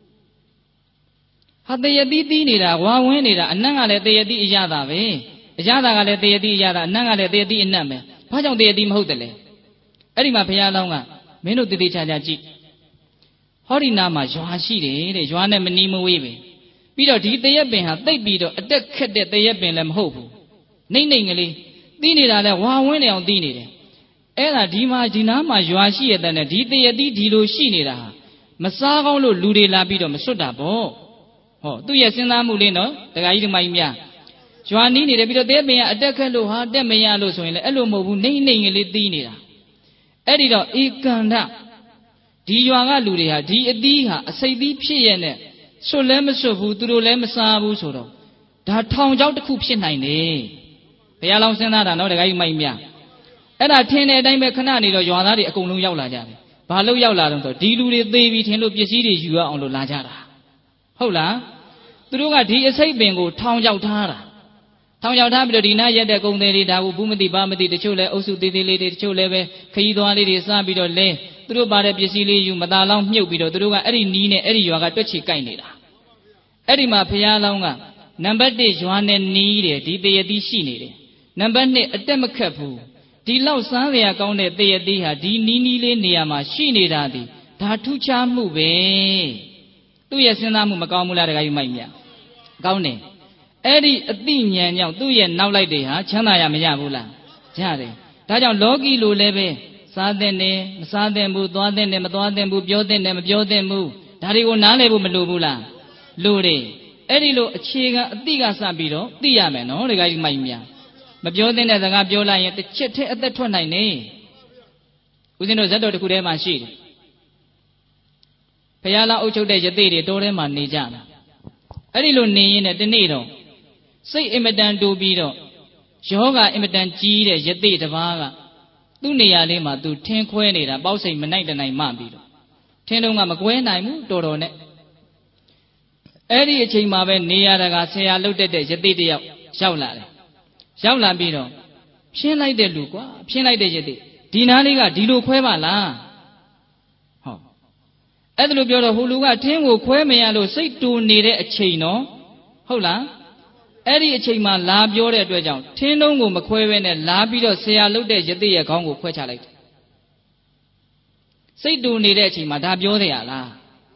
ဟာတရက်သီးသီးနေတာဝါဝင်းနေတာအနံ့ကလည်းတရက်သီးအရသာပဲအရသာကလည်းတရက်သီးအရသာအနံ့ကလည်းတရက်သီးအနံ့ပဲဘာကြောင့်တရက်သီးမဟုတ်တယ်လဲအဲ့ဒီမှာဘုရားလောင်းကမင်းတို့တည်တည်ချာချာကြည့်ဟောဒီနာမှာရွာရှိတယ်တဲ့ရွာနဲ့မနီးမဝေးပဲပြီးတော့ဒီတရက်ပင်ဟာတိတ်ပြီးတော့အတက်ခက်တဲ့တရက်ပင်လည်းမဟုတ်ဘူးနှိမ့်နှိမ့်ကလေးသီးနေတာလဲဝါဝင်းနေအောင်သီးနေတယ်အဲ့ဒါဒီနားမှာရွာရှိရတဲ့နဲ့ဒီတရက်သီးဒီလိုရှိနေတာဟာမစားကောင်းလို့လူတွေလာပြီးတော့မစွတ်တာပေါ့ဟောသူ့ရဲ့စဉ်းစားမှုလေးနော်တခါကြီးဒီမကြီးများရွာနီးနေတယ်ပြီးတော့တရက်ပင်ကအတက်ခက်လို့ဟာတက်မရလို့ဆိုရင်လည်းအဲ့လိုမဟုတ်ဘူးနှိမ့်နှိမ့်ကလေးသီးနေတာအဲ့ဒီတော့ဧကန္တဒီရွာကလူတွေဟာဒီအသီးဟာအစိတ်သီးဖြစ်ရဲ့နဲ့စွတ်လည်းမစွတ်ဘူးသူတို့လည်းမစားဘူးဆိုတော့ဒါထောင်ချောက်တစ်ခုဖြစ်နိုင်တယ်ဘုရားလောင်းစဉ်းစားတာနော်တခါကြီးမိုက်မြအဲ့ဒါထင်တဲ့အတိုင်းပဲခဏနေတော့ရွာသားတွေအကုန်လုံးရောက်လာကြတယ်ဘာလို့ရောက်လာတော့ဆိုဒီလူတွေသေပြီထင်လို့ပစ္စည်းတွေယူရအောင်လို့လာကြတာဟုတ်လားသူတို့ကဒီအစိတ်ပင်ကိုထောင်ချောက်ထားတာထောင်ချောက်ထားပြီးတော့ဒီနားရက်တဲ့ကုံတွေတွေဒါကိုဘူးမသိဘာမသိတချို့လဲအုပ်စုသေးသေးလေးတွေတချို့လဲပဲခရီးသွားလေးတွေစားပြီးတော့လဲသူတို့ပါတဲ့ပစ္စည်းလေးယူမသားလောင်းမြုပ်ပြီးတော့သူတို့ကအဲ့ဒီနီးနဲ့အဲ့ဒီရွာကတွက်ချီကိုက်နေတာအဲ့ဒီမှာဘုရားလောင်းကနံပါတ်1ရွာနဲ့နီးတယ်ဒီတရတိရှိနေတယ်နံပါတ်2အတက်မခတ်ဘူးဒီလောက်စားရကောင်းတဲ့တရတိဟာဒီနီးနီးလေးနေရာမှာရှိနေတာဒီဒါထူးခြားမှုပဲသူ့ရဲ့စဉ်းစားမှုမကောင်းဘူးလားတခါကြီးမိုက်မြကောင်းတယ်အဲ့ဒီအတိညာဉ်ကြောင့်သူ့ရဲ့နောက်လိုက်တွေဟာချမ်းသာရမရဘူးလားရတယ်ဒါကြောင့်လောကီလိုလည်းပဲစားတဲ့နဲ့မစားတဲ့ဘူးသွားတဲ့နဲ့မသွားတဲ့ဘူးပြောတဲ့နဲ့မပြောတဲ့ဘူးဒါတွေကိုနားလည်ဖို့မလိုဘူးလားလိုတယ်အဲ့ဒီလိုအခြေခံအတိကစပြီးတော့သိရမယ်နော်တခါကြီးမိုက်မြမပြောတဲ့စကားပြောလိုက်ရင်တစ်ချက်တည်းအသက်ထွက်နိုင်နေဦးဇင်းတို့ဇတ်တော်တစ်ခုထဲမှာရှိတယ်ဘုရားလောင်းအုပ်ချုပ်တဲ့ယသိတွေတောထဲမှာနေကြတာအဲ့ဒီလိုနေရင်တနေ့တော့စိတ်အင်မတန်တူပြီးတော့ယောဂအင်မတန်ကြီးတဲ့ယသိတစ်ပါးကသူ့နေရာလေးမှာသူထင်းခွဲနေတာပေါက်စိတ်မနိုင်တနိုင်မှပြီးတော့ထင်းတုံးကမကွဲနိုင်ဘူးတော်တော်နဲ့အဲ့ဒီအချိန်မှာပဲနေရတာကဆရာလှုပ်တဲ့ယသိတယောက်ရောက်လာတယ်ရောက်လာပြီးတော့ဖြင်းလိုက်တဲ့လူကွာဖြင်းလိုက်တဲ့ယသိဒီနားလေးကဒီလိုခွဲပါလားဟောအဲ့ဒါလိုပြောတော့ဟိုလူကထင်းကိုခွဲမရလို့စိတ်တူနေတဲ့အချိန်နော်ဟုတ်လားအဲ့ဒီအချိန်မှာလာပြောတဲ့အတွက်ကြောင့်ထင်းတုံးကိုမခွဲဘဲနဲ့လာပြီးတော့ဆရာလှုပ်တဲ့ယသိရဲ့ခေါင်းကိုခွဲချလိုက်တယ်စိတ်တူနေတဲ့အချိန်မှာဒါပြောတယ်ရလား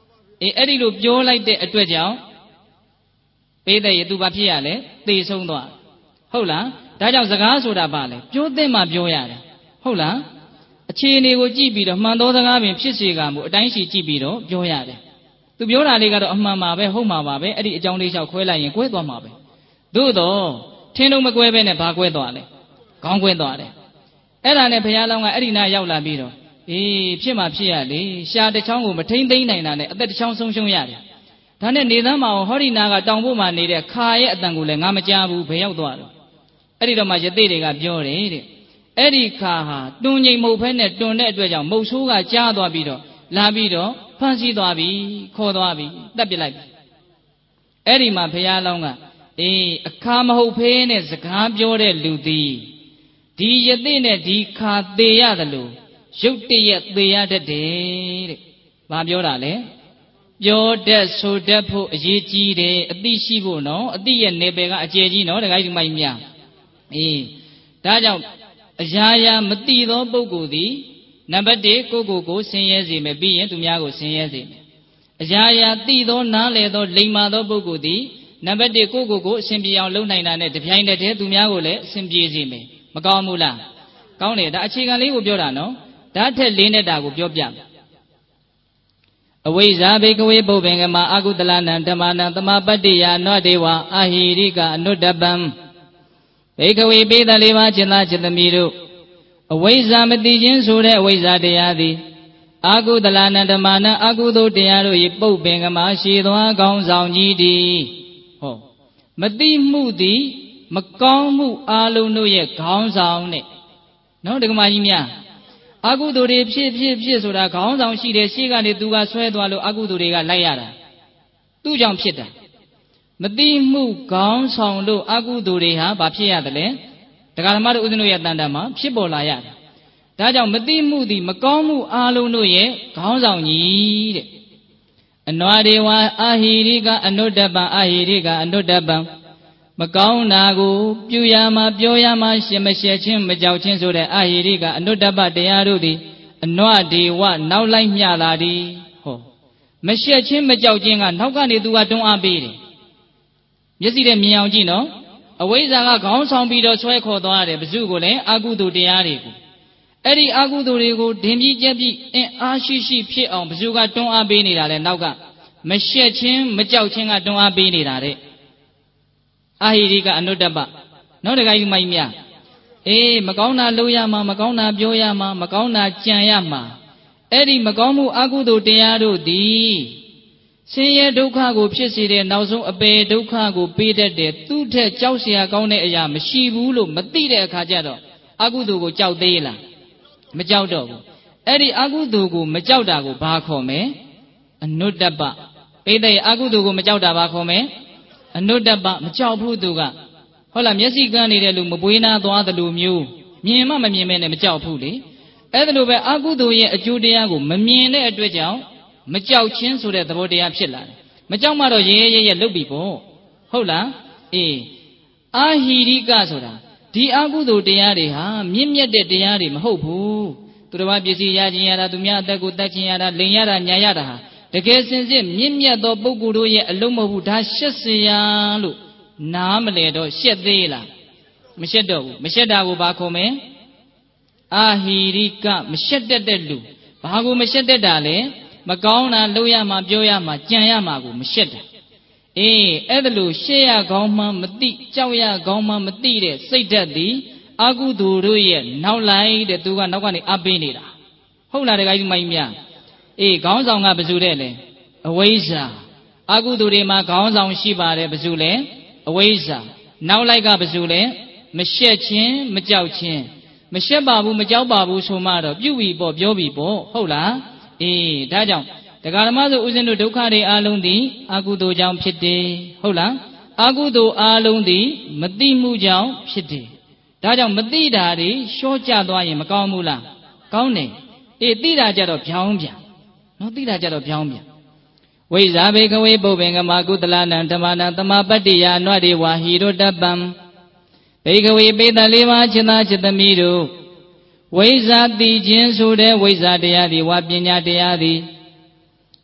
အဲ့ဒီလိုပြောလိုက်တဲ့အတွက်ကြောင့်ပေးတဲ့ရသူဘာဖြစ်ရလဲသေဆုံးသွားဟုတ်လားဒါကြောင့်စကားဆိုတာဘာလဲပြောသင့်မှပြောရတယ်ဟုတ်လားအခြေအနေကိုကြည့်ပြီးတော့မှန်သောစကားပင်ဖြစ်စေကမူအတိုင်းရှိကြည့်ပြီးတော့ပြောရတယ်သူပြောတာလေးကတော့အမှန်ပါပဲဟုတ်မှာပါပဲအဲ့ဒီအကြောင်းလေးလျှောက်ခွဲလိုက်ရင်ကွဲသွားမှာပဲသို့တော့ထင်းလုံးမကွဲပဲနဲ့ဘာကွဲသွားလဲခေါင်းကွဲသွားတယ်အဲ့ဒါနဲ့ဘုရားလောင်းကအဲ့ဒီနာရောက်လာပြီးတော့ဖြစ်မှဖြစ်ရလေရှားတစ်ချောင်းကိုမထိမ့်သိမ့်နိုင်တာနဲ့အသက်တစ်ချောင်းဆုံးရှုံးရတယ်ဒါနဲ့နေသားမအောင်ဟောဒီနာကတောင်ဖို့မှာနေတဲ့ခါရဲ့အတန်ကိုလည်းငါမကြားဘူးဘယ်ရောက်သွားတော့အဲ့ဒီတော့မှယသိတွေကပြောတယ်တဲ့အဲ့ဒီခါဟာတွန်ငိမ်မဟုတ်ဖဲနဲ့တွန်တဲ့အတွက်ကြောင့်မုတ်ဆိုးကကြားသွားပြီးတော့လာပြီးတော့ဖမ်းဆီးသွားပြီခေါ်သွားပြီတပ်ပစ်လိုက်ပြီအဲ့ဒီမှာဘုရားလောင်းကအခါမဟုတ်ဖဲနဲ့စကားပြောတဲ့လူသည်ဒီယသိနဲ့ဒီခါသေးရတယ်လို့ရုပ်တရက်သေရတတ်တယ်တဲ့ဘာပြောတာလဲပြောတတ်ဆိုတတ်ဖို့အရေးကြီးတယ်အသိရှိဖို့နော်အသိရဲ့နေပယ်ကအကျယ်ကြီးနော်တခါကြီးမိုက်များဒါကြောင့်အရာရာမသိသောပုဂ္ဂိုလ်သည်နံပါတ်1ကိုဆင်းရဲစေမယ်ပြီးရင်သူများကိုဆင်းရဲစေမယ်အရာရာသိသောနားလည်သောလိမ္မာသောပုဂ္ဂိုလ်သည်နံပါတ်1ကိုအစဉ်ပြေအောင်လုပ်နိုင်တာနဲ့တပြိုင်တည်းသူများကိုလည်းအစဉ်ပြေစေမယ်မကောင်းဘူးလားကောင်းတယ်ဒါအခြေခံလေးကိုပြောတာနော်ဒါထက်လေးနေတာကိုပြောပြမယ်အဝိဇ္ဇာဘေကဝေပုပ္ပင်္ဂမအာကုတလနံဓမ္မနံသမာပတ္တိယနောဒေဝအာဟိရိကအနုတ္တပံဘေကဝေပိသလေးပါးจิตသားจิตသမီးတို့အဝိဇ္ဇာမတိခြင်းဆိုတဲ့အဝိဇ္ဇာတရားသည်အာကုတလနံဓမ္မနံအာကုသိုလ်တရားတို့၏ပုပ္ပင်္ဂမရှိသွားကောင်းဆောင်ကြီးသည်ဟောမတိမှုသည်မကောင်းမှုအလုံးတို့ရဲ့ခေါင်းဆောင်နဲ့နော်ဒကမာကြီးများအကုသိုလ်တွေဖြစ်ဆိုတာခေါင်းဆောင်ရှိတယ်ရှေ့ကနေသူကဆွဲသွားလို့အကုသိုလ်တွေကလိုက်ရတာသူ့ကြောင့်ဖြစ်တာမတိမှုခေါင်းဆောင်လို့အကုသိုလ်တွေဟာဘာဖြစ်ရတယ်လဲတရားဓမ္မတို့ဦးဇင်းတို့ရဲ့တန်တမှာဖြစ်ပေါ်လာရတယ်ဒါကြောင့်မတိမှုသည်မကောင်းမှုအလုံးတို့ရဲ့ခေါင်းဆောင်ကြီးတဲ့အနွာဒေဝအာဟိရိကအနုတ္တပံအာဟိရိကအနုတ္တပံမကောင်းတာကိုပြုရမှာပြောရမှာရှင်မရှက်ခြင်းမကြောက်ခြင်းဆိုတဲ့အာဟိရိကအနုတ္တပတရားတို့သည်အနွဒေဝနောက်လိုက်မျှလာသည်ဟောမရှက်ခြင်းမကြောက်ခြင်းကနောက်ကနေသူကတွန်းအားပေးတယ်မျက်စိနဲ့မြင်အောင်ကြည့်နော်အဝိဇ္ဇာကခေါင်းဆောင်ပြီးတော့ဆွဲခေါ်သွားတယ်ဘုစုကိုလည်းအာကုသိုလ်တရားတွေကိုအဲ့ဒီအာကုသိုလ်တွေကိုဒင်ပြီးကြက်ပြီးအင်အားရှိဖြစ်အောင်ဘုစုကတွန်းအားပေးနေတာလေနောက်ကမရှက်ခြင်းမကြောက်ခြင်းကတွန်းအားပေးနေတာတဲ့အာဟိရိကအနုတ္တပနောက်တခါကြီးမိုင်းမြမကောင်းတာလုပ်ရမှာမကောင်းတာပြောရမှာမကောင်းတာကြံရမှာအဲ့ဒီမကောင်းမှုအကုသိုလ်တရားတို့သည်ဆင်းရဲဒုက္ခကိုဖြစ်စေတဲ့နောက်ဆုံးအပေဒုက္ခကိုပေးတတ်တယ်သူ့ထက်ကြောက်เสียကောင်းတဲ့အရာမရှိဘူးလို့မသိတဲ့အခါကျတော့အကုသိုလ်ကိုကြောက်သေးလားမကြောက်တော့ဘူးအဲ့ဒီအကုသိုလ်ကိုမကြောက်တာကိုဘာခေါ်မလဲအနုတ္တပပိဋကအကုသိုလ်ကိုမကြောက်တာဘာခေါ်မလဲအနုတ္တပမကြောက်ဘူးသူကဟုတ်လားမျက်စိကန်းနေတဲ့လူမပွေးနာသွားတယ်လို့မျိုးမြင်မှမမြင်မဲနဲ့မကြောက်ဘူးလေအဲ့ဒါလိုပဲအကုသိုလ်ရဲ့အကျိုးတရားကိုမမြင်တဲ့အတွက်ကြောင့်မကြောက်ခြင်းဆိုတဲ့သဘောတရားဖြစ်လာတယ်မကြောက်မှတော့ရဲလုတ်ပြီပေါ့ဟုတ်လားအာဟိရိကဆိုတာဒီအကုသိုလ်တရားတွေဟာမြင့်မြတ်တဲ့တရားတွေမဟုတ်ဘူးသူတော်ဘာပစ္စည်းရခြင်းရတာသူများအသက်ကိုတတ်ခြင်းရတာလိန်ရတာညာရတာဟာတကယ်စင်စစ်မြင့်မြတ်သောပုဂ္ဂိုလ်တို့ရဲ့အလုံးမဟုတ်ဘူးဒါရှက်เสียလို့နားမလဲတော့ရှက်သေးလားမရှက်တော့ဘူးမရှက်တာကိုဘာခေါ်မလဲအာဟိရိကမရှက်တတ်တဲ့လူဘာကိုမရှက်တတ်တာလဲမကောင်းတာလုပ်ရမှာပြောရမှာကြံရမှာကိုမရှက်တာအဲ့ဒါလို့ရှက်ရကောင်းမှမသိကြောက်ရကောင်းမှမသိတဲ့စိတ်ဓာတ်သည်အကုသိုလ်တို့ရဲ့နောက်လိုက်တဲ့သူကနောက်ကနေအပ်ပေးနေတာဟုတ်လားတခါကြီးမိုင်းများခေါင်းဆောင်ကဘယ်သူတဲ့လဲအဝိဇ္ဇာအကုသိုလ်တွေမှာခေါင်းဆောင်ရှိပါတယ်ဘယ်သူလဲအဝိဇ္ဇာနောက်လိုက်ကဘယ်သူလဲမရှက်ခြင်းမကြောက်ခြင်းမရှက်ပါဘူးမကြောက်ပါဘူးဆိုမှတော့ပြုပြီပေါ့ပြောပြီပေါ့ဟုတ်လားဒါကြောင့်တရားဓမ္မဆိုဦးဇင်းတို့ဒုက္ခတွေအလုံးသည်အကုသိုလ်ကြောင့်ဖြစ်တယ်ဟုတ်လားအကုသိုလ်အလုံးသည်မသိမှုကြောင့်ဖြစ်တယ်ဒါကြောင့်မသိတာတွေရှော့ကျသွားရင်မကောင်းဘူးလားကောင်းတယ်သိတာကြတော့ဖြောင်းပြန်နော်သိတာကြတော့ဖြောင်းပြန်ဝိဇ္ဇာဘေကဝေပုပ္ပင်္ဂမကုသလနံဓမ္မနံသမာပတ္တိယနွဒေဝဟိရတပံဘေကဝေပေတလေးပါးจิตသားจิตသမီးတို့ဝိဇ္ဇာတိခြင်းဆိုတဲ့ဝိဇ္ဇာတရားသည်ဝါပညာတရားသည်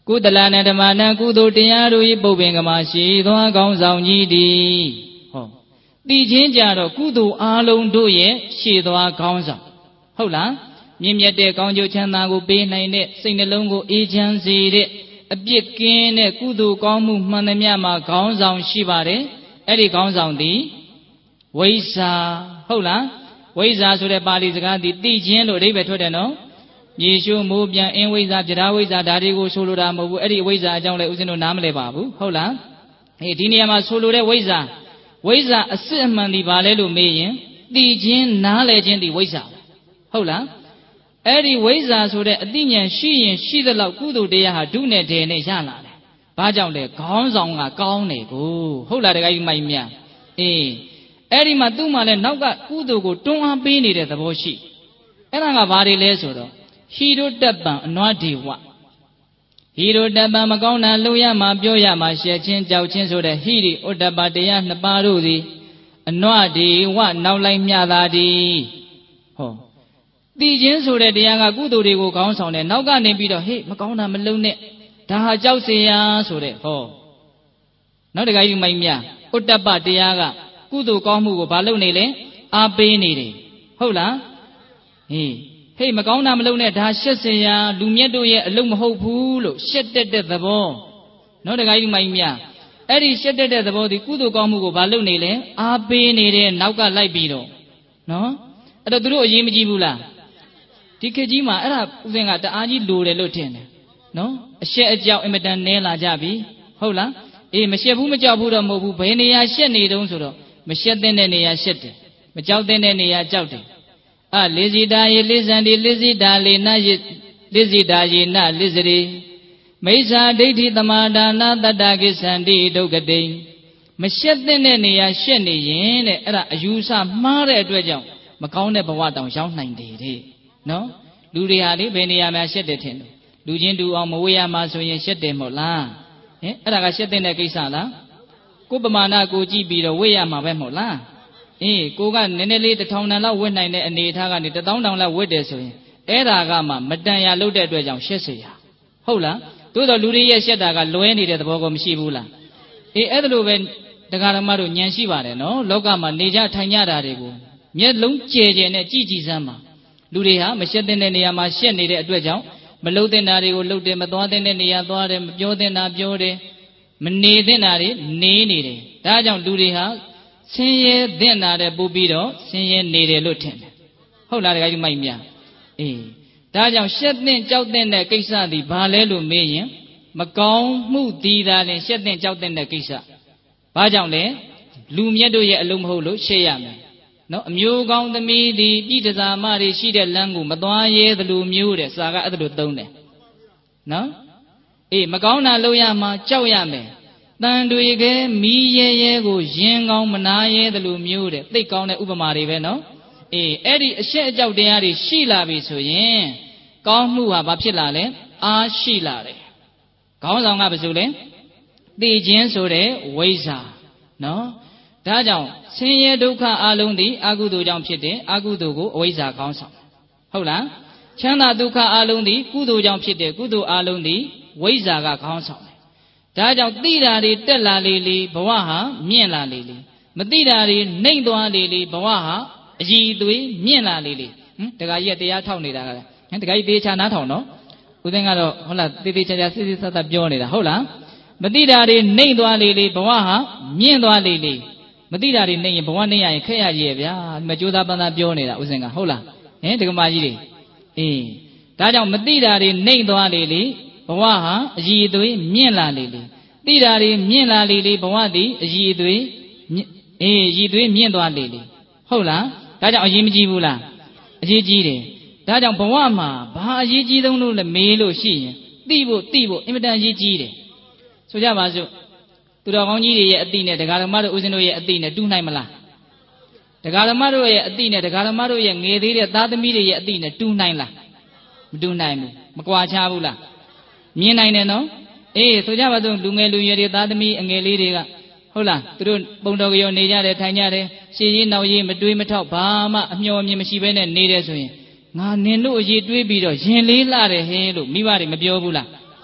ကုသလနာဓမ္မနာကုသိုလ်တရားတို့၏ပုပ္ပင်ကမရှိသောကောင်းဆောင်ကြီးသည်ဟောသိချင်းကြတော့ကုသိုလ်အားလုံးတို့ရဲ့ရှေ့သွားကောင်းဆောင်ဟုတ်လားမြင့်မြတ်တဲ့ကောင်းကျိုးချမ်းသာကိုပေးနိုင်တဲ့စိတ်နှလုံးကိုအေးချမ်းစေတဲ့အပြစ်ကင်းတဲ့ကုသိုလ်ကောင်းမှုမှန်သမျှမှာခေါင်းဆောင်ရှိပါတယ်အဲ့ဒီခေါင်းဆောင်သည်ဝိဇ္ဇာဟုတ်လားဝိဇ္ဇာဆိုတဲ့ပါဠိစကားသည်သိခြင်းလို့အဓိပ္ပာယ်ထွက်တယ်နော်မြေရှုမိုးပြန်အင်းဝိဇ္ဇာပြဒါဝိဇ္ဇာဒါတွေကိုဆိုလိုတာမဟုတ်ဘူးအဲ့ဒီဝိဇ္ဇာအကြောင်းလည်းဦးဇင်းတို့နားမလည်ပါဘူးဟုတ်လားဒီနေရာမှာဆိုလိုတဲ့ဝိဇ္ဇာအစစ်အမှန်ဒီဘာလဲလို့မေးရင်သိခြင်းနားလည်ခြင်းဒီဝိဇ္ဇာဟုတ်လားအဲ့ဒီဝိဇ္ဇာဆိုတဲ့အသိဉာဏ်ရှိရင်ရှိသလောက်ကုသိုလ်တရားဟာဒုနဲ့ဒေနဲ့ရလာတယ်ဘာကြောင့်လဲခေါင်းဆောင်ကကောင်းတယ်ကိုဟုတ်လားတခါကြီးမိုက်မြအဲ့ဒီမှာသူ့မှာလဲနောက်ကကုသိုလ်ကိုတွန်းအားပေးနေတဲ့သဘောရှိအဲ့ဒါကဘာတွေလဲဆိုတော့ဟိရုတ္တပံအနွားဒေဝဟိရုတ္တပံမကောင်းတာလုပ်ရမှာပြောရမှာရှက်ချင်းကြောက်ချင်းဆိုတဲ့ဟိရိဥတ္တပတရားနှစ်ပါးတို့သည်အနွားဒေဝနောက်လိုက်မြတာသည်ဟောသိချင်းဆိုတဲ့တရားကကုသိုလ်တွေကိုခေါင်းဆောင်တယ်နောက်ကနေပြီးတော့ဟေ့မကောင်းတာမလုပ်နဲ့ဒါဟာကြောက်เสียဆိုတဲ့ဟောနောက်တခါကြီးမိုင်းမြဥတ္တပတရားကကုသိုလ်ကောင်းမှုကိုဘာလုပ်နေလဲအားပေးနေတယ်ဟုတ်လားဟေးမကောင်းတာမလုပ်နဲ့ဒါရှက်เสียလူမြတ်တို့ရဲ့အလုပ်မဟုတ်ဘူးလို့ရှက်တက်တဲ့သဘောနောက်တခါကြီးမိုင်းမြအဲ့ဒီရှက်တက်တဲ့သဘောဒီကုသိုလ်ကောင်းမှုကိုဘာလုပ်နေလဲအားပေးနေတဲ့နောက်ကလိုက်ပြီးတော့နော်အဲ့တော့သူတို့အရေးမကြီးဘူးလားဒီခေတ်ကြီးမှာအဲ့ဒါဥစဉ်ကတအားကြီးလိုတယ်လို့ထင်တယ်နော်အရှက်အကြောက်အင်မတန်နဲလာကြပြီဟုတ်လားမရှက်ဘူးမကြောက်ဘူးတော့မဟုတ်ဘူးဘယ်နေရာရှက်နေတုံးဆိုတော့မရှက်တဲ့နေရာရှက်တယ်မကြောက်တဲ့နေရာကြောက်တယ်လိဇိတာယေလိဇန္တိလိဇိတာလေနယေလိဇိတာယေနလိဇရိမိစ္ဆာဒိဋ္ဌိသမာဒါနတတ္တကိသန္တိဒုက္ကတိမရှက်တဲ့နေရာရှက်နေရင်တဲ့အဲ့ဒါအယူဆမှားတဲ့အတွက်ကြောင့်မကောင်းတဲ့ဘဝတောင်ရောက်နိုင်တယ်တဲ့နော်လူတွေဟာလေဘယ်နေရာမှာရှက်တယ်ထင်တယ်လူချင်းတူအောင်မဝေးရမှာဆိုရင်ရှက်တယ်မို့လားအဲ့ဒါကရှက်တဲ့ကိစ္စလားကိုပမာဏကိုကြည့်ပြီးတော့ဝေးရမှာပဲမို့လားကိုကနည်းနည်းလေး1000တန်လောက်ဝတ်နိုင်တဲ့အနေအထားကနေ1000တောင်လောက်ဝတ်တယ်ဆိုရင်အဲ့ဒါကမှမတန်ရလုပ်တဲ့အတွက်ကြောင့်ရှက်เสียဟုတ်လားသို့တော်လူတွေရဲ့ရှက်တာကလွဲနေတဲ့သဘောကိုမရှိဘူးလားအဲ့ဒါလိုပဲတရားဓမ္မတို့ဉာဏ်ရှိပါတယ်နော်လောကမှာနေကြထိုင်ကြတာတွေကိုမျက်လုံးကျဲကျဲနဲ့ကြည်ကြည်စမ်းပါလူတွေဟာမရှက်တဲ့နေရာမှာရှက်နေတဲ့အတွက်ကြောင့်မလှုပ်တဲ့နာတွေကိုလှုပ်တယ်မသွားတဲ့နေရာသွားတယ်မပြောတဲ့နာပြောတယ်မနေတဲ့နာတွေနေနေတယ်ဒါကြောင့်လူတွေဟာဆင်းရဲတဲ့နာတဲ့ပို့ပြီးတော့ဆင်းရဲနေတယ်လို့ထင်တယ်ဟုတ်လားတခါကြီးမိုက်မြဒါကြောင့်ရှက်တဲ့ကြောက်တဲ့ကိစ္စဒီဘာလဲလို့မေးရင်မကောင်းမှုဒီသာရင်ရှက်တဲ့ကြောက်တဲ့ကိစ္စဘာကြောင့်လဲလူမြတ်တို့ရဲ့အလုံးမဟုတ်လို့ရှက်ရမယ်နော်အမျိုးကောင်းသမီးဒီပြည်တစားမတွေရှိတဲ့လမ်းကိုမသွားရဲသလိုမျိုးတဲ့စာကအဲ့ဒါလိုသုံးတယ်နော်မကောင်းတာလုပ်ရမှာကြောက်ရမယ်တန်တွေကဲမီးရဲရဲကိုရင်ကောင်းမနာရဲသလိုမျိုးတဲ့သိကောင်းတဲ့ဥပမာတွေပဲနော်အဲ့ဒီအရှက်အကြောက်တရားတွေရှိလာပြီဆိုရင်ကောင်းမှုဟာဘာဖြစ်လာလဲအားရှိလာတယ်ခေါင်းဆောင်ကဘာဆိုလဲသိခြင်းဆိုတဲ့ဝိဇ္ဇာနော်ဒါကြောင့်ဆင်းရဲဒုက္ခအလုံးသည်အကုသိုလ်ကြောင့်ဖြစ်တယ်အကုသိုလ်ကိုအဝိဇ္ဇာခေါင်းဆောင်ဟုတ်လားချမ်းသာဒုက္ခအလုံးသည်ကုသိုလ်ကြောင့်ဖြစ်တယ်ကုသိုလ်အလုံးသည်ဝိဇ္ဇာကခေါင်းဆောင်တယ်ဒါကြောင့်သိတာတွေတက်လာလေလေဘဝဟာမြင့်လာလေလေမသိတာတွေနှိမ့်သွားလေလေဘဝဟာအည်အသွေးမြင့်လာလေလေတခါကြီးကတရားထောက်နေတာကတခါကြီးတေချာနားထောင်နော်ဦးသိန်းကတော့ဟုတ်လားတေချာစစ်စစ်ဆက်ဆက်ပြောနေတာဟုတ်လားမသိတာတွေနှိမ့်သွားလေလေဘဝဟာမြင့်သွားလေလေမသိတာတွေနှိမ့်ရင်ဘဝနှိမ့်ရရင်ခက်ရကြီးရဲ့ဗျာမကြိုးစားပန်းစားပြောနေတာဦးစင်ကဟုတ်လားဒကမာကြီးတွေဒါကြောင့်မသိတာတွေနှိမ့်သွားလေလေဘဝဟာအည်အသွေးမြင့်လာလေလေသိတာတွေမြင့်လာလေလေဘဝသည်အည်အသွေးအည်သွေးမြင့်သွားလေလေဟုတ်လားဒါကြောင့်အရေးမကြီးဘူးလားအရေးကြီးတယ်ဒါကြောင့်ဘဝမှာဘာအရေးကြီးဆုံးလို့လဲမေးလို့ရှိရင်သိဖို့အင်မတန်အရေးကြီးတယ်ဆိုကြပါစို့သူတော်ကောင်းကြီးတွေရဲ့အတိနဲ့ဒကာဓမ္မတို့ဦးဇင်းတို့ရဲ့အတိနဲ့တူနိုင်မလားဒကာဓမ္မတို့ရဲ့အတိနဲ့ဒကာဓမ္မတို့ရဲ့ငယ်သေးတဲ့သားသမီးတွေရဲ့အတိနဲ့တူနိုင်လားမတူနိုင်ဘူးမကွာခြားဘူးလားမြင်နိုင်တယ်နော်ဆိုကြပါစို့လူငယ်လူရွယ်တွေသားသမီးအငယ်လေးတွေကဟုတ်လားသူတို့ပုံတော်ကြောနေကြတယ်ထိုင်ကြတယ်ရှည်ကြီးနောက်ကြီးမတွေးမထောက်ဘာမှအမျှော်အမြင်မရှိဘဲနဲ့နေတယ်ဆိုရင်ငါနင်တို့အရေးတွေးပြီးတော့ရင်လေးလာတယ်ဟဲလို့မိဘတွေမပြောဘူးလား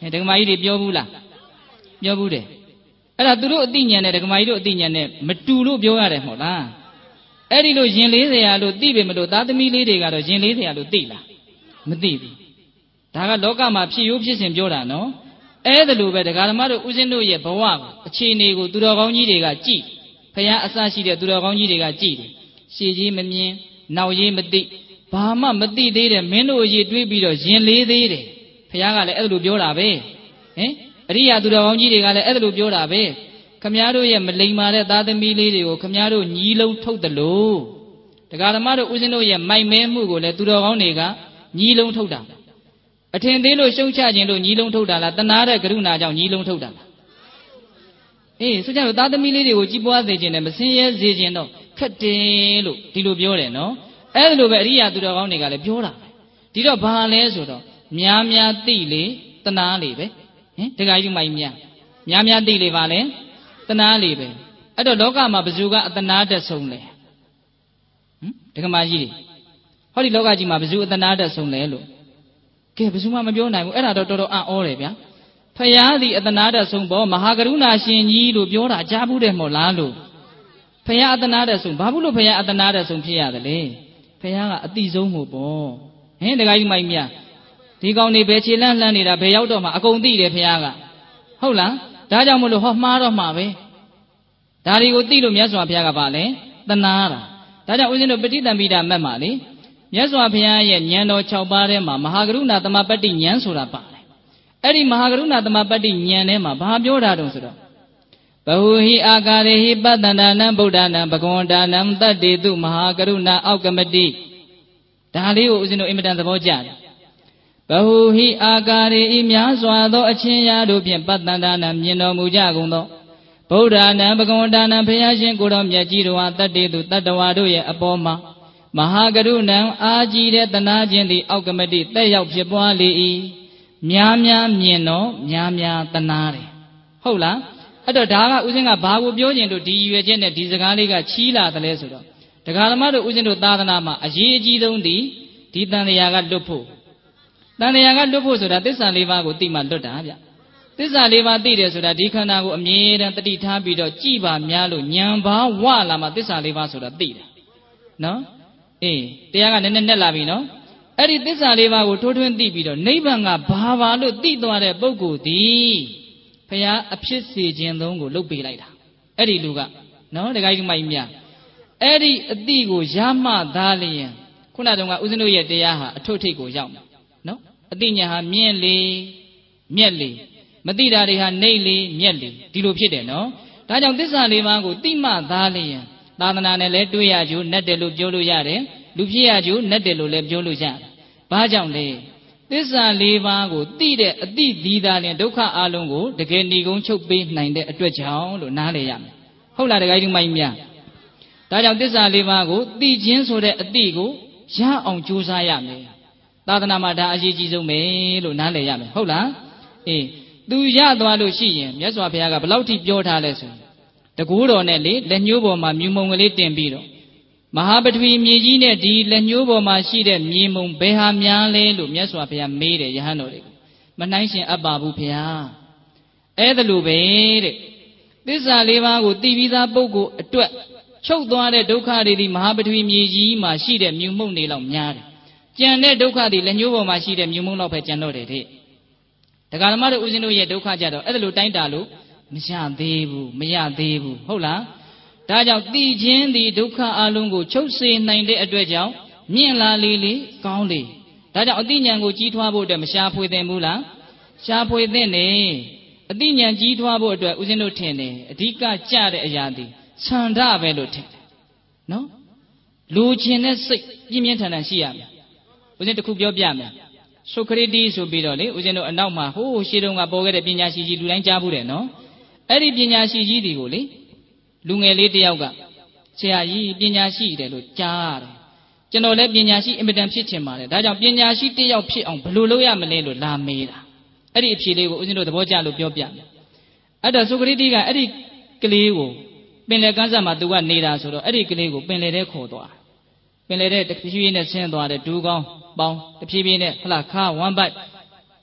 ဒကမာကြီးတွေပြောဘူးလားပြောဘူးတယ်အဲ့ဒါသူတို့အသိဉာဏ်နဲ့ဒကမာကြီးတို့အသိဉာဏ်နဲ့မတူလို့ပြောရတယ်မဟုတ်လားအဲ့ဒီလိုရင်40ရာလို့သိပေမလို့သားသမီးလေးတွေကတော့ရင်40ရာလို့သိလားမသိဘူးဒါကလောကမှာဖြစ်ရိုးဖြစ်စဉ်ပြောတာနော်အဲ့ဒါလိုပဲဒကာဓမ္မတို့ဦးဇင်းတို့ရဲ့ဘဝကိုအခြေအနေကိုသူတော်ကောင်းကြီးတွေကကြည်ဖခင်အစရှိတဲ့သူတော်ကောင်းကြီးတွေကကြည်တယ်ရှေ့ကြီးမမြင်နောက်ရေးမသိဘာမှမသိသေးတယ်မင်းတို့အရေးတွေးပြီးတော့ရင်လေးသေးတယ်ဖခင်ကလည်းအဲ့လိုပြောတာပဲဟင်အရိယာသူတော်ကောင်းကြီးတွေကလည်းအဲ့လိုပြောတာပဲခမည်းတော်ရဲ့မလိမ္မာတဲ့သားသမီးလေးတွေကိုခမည်းတော်ညီလုံးထုတ်တယ်လို့ဒကာဓမ္မတို့ဦးဇင်းတို့ရဲ့မိုက်မဲမှုကိုလည်းသူတော်ကောင်းတွေကညီလုံးထုတ်တာအထင်သေးလို့ရှုံချခြင်းလို့ညီလုံးထုတ်တာလားတနာတဲ့ကရုဏာကြောင့်ညီလုံးထုတ်တာလားအေးဆိုကြတော့သားသမီးလေးတွေကိုကြီးပွားစေခြင်းနဲ့မစင်းရဲစေခြင်းတော့ခက်တယ်လို့ဒီလိုပြောတယ်နော်အဲ့လိုပဲအရိယာသူတော်ကောင်းတွေကလည်းပြောတာပဲဒီတော့ဘာလဲဆိုတော့များများသိလေတနာလေပဲဟင်တခါကြီးမိုက်များများသိလေပါလေတနာလေပဲအဲ့တော့လောကမှာဘယ်သူကအတနာတက်ဆုံးလဲဟင်ဒကမာကြီးတွေဟောဒီလောကကြီးမှာဘယ်သူအတနာတက်ဆုံးလဲလို့ကဲဘယ်သူမှမပြောနိုင်ဘူးအဲ့ဒါတော့တော်တော်အံ့ဩတယ်ဗျာဖယားသည်အတနာတက်ဆုံးပေါ့မဟာကရုဏာရှင်ကြီးလို့ပြောတာကြားဘူးတယ်မို့လားလို့ဖယားအတနာတက်ဆုံးဘာဘူးလို့ဖယားအတနာတက်ဆုံးဖြစ်ရတယ်လေဖယားကအတိဆုံးမို့ပေါ့ဟင်တခါကြီးမိုက်မြဒီကောင်နေဘယ်ခြေလန်းလှမ်းနေတာဘယ်ရောက်တော့မှအကုန်သိတယ်ဖယားကဟုတ်လားဒါကြောင့်မို့လို့ဟောမှားတော့မှာပဲဒါတွေကိုသိလို့မြတ်စွာဘုရားကပါလဲတနာတာဒါကြောင့်ဦးဇင်းတို့ပဋိသင်္ပိဒမတ်မှာလေမြတ်စွာဘုရားရဲ့ဉာဏ်တော်6ပါးထဲမှာမဟာကရုဏာသမပတ္တိဉာဏ်ဆိုတာပါတယ်အဲ့ဒီမဟာကရုဏာသမပတ္တိဉာဏ်ထဲမှာဘာပြောတာတုံးဆိုတော့ဘဟုဟိအာကာရေဟိပတ္တန္တနံဗုဒ္ဓနာဘဂဝန္တာနံတတ္တေတုမဟာကရုဏာအောက်ကမတိဒါလေးကိုဦးဇင်းတို့အင်မတန်သဘောကျတယ်ဘဟုဟိအာကာရေဤများစွာသောအချင်းရာတို့ဖြင့်ပတ္တန္တနံမြင်တော်မူကြကုန်သောဗုဒ္ဓနာဘဂဝန္တာနာဘုရားရှင်ကိုတော်မြတ်ကြီးတော်ဟာတတ္တေသူတတ္တဝါတို့ရဲ့အပေါ်မှာမဟာကရုဏာအာကြီးတဲ့တနာခြင်းသည်အောက်ကမတိတက်ရောက်ဖြစ်ပွားလေ၏များများမြင်တော့များများတနာတယ်ဟုတ်လားအဲ့တော့ဒါကဦးဇင်းကဘာကိုပြောခြင်းတို့ဒီရွယ်ချက်နဲ့ဒီစကားလေးကချီးလာတယ်လဲဆိုတော့ဒကာဓမ္မတို့ဦးဇင်းတို့သာသနာမှာအရေးအကြီးဆုံးဒီတန်တရားကလွတ်ဖို့တန်တရားကလွတ်ဖို့ဆိုတာသစ္စာလေးပါးကိုသိမှလွတ်တာဗျသစ္စာလေးပါးသိတယ်ဆိုတာဒီခန္ဓာကိုအမြဲတမ်းတတိထားပြီးတော့ကြည်ပါများလို့ဉာဏ်ဘာဝလာမှသစ္စာလေးပါးဆိုတာသိတယ်နော်အေးတရားကနည်းနည်းနဲ့လာပြီနော်အဲ့ဒီသစ္စာလေးပါးကိုထိုးထွင်းသိပြီးတော့နိဗ္ဗာန်ကဘာပါလို့သိသွားတဲ့ပုဂ္ဂိုလ်သည်ဘုရားအဖြစ်စေခြင်းသုံးကိုလုပ်ပေးလိုက်တာအဲ့ဒီလူကနော်တခါကြီးမိုက်မြအဲ့ဒီအတိကိုရမှသားလျင်ခုနတုန်းကဦးဇင်းတို့ရဲ့တရားဟာအထွတ်ထိပ်ကိုရောက်မှာနော်အတိညာဟာမြင့်လေမြက်လေမတိတာတွေဟာနှိမ့်လေမြက်လေဒီလိုဖြစ်တယ်နော်ဒါကြောင့်သစ္စာလေးပါးကိုသိမှသားလျင်သာသနာနဲ့လည်းတွေ့ရကြိုးနဲ့တယ်လို့ပြောလို့ရတယ်လူဖြစ်ရကြိုးနဲ့တယ်လို့လည်းပြောလို့ရတယ်ဘာကြောင့်လဲသစ္စာလေးပါးကိုသိတဲ့အတိဒီသာလျင်ဒုက္ခအလုံးကိုတကယ်ဏီကုံချုပ်ပေးနိုင်တဲ့အတွက်ကြောင့်လို့နားလည်ရမယ်ဟုတ်လားတကယ်ကြီးမိုင်းများဒါကြောင့်သစ္စာလေးပါးကိုသိခြင်းဆိုတဲ့အတိကိုရအောင်ကြိုးစားရမယ်သာသနာမှာဒါအရေးကြီးဆုံးပဲလို့နားလည်ရမယ်ဟုတ်လားအေးသူရသွားလို့ရှိရင်မြတ်စွာဘုရားကဘယ်လောက်ထိပြောထားလဲဆိုရင်တကူတော်နဲ့လေလက်ညှိုးပေါ်မှာမြူမုံကလေးတင်ပြီးတော့မဟာပထဝီမြေကြီးနဲ့ဒီလက်ညှိုးပေါ်မှာရှိတဲ့မြေမုံဘယ်ဟာများလဲလို့မြတ်စွာဘုရားမေးတယ်ယဟန်တော်တွေကိုမနှိုင်းရှင်အပ်ပါဘူးဘုရားအဲ့ဒါလိုပဲတဲ့သစ္စာလေးပါးကိုသိပြီးသားပုဂ္ဂိုလ်အတွက်ချုပ်သွားတဲ့ဒုက္ခတွေဒီမဟာပထဝီမြေကြီးမှာရှိတဲ့မြူမှုန့်တွေလောက်များတယ်ကြံတဲ့ဒုက္ခတွေလက်ညှိုးပေါ်မှာရှိတဲ့မြူမှုန့်လောက်ပဲကြံတော့တယ်တဲ့ဒကာဓမ္မတို့ဦးဇင်းတို့ရဲ့ဒုက္ခကြတော့အဲ့ဒါလိုတိုင်းတာလို့မရသေးဘူးဟုတ်လားဒါကြောင့်သိခြင်းသည်ဒုက္ခအလုံးကိုချုပ်စေနိုင်တဲ့အတွက်ကြောင့်မြင့်လာလေလေကောင်းလေဒါကြောင့်အသိဉာဏ်ကိုကြီးထွားဖို့အတွက်မရှာဖွေသင့်ဘူးလားရှာဖွေသင့်တယ်အသိဉာဏ်ကြီးထွားဖို့အတွက်ဦးဇင်းတို့ထင်တယ်အဓိကကြတဲ့အရာသည်ဆန္ဒပဲလို့ထင်တယ်နော်လူချင်းတဲ့စိတ်ပြင်းပြင်းထန်ထန်ရှိရမယ်ဦးဇင်းတစ်ခုပြောပြမယ်ဆိုခရတီဆိုပြီးတော့လေဦးဇင်းတို့အနောက်မှာဟိုးရှေးတုန်းကပေါ်ခဲ့တဲ့ပညာရှိကြီးလူတိုင်းကြားဘူးတယ်နော်အဲ့ဒီပညာရှိကြီးတွေကိုလေလူငယ်လေးတယောက်ကဆရာကြီးပညာရှိတယ်လို့ကြားရတယ်ကျွန်တော်လည်းပညာရှိအင်မတန်ဖြစ်ချင်ပါတယ်ဒါကြောင့်ပညာရှိတယောက်ဖြစ်အောင်ဘယ်လိုလုပ်ရမလဲလို့လာမေးတာအဲ့ဒီအဖြေလေးကိုဦးဇင်းတို့သဘောကျလို့ပြောပြမယ်အဲ့တော့ဆိုခရတီကအဲ့ဒီကလေးကိုပင်လယ်ကမ်းစပ်မှာသူကနေတာဆိုတော့အဲ့ဒီကလေးကိုပင်လယ်ထဲခေါ်သွားပင်လယ်ထဲတဖြည်းဖြည်းနဲ့ဆင်းသွားတယ်ဒူးကောင်းပေါင်းတဖြည်းဖြည်းနဲ့ဟလာခါဝမ်ဘတ်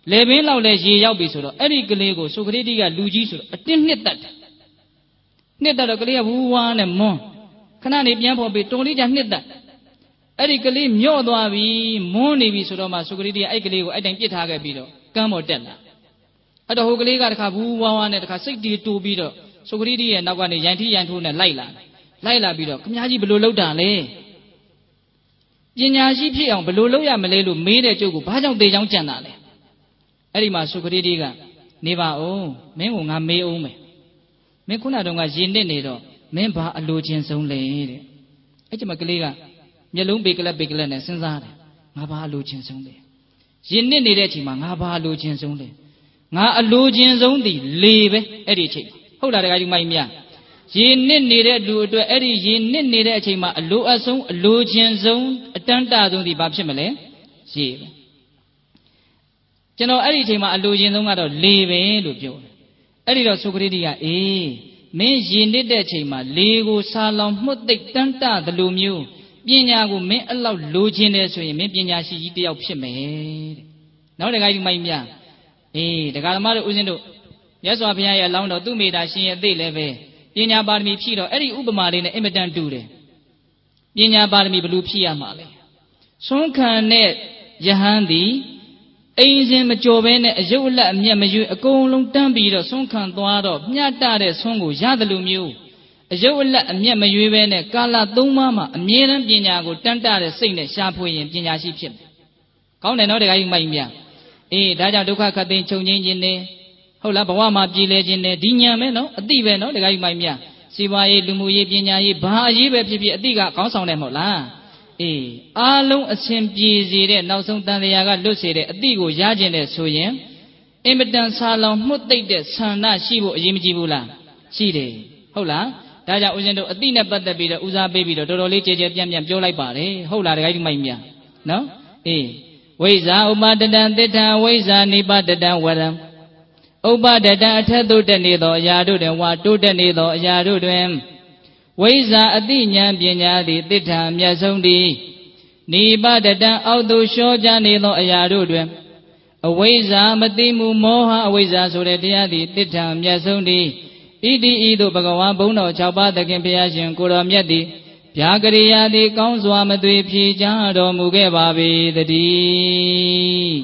လေပင်လောက်လဲရေရောက်ပြီဆိုတော့အဲ့ဒီကလေးကိုဆိုကရေတိကလူကြီးဆိုတော့အတင်းနှစ်တက်တယ်နှစ်တက်တော့ကလေးကဝူဝါနဲ့မွန်းခဏနေပြန်ဖို့ပြီးတုံလေးချနှစ်တက်အဲ့ဒီကလေးမြော့သွားပြီမွန်းနေပြီဆိုတော့မှဆိုကရေတိကအဲ့ကလေးကိုအဲ့တိုင်ပြစ်ထားခဲ့ပြီးတော့ကမ်းပေါ်တက်လာအဲ့တော့ဟိုကလေးကတခါဘူးဝါဝါနဲ့တခါစိတ်တီတူပြီးတော့ဆိုကရေတိရဲ့နောက်ကနေရန်ထီရန်ထိုးနဲ့လိုက်လာပြီးတော့ခမကြီးဘယ်လိုလုပ်တာလဲပညာရှိဖြစ်အောင်ဘယ်လိုလုပ်ရမလဲလို့မေးတဲ့ကျုပ်ကိုဘာကြောင့်တေချောင်းကြံတာလဲအဲ့ဒီမှာဆိုကရေတိကနေပါဦးမင်းကငါမေးအောင်မယ်မင်းခုနတုန်းကရင်နစ်နေတော့မင်းဘာအလိုချင်ဆုံးလဲတဲ့အဲ့ကျမကလေးကမျက်လုံးပေကလက်နဲ့စဉ်းစားတယ်ငါဘာအလိုချင်ဆုံးလဲရင်နစ်နေတဲ့အချိန်မှာငါဘာအလိုချင်ဆုံးလဲငါအလိုချင်ဆုံးသည်လေပဲအဲ့ဒီအချိန်ဟုတ်လားတခါကြီးမိုက်မြရေနစ်နေတဲ့လူအတွက်အဲ့ဒီရေနစ်နေတဲ့အချိန်မှာအလိုအဆုံးအလိုချင်ဆုံးအတန်းတဆုံးသည်ဘာဖြစ်မလဲရေပဲကျွန်တော်အဲ့ဒီအချိန်မှာအလိုချင်ဆုံးကတော့လေပဲလို့ပြောတယ်အဲ့ဒီတော့ဆိုကရေတိကအေးမင်းရေနစ်တဲ့အချိန်မှာလေကိုစာလောင်မှုတ်သိပ်တန်းတသလိုမျိုးပညာကိုမင်းအဲ့လောက်လိုချင်တယ်ဆိုရင်မင်းပညာရှိကြီးတယောက်ဖြစ်မယ်တဲ့နောက်တခါကြီးမိုက်မြအေးဒကာဓမ္မတို့ဦးဇင်းတို့မြတ်စွာဘုရားရဲ့အလောင်းတော်သူမိတာရှင်ရဲ့အသိလည်းပဲပညာပါရမီဖြည့်တော့အဲ့ဒီဥပမာလေးနဲ့အင်မတန်တူတယ်ပညာပါရမီဘယ်လိုဖြည့်ရမှာလဲဆွမ်းခံတဲ့ယဟန်သည်အိမ်စဉ်မကြော်ဘဲနဲ့အယုတ်အလတ်အမျက်မရွေးအကုန်လုံးတန်းပြီးတော့ဆွမ်းခံသွားတော့မျှတတဲ့ဆွမ်းကိုရတယ်လို့မျိုးအယုတ်အလတ်အမျက်မရွေးဘဲနဲ့ကာလသုံးပါးမှာအမြဲတမ်းပညာကိုတန်းတတဲ့စိတ်နဲ့ရှားဖွေရင်ပညာရှိဖြစ်မယ်ကောင်းတယ်နော်တခါကြီးမိုက်မြအေးဒါကြောင့်ဒုက္ခခတ်သိမ်းချုပ်ငြိမ်းခြင်းနဲ့ဟုတ်လားဘဝမှာပြည်လဲခြင်းနဲ့ဒီညာပဲနော်အတိပဲနော်တခါကြီးမိုက်မြစီပွားရေးလူမှုရေးပညာရေးဘာအရေးပဲဖြစ်ဖြစ်အတိကခေါင်းဆောင်တယ်မဟုတ်လားအေးအားလုံးအစဉ်ပြေစေတဲ့နောက်ဆုံးတန်တရားကလွတ်စေတဲ့အတိကိုရခြင်းတဲ့ဆိုရင်အင်မတန်ဆာလောင်မှုတ်သိမ့်တဲ့ဆန္ဒရှိဖို့အရေးမကြီးဘူးလားရှိတယ်ဟုတ်လားဒါကြောင့်ဦးဇင်းတို့အတိနဲ့ပတ်သက်ပြီးတော့ဦးစားပေးပြီးတော့တော်တော်လေးကြဲကြဲပြန့်ပြန့်ပြောလိုက်ပါတယ်ဟုတ်လားတခါကြီးမိုက်မြနော်အေးဝိဇ္ဇာဥပါဒတံသစ္ထံဝိဇ္ဇာနိပါဒတံဝရံဥပါဒတံအထက်သို့တက်နေသောအရာတို့တွင်ဝါတိုးတက်နေသောအရာတို့တွင်ဝိဇ္ဇာအတိဉာဏ်ပညာသည်သစ္ထံအမြတ်ဆုံးသည်နိပါဒတံအောက်သို့လျှောကြနေသောအရာတို့တွင်အဝိဇ္ဇာမသိမှုမောဟအဝိဇ္ဇာဆိုတဲ့တရားသည်သစ္ထံအမြတ်ဆုံးသည်ဣတိဤသို့ဘဂဝါဘုန်းတော်6ပါးသခင်ဘုရားရှင်ကိုတော်မြတ်သည်ဗျာကရိယာသည်ကောင်းစွာမသွေဖြေကြတော်မူခဲ့ပါပေတည်း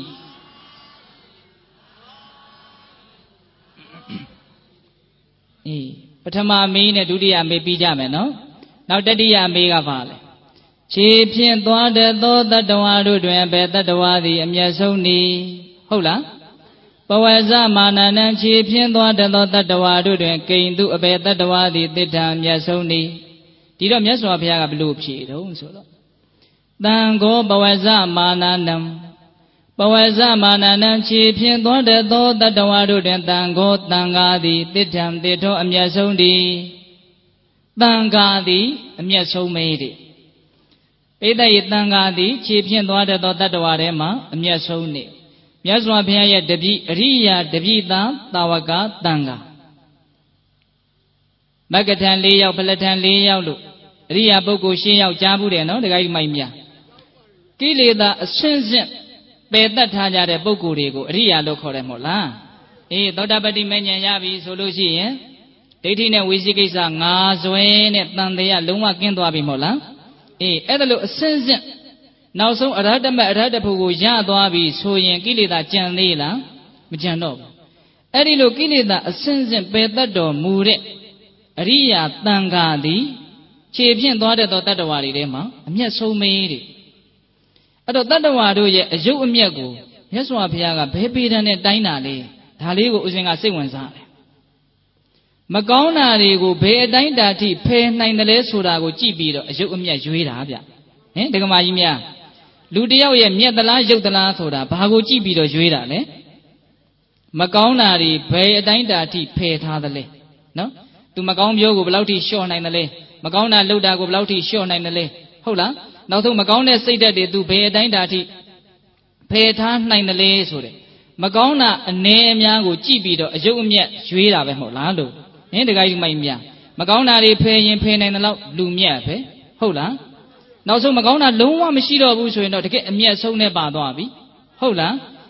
အေးပထမမေးနဲ့ဒုတိယမေးပြီးကြမယ်နော်နောက်တတိယမေးကပါလေခြေဖြင့်သွားတဲ့သောတတ္တဝါတို့တွင်ဘယ်တတ္တဝါသည်အမျက်ဆုံးနည်းဟုတ်လားပဝဇ္ဇမာနနံခြေဖြင့်သွားတဲ့သောတတ္တဝါတို့တွင်ကိဉ္တုအဘယ်တတ္တဝါသည်သစ္စာအမျက်ဆုံးနည်းဒီတော့မြတ်စွာဘုရားကဘလို့ဖြေတော့ဆိုတော့တံဃောပဝဇ္ဇမာနနံပဝဇ္ဇမာနနံခြေဖြင့်သွားတဲ့သောတတ္တဝါတို့တွင်တံဃောတံဃာသည်သစ္ထံသစ္ထောအမျက်ဆုံးသည်တံဃာသည်အမျက်ဆုံးမေးတဲ့ပိဋကယေတံဃာသည်ခြေဖြင့်သွားတဲ့သောတတ္တဝါထဲမှာအမျက်ဆုံးနေမြတ်စွာဘုရားရဲ့တပည့်အရိယာတပည့်သားတာဝကတံဃာမဂ္ဂထံ၄ယောက်ဖလထံ၄ယောက်လို့အရိယာပုဂ္ဂိုလ်၈ယောက်ကြားဘူးတယ်နော်တခါကြီးမိုက်မြကိလေသာအဆင့်ဆင့်ပယ်တတ်ထားကြတဲ့ပုဂ္ဂိုလ်တွေကိုအရိယာလို့ခေါ်တယ်မဟုတ်လားအေးသောတာပတိမဉ္ဇဉ်ရပြီဆိုလို့ရှိရင်ဒိဋ္ဌိနဲ့ဝိသိကိစ္စငါဇွဲနဲ့တန်တရားလုံးဝကင်းသွားပြီမဟုတ်လားအေးအဲ့ဒါလို့အဆင့်ဆင့်နောက်ဆုံးအရဟတမအရဟတဖို့ကိုရသွားပြီဆိုရင်ကိလေသာကြံသေးလားမကြံတော့ဘူးအဲ့ဒီလိုကိလေသာအဆင့်ဆင့်ပယ်တတ်တော်မူတဲ့အရိယာတန်ဃာသည်ခြေဖြင့်သွားတဲ့သောတတ္တဝါတွေထဲမှာအမျက်ဆုံးမေးတယ်အဲ့တော့တတ္တဝါတို့ရဲ့အယုတ်အမျက်ကိုမြတ်စွာဘုရားကဘယ်ပေတံနဲ့တိုင်းတာလဲဒါလေးကိုဦးဇင်းကစိတ်ဝင်စားတယ်မကောင်းတာတွေကိုဘယ်အတိုင်းတာထိဖယ်နိုင်တယ်လဲဆိုတာကိုကြည့်ပြီးတော့အယုတ်အမျက်ရွေးတာဗျဟင်ဒကမာကြီးများလူတယောက်ရဲ့မျက်သလားယုတ်သလားဆိုတာဘာကိုကြည့်ပြီးတော့ရွေးတာလဲမကောင်းတာတွေဘယ်အတိုင်းတာထိဖယ်ထားသလဲနော်သူမကောင်းပြောကိုဘယ်လောက်ထိလျှော့နိုင်တယ်လဲမကောင်းတာလုပ်တာကိုဘယ်လောက်ထိလျှော့နိုင်တယ်လဲဟုတ်လားနောက်ဆုံးမကောင်းတဲ့စိတ်ဓာတ်တွေသူဘယ်အတိုင်းတာထိဖယ်ထားနိုင်တယ်လဲဆိုတဲ့မကောင်းတာအ ਨੇ အများကိုကြည့်ပြီးတော့အယုတ်အမျက်ရွေးတာပဲမဟုတ်လားလို့ဟင်တခါကြီးမိုက်များမကောင်းတာတွေဖယ်ရင်ဖယ်နိုင်တယ်လို့လူမြတ်ပဲဟုတ်လားနောက်ဆုံးမကောင်းတာလုံးဝမရှိတော့ဘူးဆိုရင်တော့တကယ်အမျက်ဆုံးနဲ့ပါသွားပြီဟုတ်လား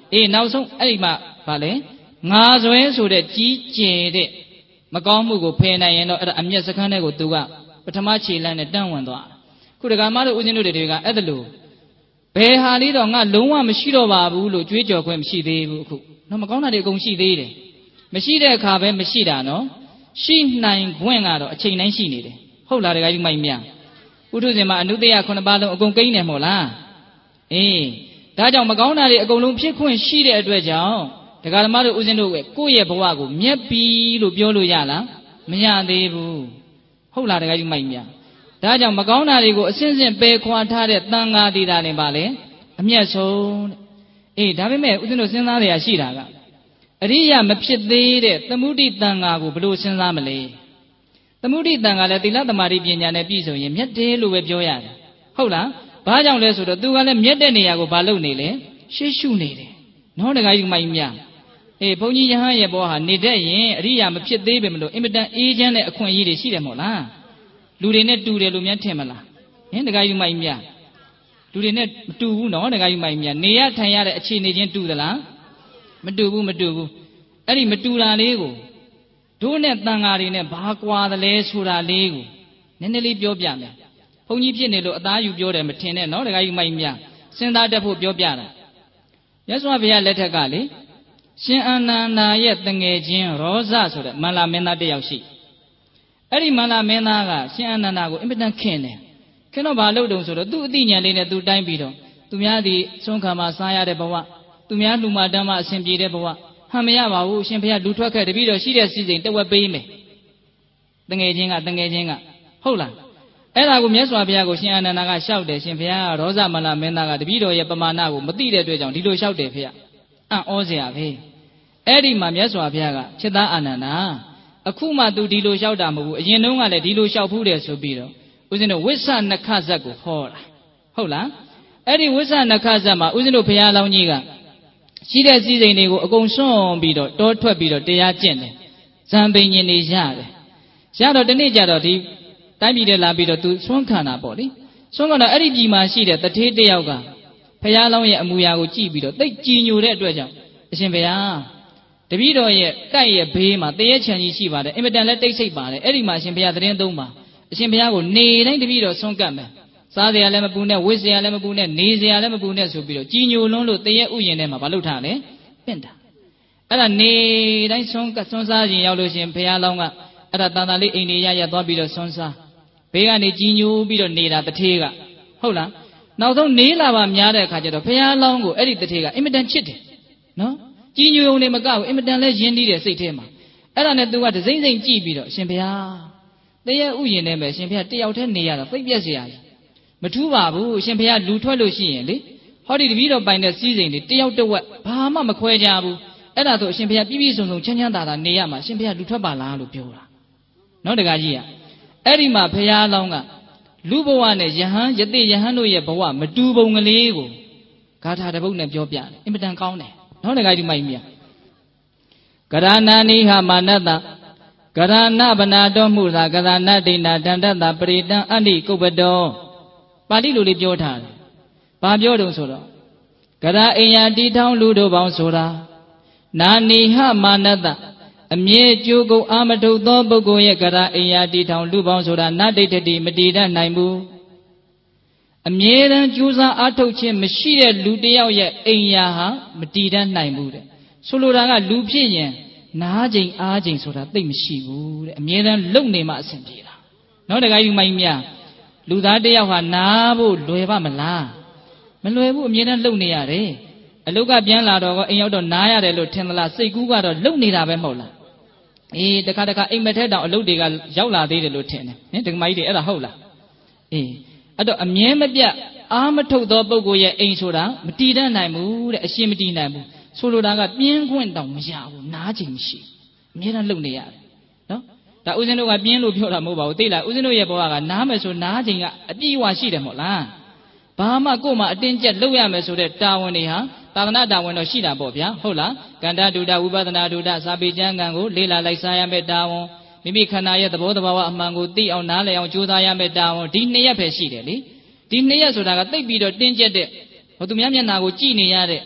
နောက်ဆုံးအဲ့ဒီမှာဗာလဲငါဇွဲဆိုတဲ့ကြီးကျယ်တဲ့မကောင်းမှုကိုဖယ်နိုင်ရင်တော့အဲ့ဒါအမျက်စခန်းတွေကိုသူကပထမခြေလှမ်းနဲ့တန်းဝင်သွားခုဒကာမတို့ဦးဇင်းတို့တွေကအဲ့ဒါလို့ဘယ်ဟာလေးတော့ငါလုံးဝမရှိတော့ပါဘူးလို့ကြွေးကြော်ခွင့်မရှိသေးဘူးအခုနော်မကောင်းတာတွေအကုန်ရှိသေးတယ်မရှိတဲ့အခါပဲမရှိတာနော်ရှိနိုင်ခွင့်ကတော့အချိန်တိုင်းရှိနေတယ်ဟုတ်လားဒကာကြီးမိုက်မြပုထုဇဉ်မှာအနုတ္တယ9ပါးလုံးအကုန်ကိန်းတယ်မို့လားဒါကြောင့်မကောင်းတာတွေအကုန်လုံးဖြစ်ခွင့်ရှိတဲ့အတွက်ကြောင့်ဒကာဓမ္မတို့ဦးဇင်းတို့ကကိုယ့်ရဲ့ဘဝကိုမြတ်ပြီလို့ပြောလို့ရလားမရသေးဘူးဟုတ်လားဒကာကြီးမိုက်မြဒါကြောင့်မကောင်းတာတွေကိုအစဉ်စဉ်ပယ်ခွာထားတဲ့တန်ဃာတိတာလည်းပါလေအမျက်ဆုံးတဲ့ဒါပေမဲ့ဦးဇင်းတို့စဉ်းစားရရှိတာကအရိယာမဖြစ်သေးတဲ့သမုဒိတန်ဃာကိုဘယ်လိုစဉ်းစားမလဲသမုဒိတန်ဃာလည်းသီလသမာဓိပညာနဲ့ပြည့်စုံရင်မြတ်တယ်လို့ပဲပြောရတယ်ဟုတ်လားဘာကြောင့်လဲဆိုတော့သူကလည်းမြတ်တဲ့နေရာကိုဘာလုပ်နေလဲရှေ့ရှုနေတယ်နော်ဒကာကြီးမိုက်မြဘုန်းကြီးယဟန်ရဲ့ဘောဟာနေတတ်ရင်အရိယာမဖြစ်သေးပဲမလို့အင်မတန်အေးချမ်းတဲ့အခွင့်အရေးတွေရှိတယ်မို့လားလူတွေနဲ့တူတယ်လို့များထင်မလားဒကာကြီးမိုက်မြလူတွေနဲ့မတူဘူးနော်ဒကာကြီးမိုက်မြနေရထိုင်ရတဲ့အခြေအနေချင်းတူသလားမတူဘူးအဲ့ဒီမတူတာလေးကိုတို့နဲ့တန်ဃာတွေနဲ့ဘာကွာသလဲဆိုတာလေးကိုနည်းနည်းလေးပြောပြမယ်ဘုန်းကြီးဖြစ်နေလို့အသားယူပြောတယ်မထင်နဲ့နော်ဒကာကြီးမိုက်မြစဉ်းစားတတ်ဖို့ပြောပြတာမြတ်စွာဘုရားလက်ထက်ကလေရှင်အာနန္ဒာရဲ့တငယ်ချင်းရောဇဆိုတဲ့မန္လာမင်းသားတစ်ယောက်ရှိအဲ့ဒီမန္လာမင်းသားကရှင်အာနန္ဒာကိုအင်မတန်ခင်တယ်ခင်တော့ဘာလုပ်တုံဆိုတော့သူ့အသိဉာဏ်လေးနဲ့သူတိုင်းပြီးတော့သူများဒီဆုံးခံမှာစားရတဲ့ဘဝသူများလူမတမ်းမအစဉ်ပြေတဲ့ဘဝဟန်မရပါဘူးရှင်ဘုရားလူထွက်ခဲ့တပည့်တော်ရှိတဲ့စီစဉ်တဝက်ပေးမယ်တငယ်ချင်းကဟုတ်လားအဲ့ဒါကိုမြတ်စွာဘုရားကိုရှင်အာနန္ဒာကလျှောက်တယ်ရှင်ဘုရားရောဇမန္လာမင်းသားကတပည့်တော်ရဲ့ပမာဏကိုမသိတဲ့အတွက်ကြောင့်ဒီလိုလျှောက်တယ်ဖေအံ့ဩစရာပဲအဲ့ဒီမှာမြတ်စွာဘုရားကချက်သားအာနန္ဒာအခုမှ तू ဒီလိုလျှောက်တာမဟုတ်ဘူးအရင်တုန်းကလည်းဒီလိုလျှောက်ဖူးတယ်ဆိုပြီးတော့ဦးဇင်းတို့ဝိသနခဇတ်ကိုဟောတာဟုတ်လားအဲ့ဒီဝိသနခဇတ်မှာဦးဇင်းတို့ဘုရားလောင်းကြီးကရှိတဲ့စည်းစိမ်တွေကိုအကုန်စွန့်ပြီးတော့တောထွက်ပြီးတော့တရားကျင့်တယ်ဇံပိန်ရှင်နေရတယ်ရတော့တနေ့ကျတော့ဒီတိုင်းပြည်ထဲလာပြီးတော့ तू ဆွမ်းခံတာပေါ့လေဆွမ်းခံတော့အဲ့ဒီပြည်မှာရှိတဲ့တထေးတယောက်ကဘုရားလောင်းရဲ့အမူအရာကိုကြည့်ပြီးတော့သိကြည်ညိုတဲ့အတွက်ကြောင့်အရှင်ဘုရားတပည့်တော်ရဲ့တိုက်ရဲ့ဘေးမှာတရေချံကြီးရှိပါတယ်အင်မတန်လည်းတိတ်ဆိတ်ပါတယ်အဲ့ဒီမှာအရှင်ဘုရားသတင်းသုံးပါအရှင်ဘုရားကိုနေတိုင်းတပည့်တော်ဆွမ်းကပ်မယ်စားစရာလည်းမပူနဲ့ဝတ်စရာလည်းမပူနဲ့နေစရာလည်းမပူနဲ့ဆိုပြီးတော့ကြည်ညိုလွန်းလို့တရေဥယျာဉ်ထဲမှာမလုပ်ထားလဲပင့်တာအဲ့ဒါနေတိုင်းဆွမ်းစားခြင်းရောက်လို့ရှင်ဘုရားလောင်းကအဲ့ဒါတန်တန်လေးအိမ်နေရသွားပြီးတော့ဆွမ်းစားဘေးကနေကြည်ညိုပြီးတော့နေတာတထေးကဟုတ်လားနောက်ဆုံးနေလာပါများတဲ့အခါကျတော့ဘုရားလောင်းကိုအဲ့ဒီတထေးကအင်မတန်ချစ်တယ်နော်ကြည်ညိုုံနေမကဘူးအင်မတန်လဲရင်းနှီးတယ်စိတ်ထဲမှာအဲ့ဒါနဲ့သူကဒစိမ့်စိမ့်ကြည့်ပြီးတော့ရှင်ဘုရားတရေဥယျာဉ်ထဲမှာရှင်ဘုရားတယောက်တည်းနေရတာသိပ်ပြက်စရာကြီးမထူးပါဘူးရှင်ဘုရားလူထွက်လို့ရှိရင်လေဟောဒီတပည့်တော်ပိုင်တဲ့စည်းစိမ်တွေတယောက်တစ်ဝက်ဘာမှမခွဲကြဘူးအဲ့ဒါဆိုအရှင်ဘုရားပြည့်ပြည့်စုံစုံချမ်းချမ်းသာသာနေရမှာရှင်ဘုရားလူထွက်ပါလားလို့ပြောတာနော်တကားကြီးကအဲ့ဒီမှာဘုရားလောင်းကလူဘဝနဲ့ယဟန်ယတိယဟန်တို့ရဲ့ဘဝမတူပုံကလေးကိုဂါထာတစ်ပုဒ်နဲ့ပြောပြတယ်အင်မတန်ကောင်းတယ်နော်တကားကြီးမိုက်မြကရဏာနိဟမာနတကရဏဗနာတော်မှုသာကရဏဒိဏဒန္တတပရိတံအန္တိကုပ္ပတောပါဠိလိုလေးပြောထားတယ်ဘာပြောတုံဆိုတော့ကရအိယတီထောင်းလူတို့ပေါင်းဆိုတာနာနိဟမာနတအမြဲကြိုးကုပ်အာမထုတ်သောပုဂ္ဂိုလ်ရဲ့ကရအိယတီထောင်းလူပေါင်းဆိုတာနဒိဋ္ဌတိမတည်တတ်နိုင်ဘူးအမြဲတမ်းကြိုးစားအားထုတ်ခြင်းမရှိတဲ့လူတစ်ယောက်ရဲ့အိမ်ယာဟာမတည်တတ်နိုင်ဘူးတဲ့ဆိုလိုတာကလူဖြစ်ရင်နားချိန်အားချိန်ဆိုတာသိမရှိဘူးတဲ့အမြဲတမ်းလုံနေမှအဆင်ပြေတာနော်တခါယူမိုင်းများလူသားတစ်ယောက်ဟာနားဖို့လွယ်ပါမလားမလွယ်ဘူးအမြဲတမ်းလုံနေရတယ်အလုတ်ကပြန်လာတော့အိမ်ရောက်တော့နားရတယ်လို့ထင်သလားစိတ်ကူးကတော့လုံနေတာပဲမဟုတ်လားတခါအိမ်မက်ထဲတောင်အလုတ်တွေကရောက်လာသေးတယ်လို့ထင်တယ်ဟင်ဒကမကြီးတွေအဲ့ဒါဟုတ်လားအဲ့တော့အမြဲမပြတ်အားမထုတ်သောပုဂ္ဂိုလ်ရဲ့အိမ်ဆိုတာမတည်တတ်နိုင်ဘူးတဲ့အရှင်မတည်နိုင်ဘူးဆိုလိုတာကပြင်းခွင့်တောင်မရဘူးနားချိန်မရှိအမြဲတမ်းလုံနေရတယ်နော်ဒါဦးဇင်းတို့ကပြင်းလို့ပြောတာမဟုတ်ပါဘူးသိလားဦးဇင်းတို့ရဲ့ဘဝကနားမယ်ဆိုနားချိန်ကအပြည့်အဝရှိတယ်မဟုတ်လားဘာမှကိုယ်မှအတင်းကျပ်လုပ်ရမယ်ဆိုတဲ့တာဝန်တွေဟာသာသနာတာဝန်တော့ရှိတာပေါ့ဗျာဟုတ်လားကန္တဒုဒဝိပဿနာဒုဒစာပေကျမ်းဂန်ကိုလေ့လာလိုက်စားရမယ့်တာဝန်မိမိခန္ဓာရဲ့သဘောတဘာဝအမှန်ကိုသိအောင်နားလည်အောင်ကြိုးစားရမယ့်တာဝန်ဒီနှစ်ရက်ပဲရှိတယ်လေဒီနှစ်ရက်ဆိုတာကတိတ်ပြီးတော့တင်းကျပ်တဲ့ဟိုသူများမျက်နာကိုကြည်နေရတဲ့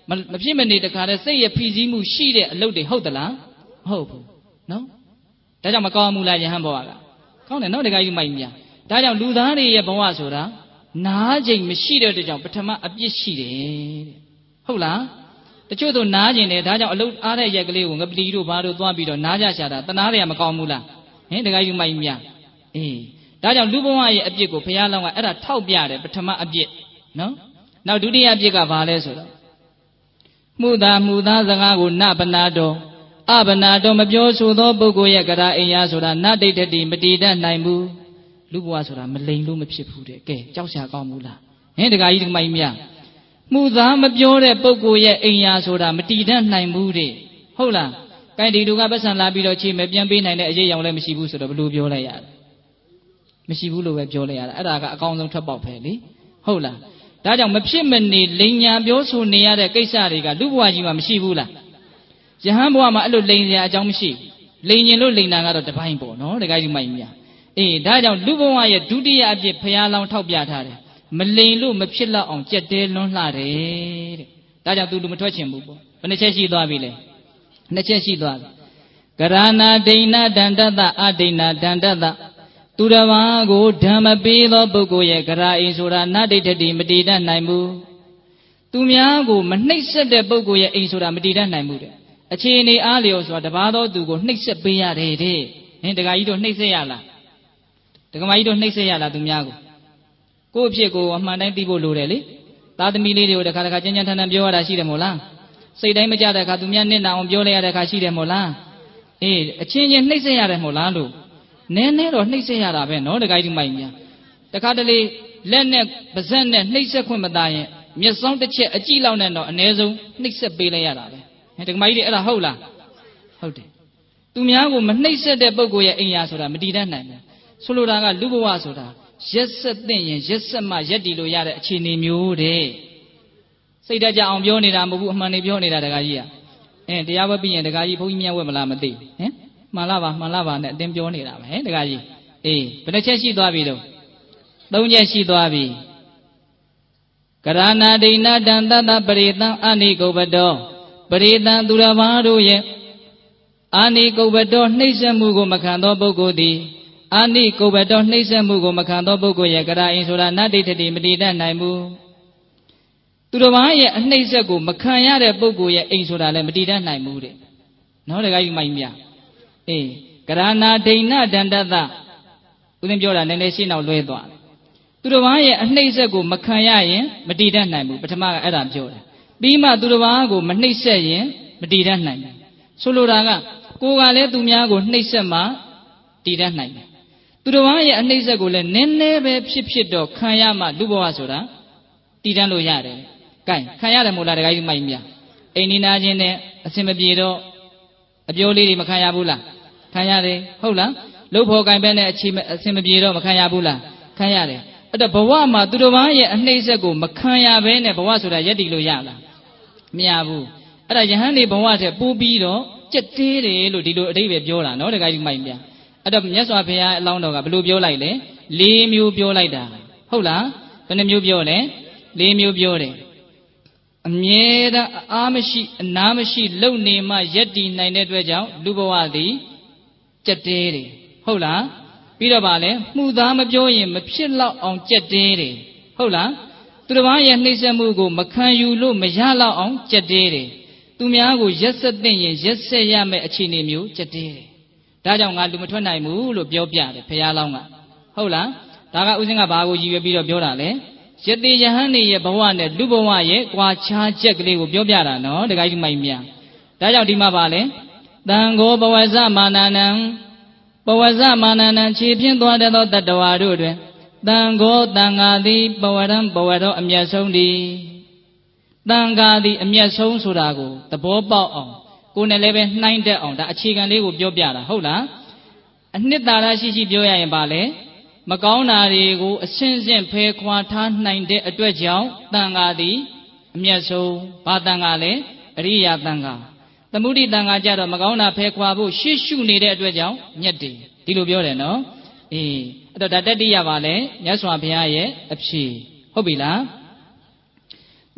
မဖြစ်မနေတခါတည်းစိတ်ရဖိစီးမှုရှိတဲ့အလုပ်တွေဟုတ်သလားမဟုတ်ဘူးနော်ဒါကြောင့်မကောင်းဘူးလားယဟန်ဘဝကကောင်းတယ်နော်တခါကြီးမိုက်မြဒါကြောင့်လူသားတွေရဲ့ဘဝဆိုတာနားချိန်မရှိတဲ့အတွက်ကြောင့်ပထမအပြစ်ရှိတယ်တဲ့ဟုတ်လားတချို့တို့နားကျင်တယ်ဒါကြောင့်အလုပ်အားတဲ့ရက်ကလေးကိုငပလီတို့ဘာတို့သွားပြီးတော့နားကြရှာတာတနာတွေကမကောင်းဘူးလားဟင်တခါကြီးမိုက်မြအေးဒါကြောင့်လူဘဝရဲ့အပြစ်ကိုဘုရားလောင်းကအဲ့ဒါထောက်ပြတယ်ပထမအပြစ်နော်နောက်ဒုတိယအပြစ်ကဘာလဲဆိုတော့မှုသားစကားကိုနဗနာတော်အဗနာတော်မပြောဆိုသောပုဂ္ဂိုလ်ရဲ့ကရာအိယာဆိုတာနဒိဋ္ဌတိမတည်တတ်နိုင်ဘူးလူဘဝဆိုတာမလိမ်လို့မဖြစ်ဘူးတဲ့ကဲကြောက်စရာကောင်းဘူးလားဟင်တခါကြီးဒီမိုင်းမြမှုသားမပြောတဲ့ပုဂ္ဂိုလ်ရဲ့အိယာဆိုတာမတည်တတ်နိုင်ဘူးတဲ့ဟုတ်လားကိုင်ဒီတို့ကပတ်စံလာပြီးတော့ချိန်မပြန်ပေးနိုင်တဲ့အရေးအယောင်လည်းမရှိဘူးဆိုတော့ဘယ်လိုပြောလိုက်ရလဲမရှိဘူးလို့ပဲပြောလိုက်ရတာအဲ့ဒါကအကောင်းဆုံးထွက်ပေါက်ပဲလေဟုတ်လားဒါကြောင့်မဖြစ်မနေလိန်ညာပြောဆိုနေရတဲ့ကိစ္စတွေကလူဘဝကြီးမှာမရှိဘူးလားယဟန်ဘဝမှာအဲ့လိုလိန်စရာအကြောင်းမရှိလိန်ရင်လို့လိန်တာကတော့တပိုင်းပေါ့နော်တခါကြီးမိုက်မြအေးဒါကြောင့်လူဘဝရဲ့ဒုတိယအပြစ်ဘုရားလောင်းထောက်ပြထားတယ်မလိန်လို့မဖြစ်တော့အောင်ကြက်တဲလွန်းလှတယ်တဲ့ဒါကြောင့်သူလူမထွက်ချင်ဘူးပေါ့ဘယ်နှချက်ရှိသွားပြီလဲနှစ်ချက်ရှိသွားပြီကရဏဒိဏဒန္တတအဒိဏဒန္တတသူတစ်ပါးကိုဓမ္မပေးသောပုဂ္ဂိုလ်ရဲ့ကရာအိဆိုတာနဒိဋ္ဌတိမတည်တတ်နိုင်ဘူးသူများကိုမနှိပ်စက်တဲ့ပုဂ္ဂိုလ်ရဲ့အိဆိုတာမတည်တတ်နိုင်ဘူးတဲ့အခြေအနေအားလျော်ဆိုတာတပါးသောသူကိုနှိပ်စက်ပေးရတယ်တဲ့ဟင်တခါကြီးတို့နှိပ်စက်ရလားတက္ကမကြီးတို့နှိပ်စက်ရလားသူများကိုယ့်အဖြစ်ကိုအမှန်တိုင်းသိဖို့လိုတယ်လေသားသမီးလေးတွေကိုတခါတခါကြမ်းကြမ်းထန်ထန်ပြောရတာရှိတယ်မို့လားစိတ်တိုင်းမကြတဲ့အခါသူများနစ်နာအောင်ပြောလိုက်ရတဲ့အခါရှိတယ်မို့လားအေးအချင်းချင်းနှိပ်စက်ရတယ်မို့လားလို့နည်းနည်းတော့နှိပ်စက်ရတာပဲနော်တခါကြီးမိုက်များတခါတလေလက်နဲ့ပါးစပ်နဲ့နှိပ်စက်ခွင့်မသားရင်မျက်စောင်းတစ်ချက်အကြည့်လောက်နဲ့တော့အ ਨੇ ဆုံးနှိပ်စက်ပေးလိုက်ရတာပဲဟဲ့တခါကြီးတွေအဲ့ဒါဟုတ်လားဟုတ်တယ်သူများကိုမနှိပ်စက်တဲ့ပုဂ္ဂိုလ်ရဲ့အိမ်ယာဆိုတာမတည်တတ်နိုင်ဘူးဆိုလိုတာကလူဘဝဆိုတာရက်ဆက်သိရင်ရက်ဆက်မှရက်တည်လို့ရတဲ့အခြေအနေမျိုးတဲ့စိတ်တကြအောင်ပြောနေတာမဟုတ်ဘူးအမှန်နေပြောနေတာတခါကြီးတရားဝဲပြီးရင်တခါကြီးဘုန်းကြီးမြတ်ဝဲမလားမသိဟင်မှန်လားပါနဲ့အတင်းပြောနေတာပဲဟဲ့တခါကြီးအေးဘယ်နှချက်ရှိသွားပြီတော့သုံးချက်ရှိသွားပြီကရဏဒိဏတံတတပရိသံအာနိကုပ္ပတောပရိသံသူတစ်ပါးတို့ရဲ့အာနိကုပ္ပတောနှိမ့်ဆက်မှုကိုမခံသောပုဂ္ဂိုလ်သည်အာနိကုပ္ပတောနှိမ့်ဆက်မှုကိုမခံသောပုဂ္ဂိုလ်ရဲ့ကရာအိဆိုတာနတ္တိတ္တိမတည်တတ်နိုင်ဘူးသူတစ်ပါးရဲ့အနှိမ့်ဆက်ကိုမခံရတဲ့ပုဂ္ဂိုလ်ရဲ့အိမ်ဆိုတာလည်းမတည်တတ်နိုင်ဘူးတဲ့နော်တခါကြီးမိုက်မြအေးကရဏဒိဏဒန္တတဦးသိန်းပြောတာနည်းနည်းရှင်းအောင်လွဲသွားတယ်သူတစ်ပါးရဲ့အနှိမ့်ဆက်ကိုမခံရရင်မတည်တတ်နိုင်ဘူးပထမကအဲ့ဒါပြောတယ်ပြီးမှသူတစ်ပါးကိုမနှိမ့်ဆက်ရင်မတည်တတ်နိုင်ဘူးဆိုလိုတာကကိုယ်ကလည်းသူများကိုနှိမ့်ဆက်မှတည်တတ်နိုင်တယ်သူတစ်ပါးရဲ့အနှိမ့်ဆက်ကိုလည်းနည်းနည်းပဲဖြစ်တော့ခံရမှလူဘဝဆိုတာတည်တတ်လို့ရတယ်။ကဲခံရတယ်မို့လားတခါကြီးမိုက်မြအိမ်နီးနာချင်းနဲ့အစင်မပြေတော့အပြောလေးတွေမခံရဘူးလားခံရတယ်ဟုတ်လားလှုပ်ဖို့ကင်ပဲနဲ့အစင်မပြေတော့မခံရဘူးလားခံရတယ်အဲ့တော့ဘဝမှာသူတစ်ပါးရဲ့အနှိမ့်ဆက်ကိုမခံရဘဲနဲ့ဘဝဆိုတာရက်တည်လို့ရလားမရဘူးအဲ့ဒါယဟန်နေဘဝတဲ့ပိုးပြီးတော့ကြက်သေးတယ်လို့ဒီလိုအဓိပ္ပာယ်ပြောတာနော်တခါကြီးမိုက်မြအဲ့တော့မြတ်စွာဘုရားအလောင်းတော်ကဘယ်လိုပြောလိုက်လဲ၄မျိုးပြောလိုက်တာဟုတ်လားဘယ်နှမျိုးပြောလဲ၄မျိုးပြောတယ်အမြဲတမ်းအားမရှိအနားမရှိလုံနေမှရက်တည်နိုင်တဲ့အတွက်ကြောင့်လူဘဝသည်ကြက်တဲတယ်ဟုတ်လားပြီးတော့ဗာလဲမှုသားမပြောရင်မဖြစ်တော့အောင်ကြက်တဲတယ်ဟုတ်လားသူတစ်ပါးရဲ့နှိမ့်ဆက်မှုကိုမခံယူလို့မရတော့အောင်ကြက်တဲတယ်သူများကိုရက်ဆက်သိရင်ရက်ဆက်ရမယ့်အခြေအနေမျိုးကြက်တဲတယ်ဒါကြောင့်ငါလူမထွက်နိုင်ဘူးလို့ပြောပြတယ်ဘုရားလောင်းကဟုတ်လားဒါကဥစဉ်ကဘာကိုရည်ရွယ်ပြီးတော့ပြောတာလဲယတိယဟန်နေရဲ့ဘဝနဲ့လူဘဝရဲ့ကွာခြားချက်ကလေးကိုပြောပြတာနော်တခါကြီးမိုက်မြဒါကြောင့်ဒီမှာပါလဲတံဃောဘဝဇမာနနံဘဝဇမာနနံခြေဖြင့်သွားတဲ့သောတတ္တဝါတို့တွင်တံဃောတန်ဃာသည်ဘဝရံဘဝတော်အမျက်ဆုံးသည်တန်ဃာသည်အမျက်ဆုံးဆိုတာကိုသဘောပေါက်အောင်ကိုယ်နဲ့လည်းပဲနှိုင်းတတ်အောင်ဒါအခြေခံလေးကိုပြောပြတာဟုတ်လားအနှစ်သာရရှိပြောရရင်ပါလေမကောင်းတာတွေကိုအစင်းစင်းဖယ်ခွာထားနိုင်တဲ့အတွက်ကြောင့်တန်ဃာသည်အမျက်ဆုံးဘာတန်ဃာလဲအရိယာတန်ဃာသမုဒိတန်ဃာကြတော့မကောင်းတာဖယ်ခွာဖို့ရှေ့ရှုနေတဲ့အတွက်ကြောင့်မြတ်တယ်ဒီလိုပြောတယ်နော်အေးအဲ့တော့ဒါတတိယပါလေမြတ်စွာဘုရားရဲ့အဖြေဟုတ်ပြီလား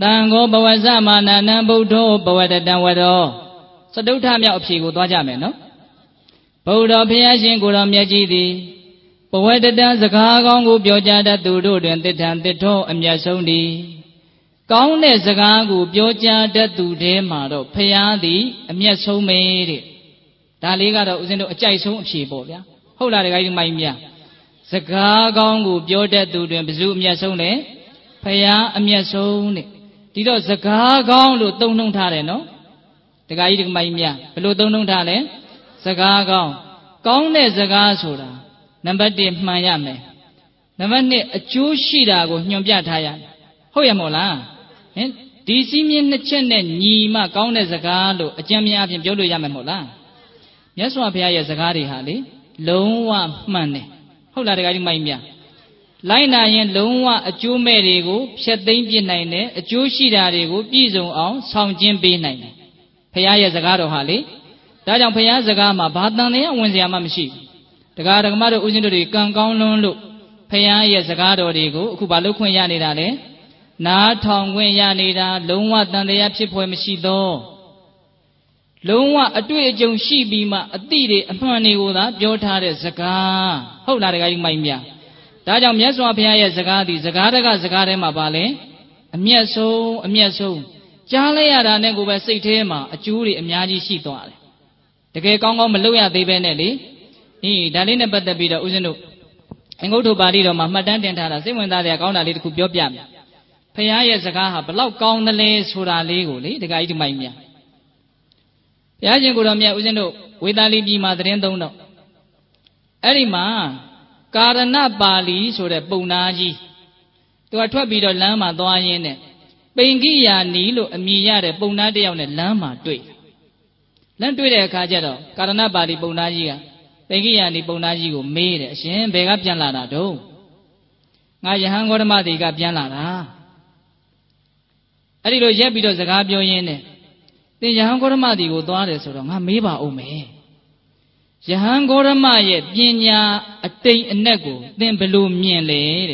တန်ကိုဘဝဇမာနာနံဗုဒ္ဓောဘဝတတံဝရောစတုထမြောက်အဖြေကိုသွားကြမယ်နော်ဗုဒ္ဓဘုရားရှင်ကိုယ်တော်မြတ်ကြီးသည်ဘဝတတံစကားကောင်းကိုပြောကြားတတ်သူတို့တွင်တစ်ထံတစ်ထောအမြတ်ဆုံးသည်ကောင်းတဲ့စကားကိုပြောကြားတတ်သူထဲမှာတော့ဘုရားသည်အမြတ်ဆုံးပဲတဲ့ဒါလေးကတော့ဦးဇင်းတို့အကြိုက်ဆုံးအဖြေပေါ့ဗျာဟုတ်လားတခါကြီးမိုင်းမြစကားကောင်းကိုပြောတတ်သူတွင်ဘယ်သူအမြတ်ဆုံးလဲဘုရားအမြတ်ဆုံးတဲ့ဒီတော့စကားကောင်းလို့သုံးနှုန်းထားတယ်နော်တခါကြီးဒီမိုင်းမြဘယ်လိုသုံးနှုန်းထားလဲစကားကောင်းကောင်းတဲ့စကားဆိုတာနံပါတ်1မှန်ရမယ်နံပါတ်2အကျိုးရှိတာကိုညွှန်ပြထားရမယ်ဟုတ်ရမို့လားဟင်ဒီစည်းမျဉ်း2ချက်နဲ့ညီမှကောင်းတဲ့စကားလို့အကျဉ်းများအပြင်ပြောလို့ရမယ်မို့လားမြတ်စွာဘုရားရဲ့စကားတွေဟာလေလုံးဝမှန်တယ်ဟုတ်လားတခါကြီးမိုင်းမြလိုက်နာရင်လုံးဝအကျိုးမဲ့တွေကိုဖျက်သိမ်းပြစ်နိုင်တယ်အကျိုးရှိတာတွေကိုပြည့်စုံအောင်ဆောင်ကျဉ်ပေးနိုင်တယ်ဘုရားရဲ့စကားတော်ဟာလေဒါကြောင့်ဘုရားစကားမှာဘာတန်တရားဝင်စရာမှမရှိဘူးတရားဓမ္မတို့ဦးဇင်းတို့တွေကံကောင်းလွန်းလို့ဘုရားရဲ့စကားတော်တွေကိုအခုဘာလို့ခွင့်ရနေတာလဲနားထောင်ခွင့်ရနေတာလုံးဝတန်တရားဖြစ်ဖွယ်မရှိသောလုံးဝအတွေ့အကြုံရှိပြီးမှအတိတွေအမှန်တွေကိုသာပြောထားတဲ့စကားဟုတ်လားတခါကြီးမိုင်းမြဒါကြောင့်မြတ်စွာဘုရားရဲ့စကားသည်စကားတကစကားထဲမှာပါလဲအမျက်ဆုံးကြားလိုက်ရတာနဲ့ကိုပဲစိတ်ထဲမှာအကျိုးတွေအများကြီးရှိသွားတယ်တကယ်ကောင်းကောင်းမလုပ်ရသေးပဲနဲ့လေဒါလေးနဲ့ပတ်သက်ပြီးတော့ဦးဇင်းတို့အင်္ဂုတ္တပါဠိတော်မှာမှတ်တမ်းတင်ထားတာစိတ်ဝင်စားတဲ့အကောင်းတာလေးတစ်ခုပြောပြမယ်ဘုရားရဲ့စကားဟာဘလောက်ကောင်းတယ်လဲဆိုတာလေးကိုလေတခါကြီးဒီမိုင်းမြဘုရားရှင်ကိုယ်တော်မြတ်ဦးဇင်းတို့ဝေသာလီပြည်မှာသတင်းသုံးတော့အဲ့ဒီမှာကာရဏပါဠိဆိုတဲ့ပုံနာကြီးသူကထွက်ပြီးတော့လမ်းမှာသွားရင်းနဲ့ပိန်ကိယာနီလို့အမည်ရတဲ့ပုံနာတစ်ယောက်နဲ့လမ်းမှာတွေ့တဲ့အခါကျတော့ကာရဏပါဠိပုံနာကြီးကပိန်ကိယာနီပုံနာကြီးကိုမေးတယ်အရှင်ဘယ်ကပြန်လာတာတုံးငါယဟန်ဂေါတမတိကပြန်လာတာအဲ့ဒီလိုရက်ပြီးတော့စကားပြောရင်းနဲ့သင်ယဟန်ဂေါတမတိကိုသွားတယ်ဆိုတော့ငါမေးပါဦးမယ်ယဟန်ဂေါတမရဲ့ပညာအတိမ်အနက်ကိုသင်ဘယ်လိုမြင်လဲတဲ့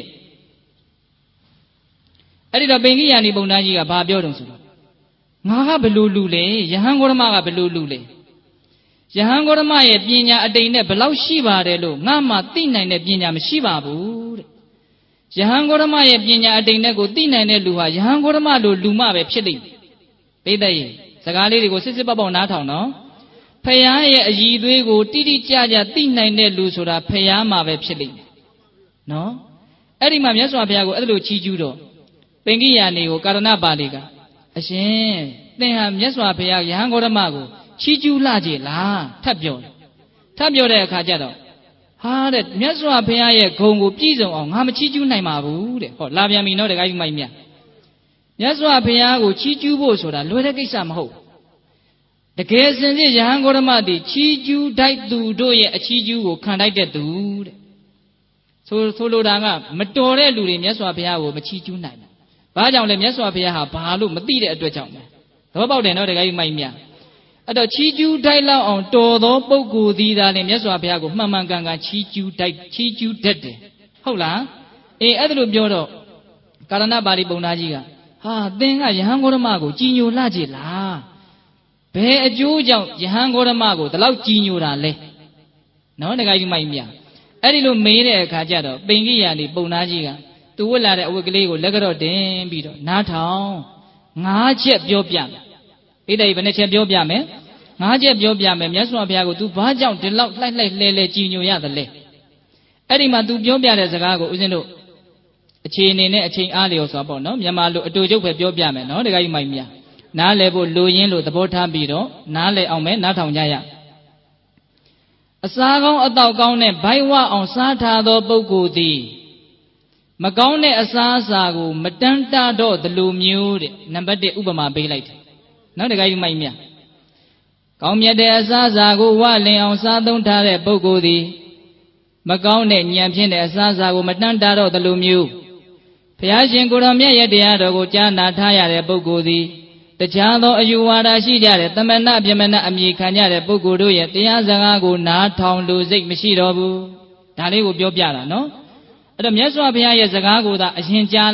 အဲ့ဒီတော့ပိန်ကိယာနီပုံနာကြီးကဘာပြောတုံးဆိုတော့ငါကဘယ်လိုလူလဲယဟန်ဂေါတမကဘယ်လိုလူလဲယဟန်ဂေါတမရဲ့ပညာအတိမ်နဲ့ဘယ်လောက်ရှိပါတယ်လို့ငါမှသိနိုင်တဲ့ပညာမရှိပါဘူးတဲ့ယဟန်ဂေါတမရဲ့ပညာအတိမ်နဲ့ကိုသိနိုင်တဲ့လူဟာယဟန်ဂေါတမလိုလူမှပဲဖြစ်လိမ့်မယ်ပိဿယေစကားလေးတွေကိုစစ်ပေါက်နားထောင်နော်ဖယားရဲ့အည်သွေးကိုတိတိကျကျသိနိုင်တဲ့လူဆိုတာဖယားမှာပဲဖြစ်လိမ့်မယ်နော်အဲ့ဒီမှာမြတ်စွာဘုရားကိုအဲ့လိုချီးကျူးတော့ပိန်ကိယာနေကိုကာရဏပါဠိကအရှင်သင်ဟာမြတ်စွာဘုရားယဟန်ဂေါတမကိုချီးကျူးလှကြလားထပ်ပြောတဲ့အခါကျတော့ဟာတဲ့မြတ်စွာဘုရားရဲ့ဂုဏ်ကိုပြည့်စုံအောင်ငါမချီးကျူးနိုင်ပါဘူးတဲ့ဟောလာပြန်ပြီနော်တခါကြီးမိုက်မြတ်မြတ်စွာဘုရားကိုချီးကျူးဖို့ဆိုတာလွယ်တဲ့ကိစ္စမဟုတ်တကယ်စင်စစ်ယဟန်ဂေါတမသည်ချီးကျူးတိုက်သူတို့ရဲ့အချီးကျူးကိုခံတိုက်တဲ့သူတဲ့ဆိုလိုတာကမတော်တဲ့လူတွေမြတ်စွာဘုရားကိုမချီးကျူးနိုင်ဘူးဘာကြောင့်လဲမြတ်စွာဘုရားဟာဘာလို့မသိတဲ့အတွက်ကြောင့်ပဲသဘောပေါက်တယ်နော်တကယ်ကြီးမိုက်မြတ်အဲ့တော့ချီးကျူးတိုက်လောက်အောင်တော်သောပုဂ္ဂိုလ်သည်သာလျှင်မြတ်စွာဘုရားကိုမှန်မှန်ကန်ကန်ချီးကျူးတတ်တယ်ဟုတ်လားအဲ့ဒါလိုပြောတော့ကာရဏပါဠိပုံနာကြီးကဟာသင်ကယဟန်ဂေါတမကိုကြည်ညိုလှကြလားဘယ်အကျိုးကြောင့်ယဟန်ဂေါတမကိုဒီလောက်ကြည်ညိုတာလဲနော်တခါကြီးမိုက်မြအဲ့ဒီလိုမေးတဲ့အခါကျတော့ပိန်ကိယာနေပုံနာကြီးကသူဝတ်လာတဲ့အဝတ်ကလေးကိုလက်ကတော့တင်ပြီးတော့နားထောင်5ချက်ပြောပြမယ်ဣတိဘယ်နှချက်ပြောပြမယ်5ချက်ပြောပြမယ်မြတ်စွာဘုရားကို तू ဘာကြောင့်ဒီလောက်လှိုက်လဲကြည်ညိုရသလဲအဲ့ဒီမှာ तू ပြောပြတဲ့စကားကိုဦးဇင်းတို့အခြေအနေနဲ့အချိန်အားလျော်စွာပေါ့နော်မြန်မာလိုအတူချုပ်ပဲပြောပြမယ်နော်တခါကြီးမိုက်မြနားလည်ဖို့လိုရင်းလို့သဘောထားပြီးတော့နားလည်အောင်ပဲနားထောင်ကြရအစားကောင်းအသောက်ကောင်းနဲ့ဘိုက်ဝအောင်စားထားသောပုဂ္ဂိုလ်သည်မကောင်းတဲ့အစားအစာကိုမတန်းတတော့သလိုမျိုးတဲ့နံပါတ်1ဥပမာပေးလိုက်တယ်နော်တခါကြီးမိုက်မြကောင်းမြတ်တဲ့အစားအစာကိုဝလင်အောင်စားသုံးထားတဲ့ပုဂ္ဂိုလ်သည်မကောင်းတဲ့ဉာဏ်ဖြင့်တဲ့အစားအစာကိုမတန်းတတော့သလိုမျိုးဘုရားရှင်ကိုယ်တော်မြတ်ရဲ့တရားတော်ကိုကြားနာထားရတဲ့ပုဂ္ဂိုလ်သည်တခြားသောအယူဝါဒရှိကြတဲ့သမဏပြမဏအမြင်ခံကြတဲ့ပုဂ္ဂိုလ်တို့ရဲ့တရားစကားကိုနားထောင်လို့စိတ်မရှိတော့ဘူးဒါလေးကိုပြောပြတာနော်အဲ့တော့မြတ်စွာဘုရားရဲ့စကားကိုသာအရင်ကြားလိုက်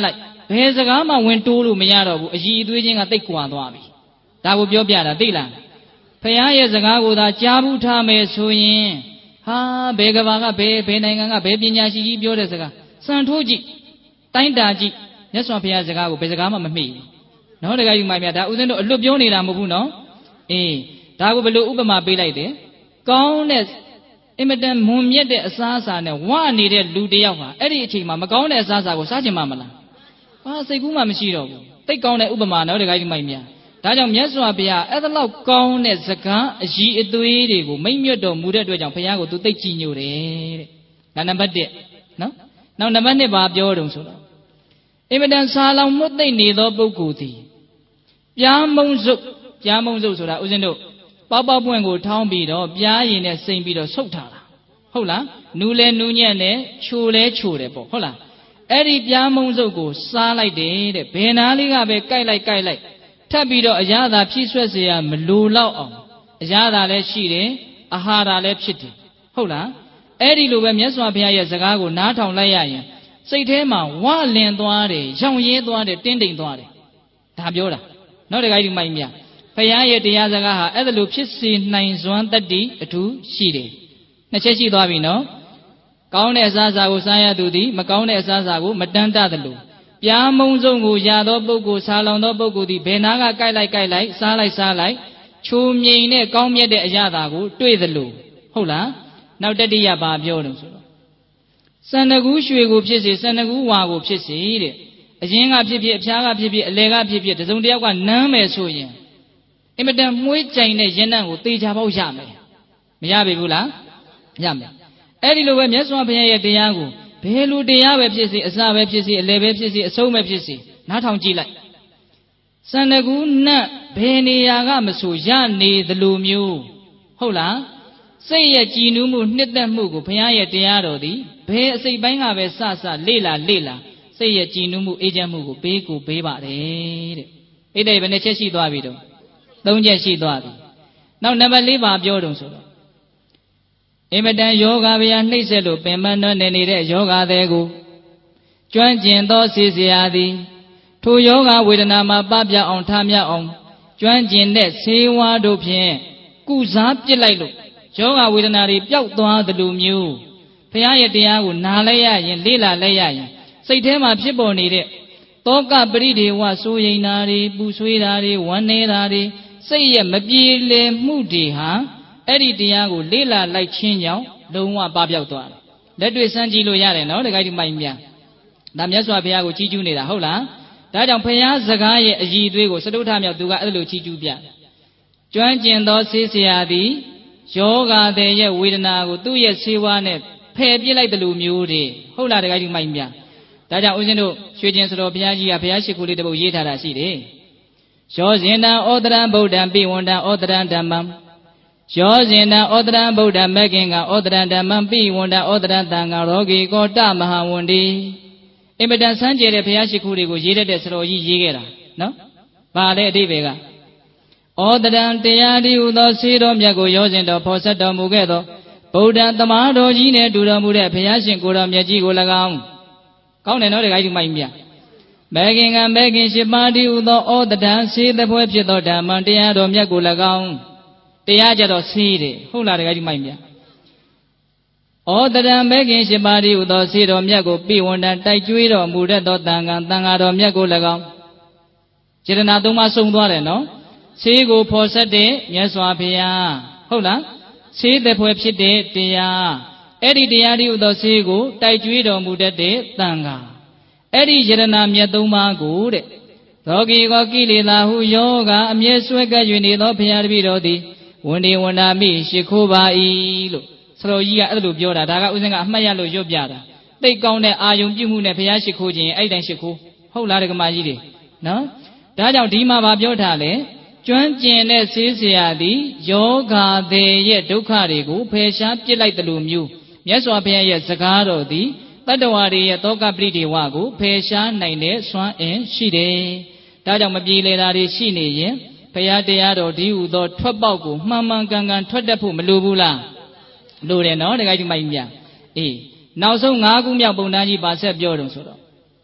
ဘယ်စကားမှဝင်တိုးလို့မရတော့ဘူးအည်အသွေးချင်းကတိတ်ကွာသွားပြီဒါကိုပြောပြတာသိလားဖရာရဲ့စကားကိုသာကြားဘူးထားမယ်ဆိုရင်ဟာဘယ်ကဘာကဘယ်နိုင်ငံကဘယ်ပညာရှိကြီးပြောတဲ့စကားစံထိုးကြည့်တိုင်းတာကြည့်မြတ်စွာဘုရားစကားကိုဘယ်စကားမှမမေ့ဘူးနော်တကယ်ယူမိုင်မြတ်ဒါဥစဉ်တို့အလွတ်ပြောနေတာမဟုတ်ဘူးနော်ဒါကိုဘယ်လိုဥပမာပေးလိုက်တယ်ကောင်းတဲ့အင်မတန်မွန်မြတ်တဲ့အစားအစာနဲ့ဝနေတဲ့လူတယောက်ဟာအဲ့ဒီအချိန်မှာမကောင်းတဲ့အစားအစာကိုစားချင်မှမလားစိတ်ကူးမှမရှိတော့ဘူးသိကောင်းတဲ့ဥပမာနော်တကယ်ယူမိုင်မြတ်ဒါကြောင့်မြတ်စွာဘုရားအဲ့ဒါလောက်ကောင်းတဲ့စကားအည်အသွေးတွေကိုမိမ့်မြတ်တော်မူတဲ့အတွက်ကြောင့်ဘုရားကိုသူသိကြည်ညိုတယ်တဲ့ဒါနံပါတ်1နော်နောက်နံပါတ်2ပါပြောတုံဆိုတော့အင်မတန်ဆာလောင်မှုတ်သိမ့်နေသောပုဂ္ဂိုလ်သည်ပြားမုံစုပ်ဆိုတာဦးဇင်းတို့ပေါက်ပွင့်ကိုထောင်းပြီးတော့ပြားရည်နဲ့စိမ့်ပြီးတော့ဆုပ်ထားတာဟုတ်လားနူးလဲနူးညံ့တယ်ချိုတယ်ပေါ့ဟုတ်လားအဲ့ဒီပြားမုံစုပ်ကိုစားလိုက်တယ်တဲ့ဘယ်နာလေးကပဲကြိုက်လိုက်ထပ်ပြီးတော့အရာသာဖြည့်ဆွက်เสียမလိုတော့အောင်အရာသာလည်းရှိတယ်အာဟာရလည်းဖြစ်တယ်ဟုတ်လားအဲ့ဒီလိုပဲမြတ်စွာဘုရားရဲ့စကားကိုနားထောင်လိုက်ရရင်စိတ်ထဲမှာဝလင်သွားတယ်ရောင်ရဲသွားတယ်တင်းတိမ်သွားတယ်ဒါပြောတာနောက်တခါဒီမိုင်းမြဘုရားရဲ့တရားစကားဟာအဲ့ဒါလိုဖြစ်စေနိုင်စွမ်းတတ္တိအထူးရှိတယ်နှစ်ချက်ရှိသွားပြီနော်ကောင်းတဲ့အစားအစာကိုစားရသူသည်မကောင်းတဲ့အစားအစာကိုမတန်းတသလိုပြားမုံဆုံးကိုရသောပုဂ္ဂိုလ်ဆာလောင်သောပုဂ္ဂိုလ်သည်ဘယ်နာကကြိုက်လိုက်စားလိုက်ချိုမြိန်နဲ့ကောင်းမြတ်တဲ့အရာသာကိုတွေ့သလိုဟုတ်လားနောက်တတိယဘာပြောတယ်ဆိုတော့စန္ဒကူးရွှေကိုဖြစ်စေစန္ဒကူးဝါကိုဖြစ်စေတဲ့အရင်ကဖြစ်ဖြစ်အဖျားကဖြစ်ဖြစ်အလယ်ကဖြစ်ဖြစ်တစုံတစ်ယောက်ကနမ်းမယ်ဆိုရင်အင်မတန်မွှေးကြိုင်တဲ့ရင်နှံ့ကိုသေချာပေါက်ရမယ်မရပြီဘူးလားရမယ်အဲ့ဒီလိုပဲမြတ်စွာဘုရားရဲ့တရားကိုဘယ်လိုတရားပဲဖြစ်စေအစပဲဖြစ်စေအလယ်ပဲဖြစ်စေအဆုံးပဲဖြစ်စေနားထောင်ကြည့်လိုက်စန္ဒကူးနတ်ဘယ်နေရာကမဆိုရနေသလိုမျိုးဟုတ်လားစိတ်ရဲ့ကြည်နူးမှုနှစ်သက်မှုကိုဘုရားရဲ့တရားတော်သည်ဘယ်အစိတ်ပိုင်းကပဲစလေ့လာစိတ်ရဲ့ကြည်နူးမှုအေးချမ်းမှုကိုပေးပါတယ်တဲ့အဲ့ဒါဘယ်နှချက်ရှိသွားပြီတော့3ချက်ရှိသွားပြီနောက်နံပါတ်4ပါပြောတုံဆိုတော့အင်မတန်ယောဂဗျာနှိမ့်ဆက်လို့ပင်မနှွမ်းနေနေတဲ့ယောဂသည်ကိုကျွမ်းကျင်သောစေစရာသည်ထိုယောဂဝေဒနာမှာပပျောက်အောင်ထားမြတ်အောင်ကျွမ်းကျင်တဲ့ဆေးဝါးတို့ဖြင့်ကုစားပစ်လိုက်လို့ယောဂဝေဒနာတွေပျောက်သွားသလိုမျိုးဘုရားရဲ့တရားကိုနားလဲရရင်လေ့လာလဲရရင်စိတ်ထဲမှာဖြစ်ပေါ်နေတဲ့တောကပရိဒေဝစိုးရိမ်တာတွေပူဆွေးတာတွေဝမ်းနေတာတွေစိတ်ရဲ့မပြေလည်မှုတွေဟာအဲ့ဒီတရားကိုလေ့လာလိုက်ခြင်းကြောင့်လုံးဝပပျောက်သွားတယ်လက်တွေ့စမ်းကြည့်လို့ရတယ်နော်တခါဒီမိုင်များဒါမြတ်စွာဘုရားကိုကြီးကျူးနေတာဟုတ်လားဒါကြောင့်ဘုရားစကားရဲ့အည်အသွေးကိုစတုထမြောက်သူကအဲ့လိုကြီးကျူးပြကျွမ်းကျင်သောဆေးဆရာသည်ယောဂတဲ့ရဲ့ဝေဒနာကိုသူ့ရဲ့ဆေးဝါးနဲ့ဖယ်ပြစ်လိုက်တယ်လို့မျိုးတွေဟုတ်လားတခါဒီမိုင်များဒါကြောင့်ဦးဇင်းတို့ရွှေကျင်စတော်ဘုရားကြီးကဘုရားရှိခိုးလေးတစ်ပုဒ်ရေးထားတာရှိတယ်ယောဇင်တံဩတရံဗုဒ္ဓံပိဝန္တံဩတရံဓမ္မံယောဇင်တံဩတရံဗုဒ္ဓံမဂ္ဂင်ကဩတရံဓမ္မံပိဝန္တံဩတရံသံဃာရောဂီကောတမဟာဝန္တိအင်မတန်ဆန်းကျယ်တဲ့ဘုရားရှိခိုးတွေကိုရေးတတ်တဲ့စတော်ကြီးရေးခဲ့တာနော်ဘာလဲအဓိပ္ပာယ်ကဩတရံတရားဒီဟုသောစေတော်မြတ်ကိုယောဇင်တော်ဖော်ဆက်တော်မူခဲ့သောဗုဒ္ဓသမားတော်ကြီးနဲ့တူတော်မူတဲ့ဘုရားရှင်ကိုယ်တော်မြတ်ကြီးကို၎င်းကောင်းတယ်နော်တခါကြီးမိုက်မြမဂ္ဂင်ကမဂ္ဂင်၈ပါးဒီဟုသောဩတရံစေတပွဲဖြစ်သောဓမ္မံတရားတော်မြတ်ကို၎င်းတရားကြတော့ဆေးတယ်ဟုတ်လားတခါကြီးမိုက်မြဩတရံမဂ္ဂင်၈ပါးဒီဟုသောစေတော်မြတ်ကိုပိဝန္တံတိုက်ကျွေးတော်မူတတ်သောသံဃာတော်မြတ်ကို၎င်းစေတနာ၃ပါးစုံသွားတယ်နော်ဆေးကိုဖော်ဆက်တဲ့မြတ်စွာဘုရားဟုတ်လားဆေးတဲ့ဖွဲဖြစ်တဲ့တရားအဲ့ဒီတရားဒီဟုသောဆေးကိုတိုက်ကျွေးတော်မူတတ်တဲ့သံဃာအဲ့ဒီယရနာမြတ်၃ပါးကိုတဲ့ရောဂီကောကိလေသာဟုယောဂအမြဲဆွဲကပ်၍နေသောဘုရားတပည့်တော်သည်ဝန္ဒီဝန္ဒမိရှိခိုးပါ၏လို့ဆရာကြီးကအဲ့လိုပြောတာဒါကဥစဉ်ကအမှတ်ရလို့ရွတ်ပြတာသိကောင်းတဲ့အာယုံပြုမှုနဲ့ဘုရားရှိခိုးခြင်းအဲ့တိုင်းရှိခိုးဟုတ်လားဒကမာကြီးတွေနော်ဒါကြောင့်ဒီမှာဗာပြောထားလေကျွမ်းကျင်တဲ့ဆေးဆရာသည်ယောဂသည်ရဲ့ဒုက္ခတွေကိုဖယ်ရှားပစ်လိုက်တယ်လို့မျိုးမြတ်စွာဘုရားရဲ့စကားတော်သည်တတ္တဝါတွေရဲ့တောကပရိဒေဝကိုဖယ်ရှားနိုင်တဲ့စွမ်းအင်ရှိတယ်ဒါကြောင့်မပြေလည်တာတွေရှိနေရင်ဘုရားတရားတော်ဒီဟုသောထွက်ပေါက်ကိုမှန်မှန်ကန်ကန်ထွက်တတ်ဖို့မလိုဘူးလားလိုတယ်နော်တခါကြီးမိုက်မြအေးနောက်ဆုံး၅ခုမြောက်ပုံတန်းကြီးပါဆက်ပြောတုံဆိုတော့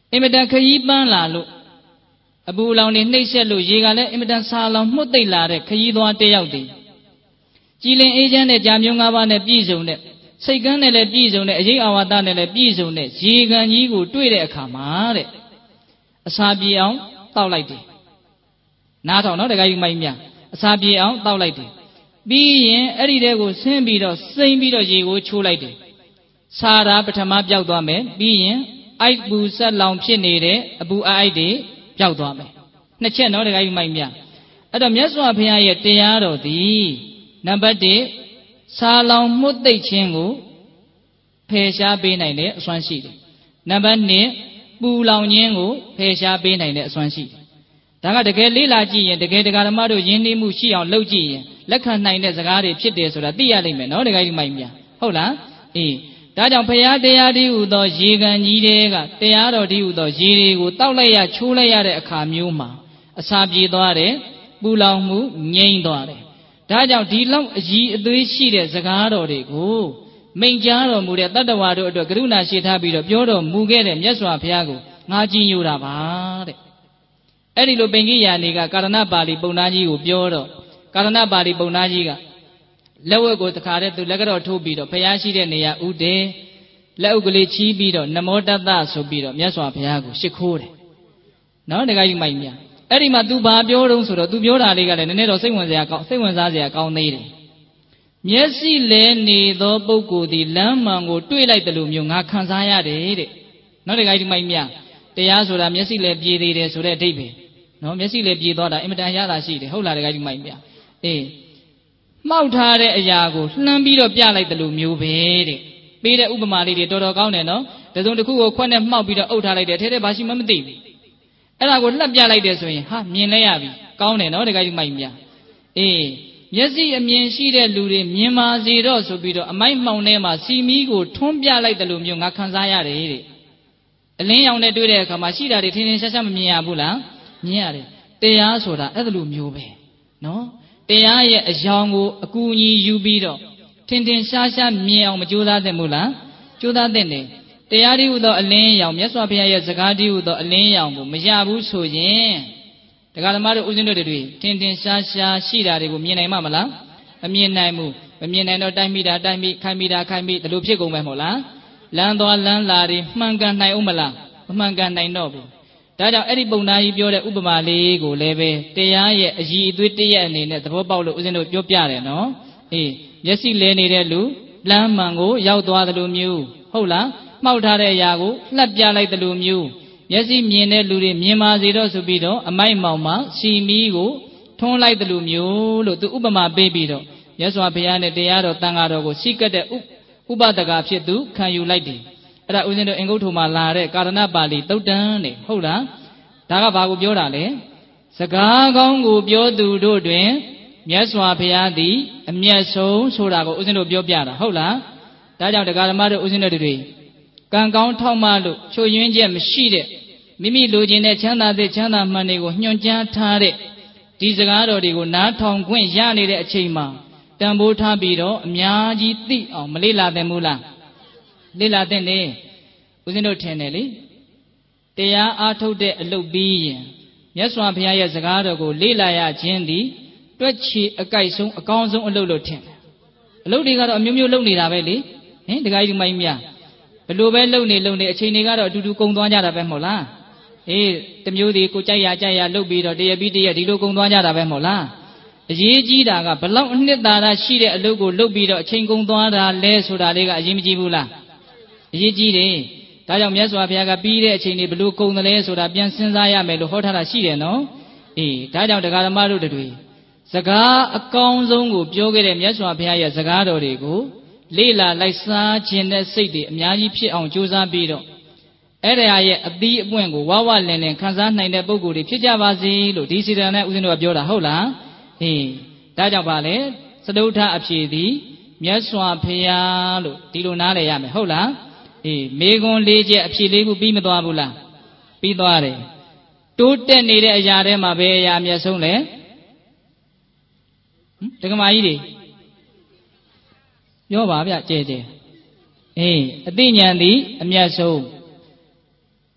အင်မတန်ခရီးပန်းလာလို့အပူလောင်နေနှိမ့်ဆက်လို့ရေကလည်းအင်မတန်ဆာလောင်မှုတ်သိပ်လာတဲ့ခရီးသွားတစ်ယောက်တည်းကြည်လင်အေးချမ်းတဲ့ကြာမြုံ၅ပါးနဲ့ပြည့်စုံတဲ့စိတ်ကန်းနဲ့လည်းပြည့်စုံတဲ့အရေးအာဝါဒနဲ့လည်းပြည့်စုံတဲ့ရေကန်ကြီးကိုတွေ့တဲ့အခါမှာတဲ့အစာပြေအောင်တောက်လိုက်တယ်နားထောင်နော်တခါကြီးမိုင်းမြအစာပြေအောင်တောက်လိုက်တယ်ပြီးရင်အဲ့ဒီတဲကိုဆင်းပြီးတော့စိမ့်ပြီးတော့ရေကိုချိုးလိုက်တယ်စာရာပထမပျောက်သွားမယ်ပြီးရင်အိုက်ပူဆက်လောင်ဖြစ်နေတဲ့အပူအိုက်တွေပျောက်သွားမယ်နှစ်ချက်နော်တခါကြီးမိုင်းမြအဲ့တော့မြတ်စွာဘုရားရဲ့တရားတော်သည်နံပါတ်1စာလောင်မှုတ်သိပ်ခြင်းကိုဖယ်ရှားပေးနိုင်တဲ့အစွမ်းရှိတယ်နံပါတ်2ပူလောင်ခြင်းကိုဖယ်ရှားပေးနိုင်တဲ့အစွမ်းရှိတယ်ဒါကတကယ်လေးလာကြည့်ရင်တကယ်တရားဓမ္မတို့ယဉ်နှီးမှုရှိအောင်လုပ်ကြည့်ရင်လက်ခံနိုင်တဲ့စကားတွေဖြစ်တယ်ဆိုတာသိရလိမ့်မယ်နော်တကယ်ကြီးမိုက်မြဟုတ်လားအေးဒါကြောင့်ဘုရားတရားတည်းဟူသောရေကန်ကြီးတွေကတရားတော်တည်းဟူသောရေတွေကိုတောက်လိုက်ရချိုးလိုက်ရတဲ့အခါမျိုးမှာအစာပြေသွားတယ်ပူလောင်မှုငြိမ်းသွားတယ်ဒါကြောင့်ဒီလောက်အကြီးအသေးရှိတဲ့စကားတော်တွေကိုမိန့်ကြားတော်မူတဲ့တတ္တဝါတို့အတွက်ကရုဏာရှိထားပြီးတော့ပြောတော်မူခဲ့တဲ့မြတ်စွာဘုရားကိုငါကြည်ညိုတာပါတဲ့အဲ့ဒီလိုပင်ကြီးယာနေကကာရဏပါဠိပုံနာကြီးကိုပြောတော့ကာရဏပါဠိပုံနာကြီးကလက်ဝက်ကိုတခါတည်းသူလက်ကတော့ထိုးပြီးတော့ဘုရားရှိတဲ့နေရာဥဒေလက်ဥကလေးချီးပြီးတော့နမောတတ္တဆိုပြီးတော့မြတ်စွာဘုရားကိုရှ िख ိုးတယ်နော်တခါကြီးမိုက်မြအဲ့ဒီမှာ तू ဘာပြောတုံးဆိုတော့ तू ပြောတာလေးကလည်းနည်းနည်းတော့စိတ်ဝင်စားစရာကောင်းသေးတယ်မျက်စိလဲနေသောပုဂ္ဂိုလ်သည်လမ်းမှန်ကိုတွေ့လိုက်တယ်လို့မျိုးငါခံစားရတယ်တဲ့နော်တခါကြီးမိုက်မြတရားဆိုတာမျက်စိလဲပြေသေးတယ်ဆိုတဲ့အဓိပ္ပာယ်နော်မျက်စိလဲပြေသွားတာအင်မတန်ရတာရှိတယ်ဟုတ်လားတခါကြီးမိုက်မြအေးမှောက်ထားတဲ့အရာကိုလှမ်းပြီးတော့ပြလိုက်တယ်လို့မျိုးပဲတဲ့ပေးတဲ့ဥပမာလေးတွေတော်တော်ကောင်းတယ်နော်တစုံတစ်ခုကိုခွက်နဲ့မှောက်ပြီးတော့အုပ်ထားလိုက်တယ်ထဲထဲဘာရှိမှမသိဘူးအဲ့ဒါကိုလှပ်ပြလိုက်တယ်ဆိုရင်ဟာမြင်လဲရပြီကောင်းတယ်နော်တခါကြီးမိုက်မြအေးမျက်စိအမြင်ရှိတဲ့လူတွေမြင်ပါစေတော့ဆိုပြီးတော့အမိုက်မှောင်ထဲမှာစီမီးကိုထွန်းပြလိုက်တယ်လို့မျိုးငါခံစားရတယ်တဲ့အလင်းရောင်နဲ့တွေ့တဲ့အခါမှာရှိတာတွေထင်းထင်းရှားရှားမမြင်ရဘူးလားမြင်ရတယ်တရားဆိုတာအဲ့လိုမျိုးပဲနော်တရားရဲ့အယောင်ကိုအကူအညီယူပြီးတော့ထင်းထင်းရှားရှားမြင်အောင်မကြိုးစားသင့်ဘူးလားကြိုးစားသင့်တယ်တရားတည်းဟူသောအလင်းရောင်မြတ်စွာဘုရားရဲ့စကားတည်းဟူသောအလင်းရောင်ကိုမရဘူးဆိုရင်တရားဓမ္မတို့ဥစဉ်တို့တွေထင်းထင်းရှားရှားရှိတာတွေကိုမြင်နိုင်မှာမလားမမြင်နိုင်ဘူးမမြင်နိုင်တော့တိုက်မိတာတိုက်မိခိုင်းမိတာခိုင်းမိဒီလိုဖြစ်ကုန်မယ်မဟုတ်လားလမ်းသွားလမ်းလာတွေမှန်ကန်နိုင်အောင်မလားမမှန်ကန်နိုင်တော့ဘူးဒါကြောင့်အဲ့ဒီပုံနာကြီးပြောတဲ့ဥပမာလေးကိုလည်းပဲတရားရဲ့အည်အသွေးတရက်အနေနဲ့သဘောပေါက်လို့ဥစဉ်တို့ပြောပြတယ်နော်အေးမျက်စိလဲနေတဲ့လူလမ်းမှန်ကိုရောက်သွားတယ်လို့မျိုးဟုတ်လားမှောက်ထားတဲ့အရာကိုလှပ်ပြလိုက်တယ်လို့မျိုးမျက်စိမြင်တဲ့လူတွေမြင်ပါစေတော့ဆိုပြီးတော့အမိုက်မောင်မှာစီမီးကိုထွန်းလိုက်တယ်လို့မျိုးလို့သူဥပမာပေးပြီးတော့မြတ်စွာဘုရားနဲ့တရားတော်တန်ခါတော်ကိုစိတ်ကတဲ့ဥပဒကာဖြစ်သူခံယူလိုက်တယ်အဲ့ဒါဥစဉ်တို့အင်္ဂုတ္ထုမှာလာတဲ့ကာရဏပါဠိသုတ်တံနေဟုတ်လားဒါကဘာကိုပြောတာလဲစကားကောင်းကိုပြောသူတို့တွင်မြတ်စွာဘုရားသည်အမျက်ဆုံးဆိုတာကိုဥစဉ်တို့ပြောပြတာဟုတ်လားဒါကြောင့်တရားဓမ္မတို့ဥစဉ်တို့တွေကံကောင်းထောက်မှလို့ချွတ်ယွင်းချက်မရှိတဲ့မိမိလိုချင်တဲ့ချမ်းသာတဲ့ချမ်းသာမှန်တွေကိုညွှန်ကြားထားတဲ့ဒီစကားတော်တွေကိုနားထောင်ခွင့်ရနေတဲ့အချိန်မှာတန်ဖိုးထားပြီးတော့အများကြီးသိအောင်မလေ့လာသင့်ဘူးလားလေ့လာသင့်တယ်ဦးဇင်းတို့ထင်တယ်လေတရားအားထုတ်တဲ့အလုပ်ပြီးရင်မြတ်စွာဘုရားရဲ့စကားတော်ကိုလေ့လာရခြင်းသည်တွက်ချီအကြိုက်ဆုံးအကောင်းဆုံးအလုပ်လို့ထင်တယ်အလုပ်တွေကတော့အမျိုးမျိုးလုပ်နေတာပဲလေဟင်တခါကြီးမိုင်းမြဘလို့ပဲလုပ်နေအချိန်တွေကတော့အတူတူကုန်သွားကြတာပဲမဟုတ်လားအေးတမျိုးဒီကိုကြိုက်ရလုပ်ပြီးတော့တရပြီးတရဒီလိုကုန်သွားကြတာပဲမဟုတ်လားအရေးကြီးတာကဘလောက်အနှစ်သာရရှိတဲ့အလုပ်ကိုလုပ်ပြီးတော့အချိန်ကုန်သွားတာလဲဆိုတာလေးကအရေးမကြီးဘူးလားအရေးကြီးတယ်ဒါကြောင့်မြတ်စွာဘုရားကပြီးတဲ့အချိန်တွေဘလို့ကုန်တယ်လဲဆိုတာပြန်စဉ်းစားရမယ်လို့ဟောထားတာရှိတယ်နော်အေးဒါကြောင့်တရားဓမ္မတို့တွေစကားအကောင်းဆုံးကိုပြောခဲ့တဲ့မြတ်စွာဘုရားရဲ့စကားတော်တွေကိုလေ့လာလိုက်စားခြင်းတဲ့စိတ်တွေအများကြီးဖြစ်အောင်ကြိုးစားပြီးတော့အဲ့ဒါရဲ့အသီးအပွင့်ကိုဝဝလင်လင်ခံစားနိုင်တဲ့ပုဂ္ဂိုလ်တွေဖြစ်ကြပါစေလို့ဒီစီတန်နဲ့ဦးဇင်းတို့ကပြောတာဟုတ်လားဟေးဒါကြောင့်ပါလေစတုထအဖြေသည်မြတ်စွာဘုရားလို့ဒီလိုနားလည်ရမယ်ဟုတ်လားအေးမေခွန်း၄ချက်အဖြေ၄ခုပြီးမသွားဘူးလားပြီးသွားတယ်တိုးတက်နေတဲ့အရာထဲမှာဘယ်အရာအမျက်ဆုံးလဲဒကမာကြီးတွေပြောပါဗျကြဲအေးအသိဉာဏ်သည်အမျက်ဆုံး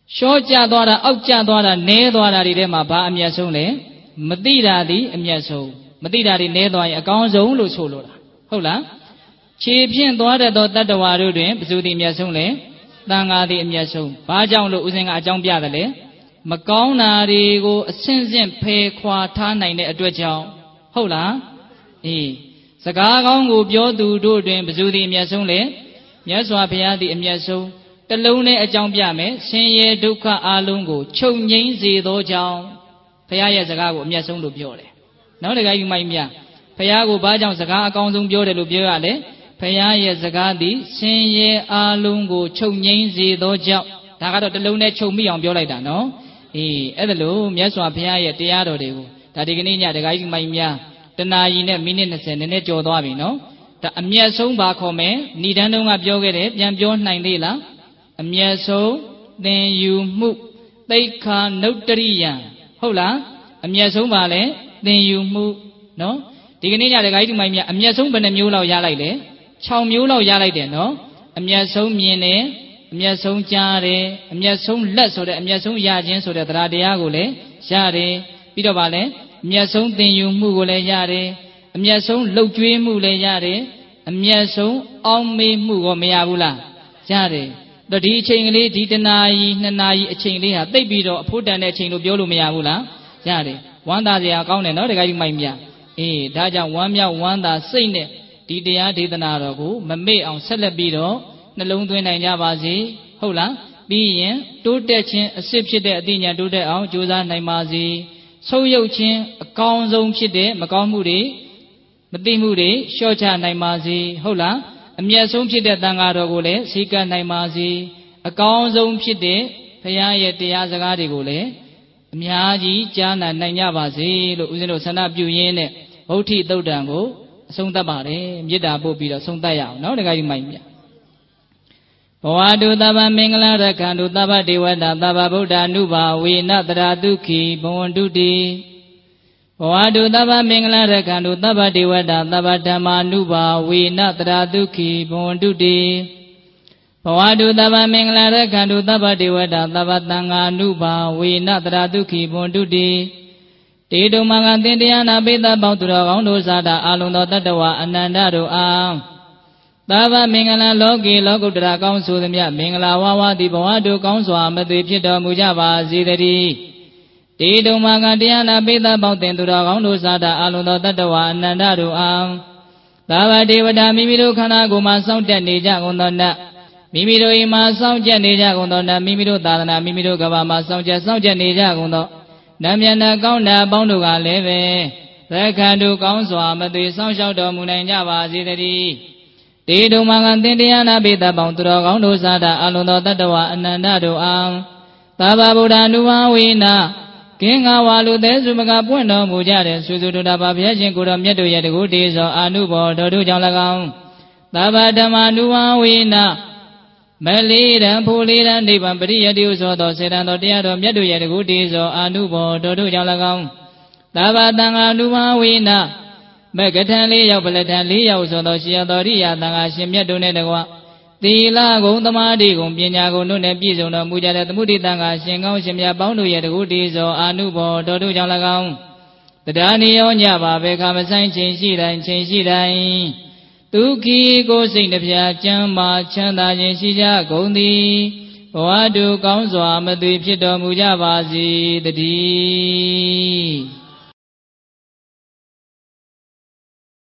ရှော့ကြသွားတာအောက်ကျသွားတာနဲသွားတာတွေထဲမှာဘာအမျက်ဆုံးလဲမတိတာသည်အမျက်ဆုံးမတိတာတွေနဲသွားရင်အကောင်းဆုံးလို့ဆိုလိုတာဟုတ်လားခြေဖြင့်သွားတတ်သောတတ္တဝါတို့တွင်ဘယ်သူသည်အမျက်ဆုံးလဲသံဃာသည်အမျက်ဆုံးဘာကြောင့်လို့ဦးဇင်းကအကြောင်းပြတယ်လေမကောင်းတာတွေကိုအဆင့်ဆင့်ဖယ်ခွာထားနိုင်တဲ့အတွက်ကြောင့်ဟုတ်လားအေးစကားကောင်းကိုပြောသူတို့တွင်ဘယ်သူသည်အမျက်ဆုံးလဲမြတ်စွာဘုရားသည်အမျက်ဆုံးတလုံးနဲ့အကြောင်းပြမယ်ဆင်းရဲဒုက္ခအလုံးကိုချုပ်ငြိမ်းစေသောကြောင့်ဘုရားရဲ့စကားကိုအမျက်ဆုံးလို့ပြောတယ်နောက်တခါယူမိုင်းမြဘုရားကိုဘာကြောင့်စကားအကောင်းဆုံးပြောတယ်လို့ပြောရလဲဘုရားရဲ့စကားသည်ဆင်းရဲအလုံးကိုချုပ်ငြိမ်းစေသောကြောင့်ဒါကတော့တလုံးနဲ့ချုပ်မိအောင်ပြောလိုက်တာနော်အေးအဲ့ဒါလို့မြတ်စွာဘုရားရဲ့တရားတော်တွေကိုဒါဒီကနေ့ညတခါယူမိုင်းမြတနာရီနဲ့မိနစ်20နည်းနည်းကြော်သွားပြီနော်ဒါအမျက်ဆုံးပါခေါ်မယ်ဏိဒန်းတုန်းကပြောခဲ့တယ်ပြန်ပြောနိုင်သေးလားအမျက်ဆုံးသင်ယူမှုသိက္ခာနုတ္တရိယံဟုတ်လားအမျက်ဆုံးပါလေသင်ယူမှုနော်ဒီကနေ့ညတခါကြီးဒီမိုင်းမြအမျက်ဆုံးဘယ်နှမျိုးလောက်ရလိုက်လဲ6မျိုးလောက်ရလိုက်တယ်နော်အမျက်ဆုံးမြင်တယ်အမျက်ဆုံးကြားတယ်အမျက်ဆုံးလက်ဆိုတဲ့အမျက်ဆုံးရခြင်းဆိုတဲ့တရားတရားကိုလည်းရတယ်ပြီးတော့ဗာလဲအမျက်ဆုံးသင်ယူမှုကိုလည်းရတယ်အမျက်ဆုံးလှုပ်ကြွေးမှုလည်းရတယ်အမျက်ဆုံးအောင်းမေးမှုကိုမရဘူးလားရတယ်တော့ဒီအချိန်ကလေးဒီတနာရီ2နာရီအချိန်လေးဟာသိပ်ပြီးတော့အဖို့တန်တဲ့အချိန်လို့ပြောလို့မရဘူးလားရတယ်ဝမ်းသာစရာကောင်းတယ်နော်တခါကြီးမိုက်မြအေးဒါကြောင့်ဝမ်းမြောက်ဝမ်းသာစိတ်နဲ့ဒီတရားဒေသနာတော်ကိုမမေ့အောင်ဆက်လက်ပြီးတော့နှလုံးသွင်းနိုင်ကြပါစေဟုတ်လားပြီးရင်တိုးတက်ခြင်းအစစ်ဖြစ်တဲ့အသိဉာဏ်တိုးတက်အောင်ကြိုးစားနိုင်ပါစေဆုံးယုတ်ခြင်းအကောင်းဆုံးဖြစ်တဲ့မကောင်းမှုတွေမသိမှုတွေလျှော့ချနိုင်ပါစေဟုတ်လားအမျက်ဆုံးဖြစ်တဲ့သံဃာတော်ကိုလည်းစည်းကပ်နိုင်ပါစေအကောင်းဆုံးဖြစ်တဲ့ဘုရားရဲ့တရားစကားတွေကိုလည်းအများကြီးကြားနာနိုင်ကြပါစေလို့ဦးဇင်းတို့ဆန္ဒပြုရင်းနဲ့ဗုဒ္ဓသုတ်တံကိုအဆုံးသတ်ပါတယ်မေတ္တာပို့ပြီးတော့ဆုံးသတ်ရအောင်နော်တခါကြီးမိုက်မြဘဝတုသဗ္ဗမင်္ဂလာရခန္တုသဗ္ဗဒေဝတာသဗ္ဗဗုဒ္ဓ ानु ဘာဝေနတရာတုခိဘဝန္တုတိဘဝတုသဗ္ဗမင်္ဂလာရခန္တုသဗ္ဗဒေဝတာသဗ္ဗဓမ္မာ ानु ဘာဝေနတရာတုခိဘဝန္တုတိဘဝတုသဗ္ဗမင်္ဂလာရခန္တုသဗ္ဗဒေဝတာသဗ္ဗသံဃာ ानु ဘာဝေနတရာတုခိဘဝန္တုတိတေတုမင်္ဂသင်တရားနာပိသပေါင်းသူတော်ကောင်းတို့စားတာအာလုံသောတတ္တဝအနန္တတို့အားသဗ္ဗမင်္ဂလာလောကေလောကုတ္တရာကောင်းဆိုသည်မြမင်္ဂလာဝါဝသည်ဘဝတုကောင်းစွာမသွေဖြစ်တော်မူကြပါစေတည်းတေတုမင်္ဂတရားနာပိသပေါင်းသင်သူတော်ကောင်းတို့စားတာအာလုံသောတတ္တဝအနန္တတို့အားသဗ္ဗဒေဝတာမိမိတို့ခန္ဓာကိုယ်မှာစောင့်တက်နေကြကုန်သောနတ်မိမိတို့အိမ်မှာစောင့်ကြနေကြကုန်သောနတ်မိမိတို့သာသနာမိမိတို့ကဘာမှာစောင့်ကြနေကြကုန်သောနတ်မြတ်နာကောင်းတာအပေါင်းတို့ကလည်းပဲသက္ကံတို့ကောင်းစွာမသွေစောင့်ရှောက်တော်မူနိုင်ကြပါစေတည်းတေတုမင်္ဂသင်တရားနာပိသပေါင်းသူတော်ကောင်းတို့စားတာအလုံးသောတတ္တဝအနန္တတို့အားသဗ္ဗဗုဒ္ဓ ानु ဘာဝေနကင်္ဂဝါလူသေးစုမကပွင့်တော်မူကြတဲ့ဆွေစုတို့တာပါဘုရားရှင်ကိုတော်မြတ်တို့ရဲ့တကုတေဇောအာနုဘောတော်တို့ကြောင့်၎င်းသဗ္ဗဓမ္မာ ानु ဘာဝေနမလေးရန်ဖိုလေးရန်နိဗ္ဗာန်ပရိယတိဥသောသောစေတံတော်တရားတော်မြတ်တို့ရဲ့တကုတေဇောအာနုဘောတော်တို့ကြောင့်၎င်းသဗ္ဗသံဃာ ानु ဘာဝေနမကထံ၄ရောက်ပလထံ၄ရောက်ဆိုသောရှင်တော်ရိယသံဃာရှင်မြတ်တို့နဲ့တကွသီလဂုဏ်သမာဓိဂုဏ်ပညာဂုဏ်တို့နဲ့ပြည့်စုံတော်မူကြတဲ့သမုဒိသံဃာရှင်ကောင်းရှင်မြတ်ပေါင်းတို့ရဲ့တကုတေဇောအာနုဘောတော်တို့ကြောင့်၎င်းတရားနိယောညပါဘေခမဆိုင်ချိန်ရှိတိုင်းဒုက္ခိကိုစိတ်နှပြချမ်းမာချမ်းသာခြင်းရှိကြကုန်သည်ဘဝတုကောင်းစွာမသွေဖြစ်တော်မူကြပါစေတည်း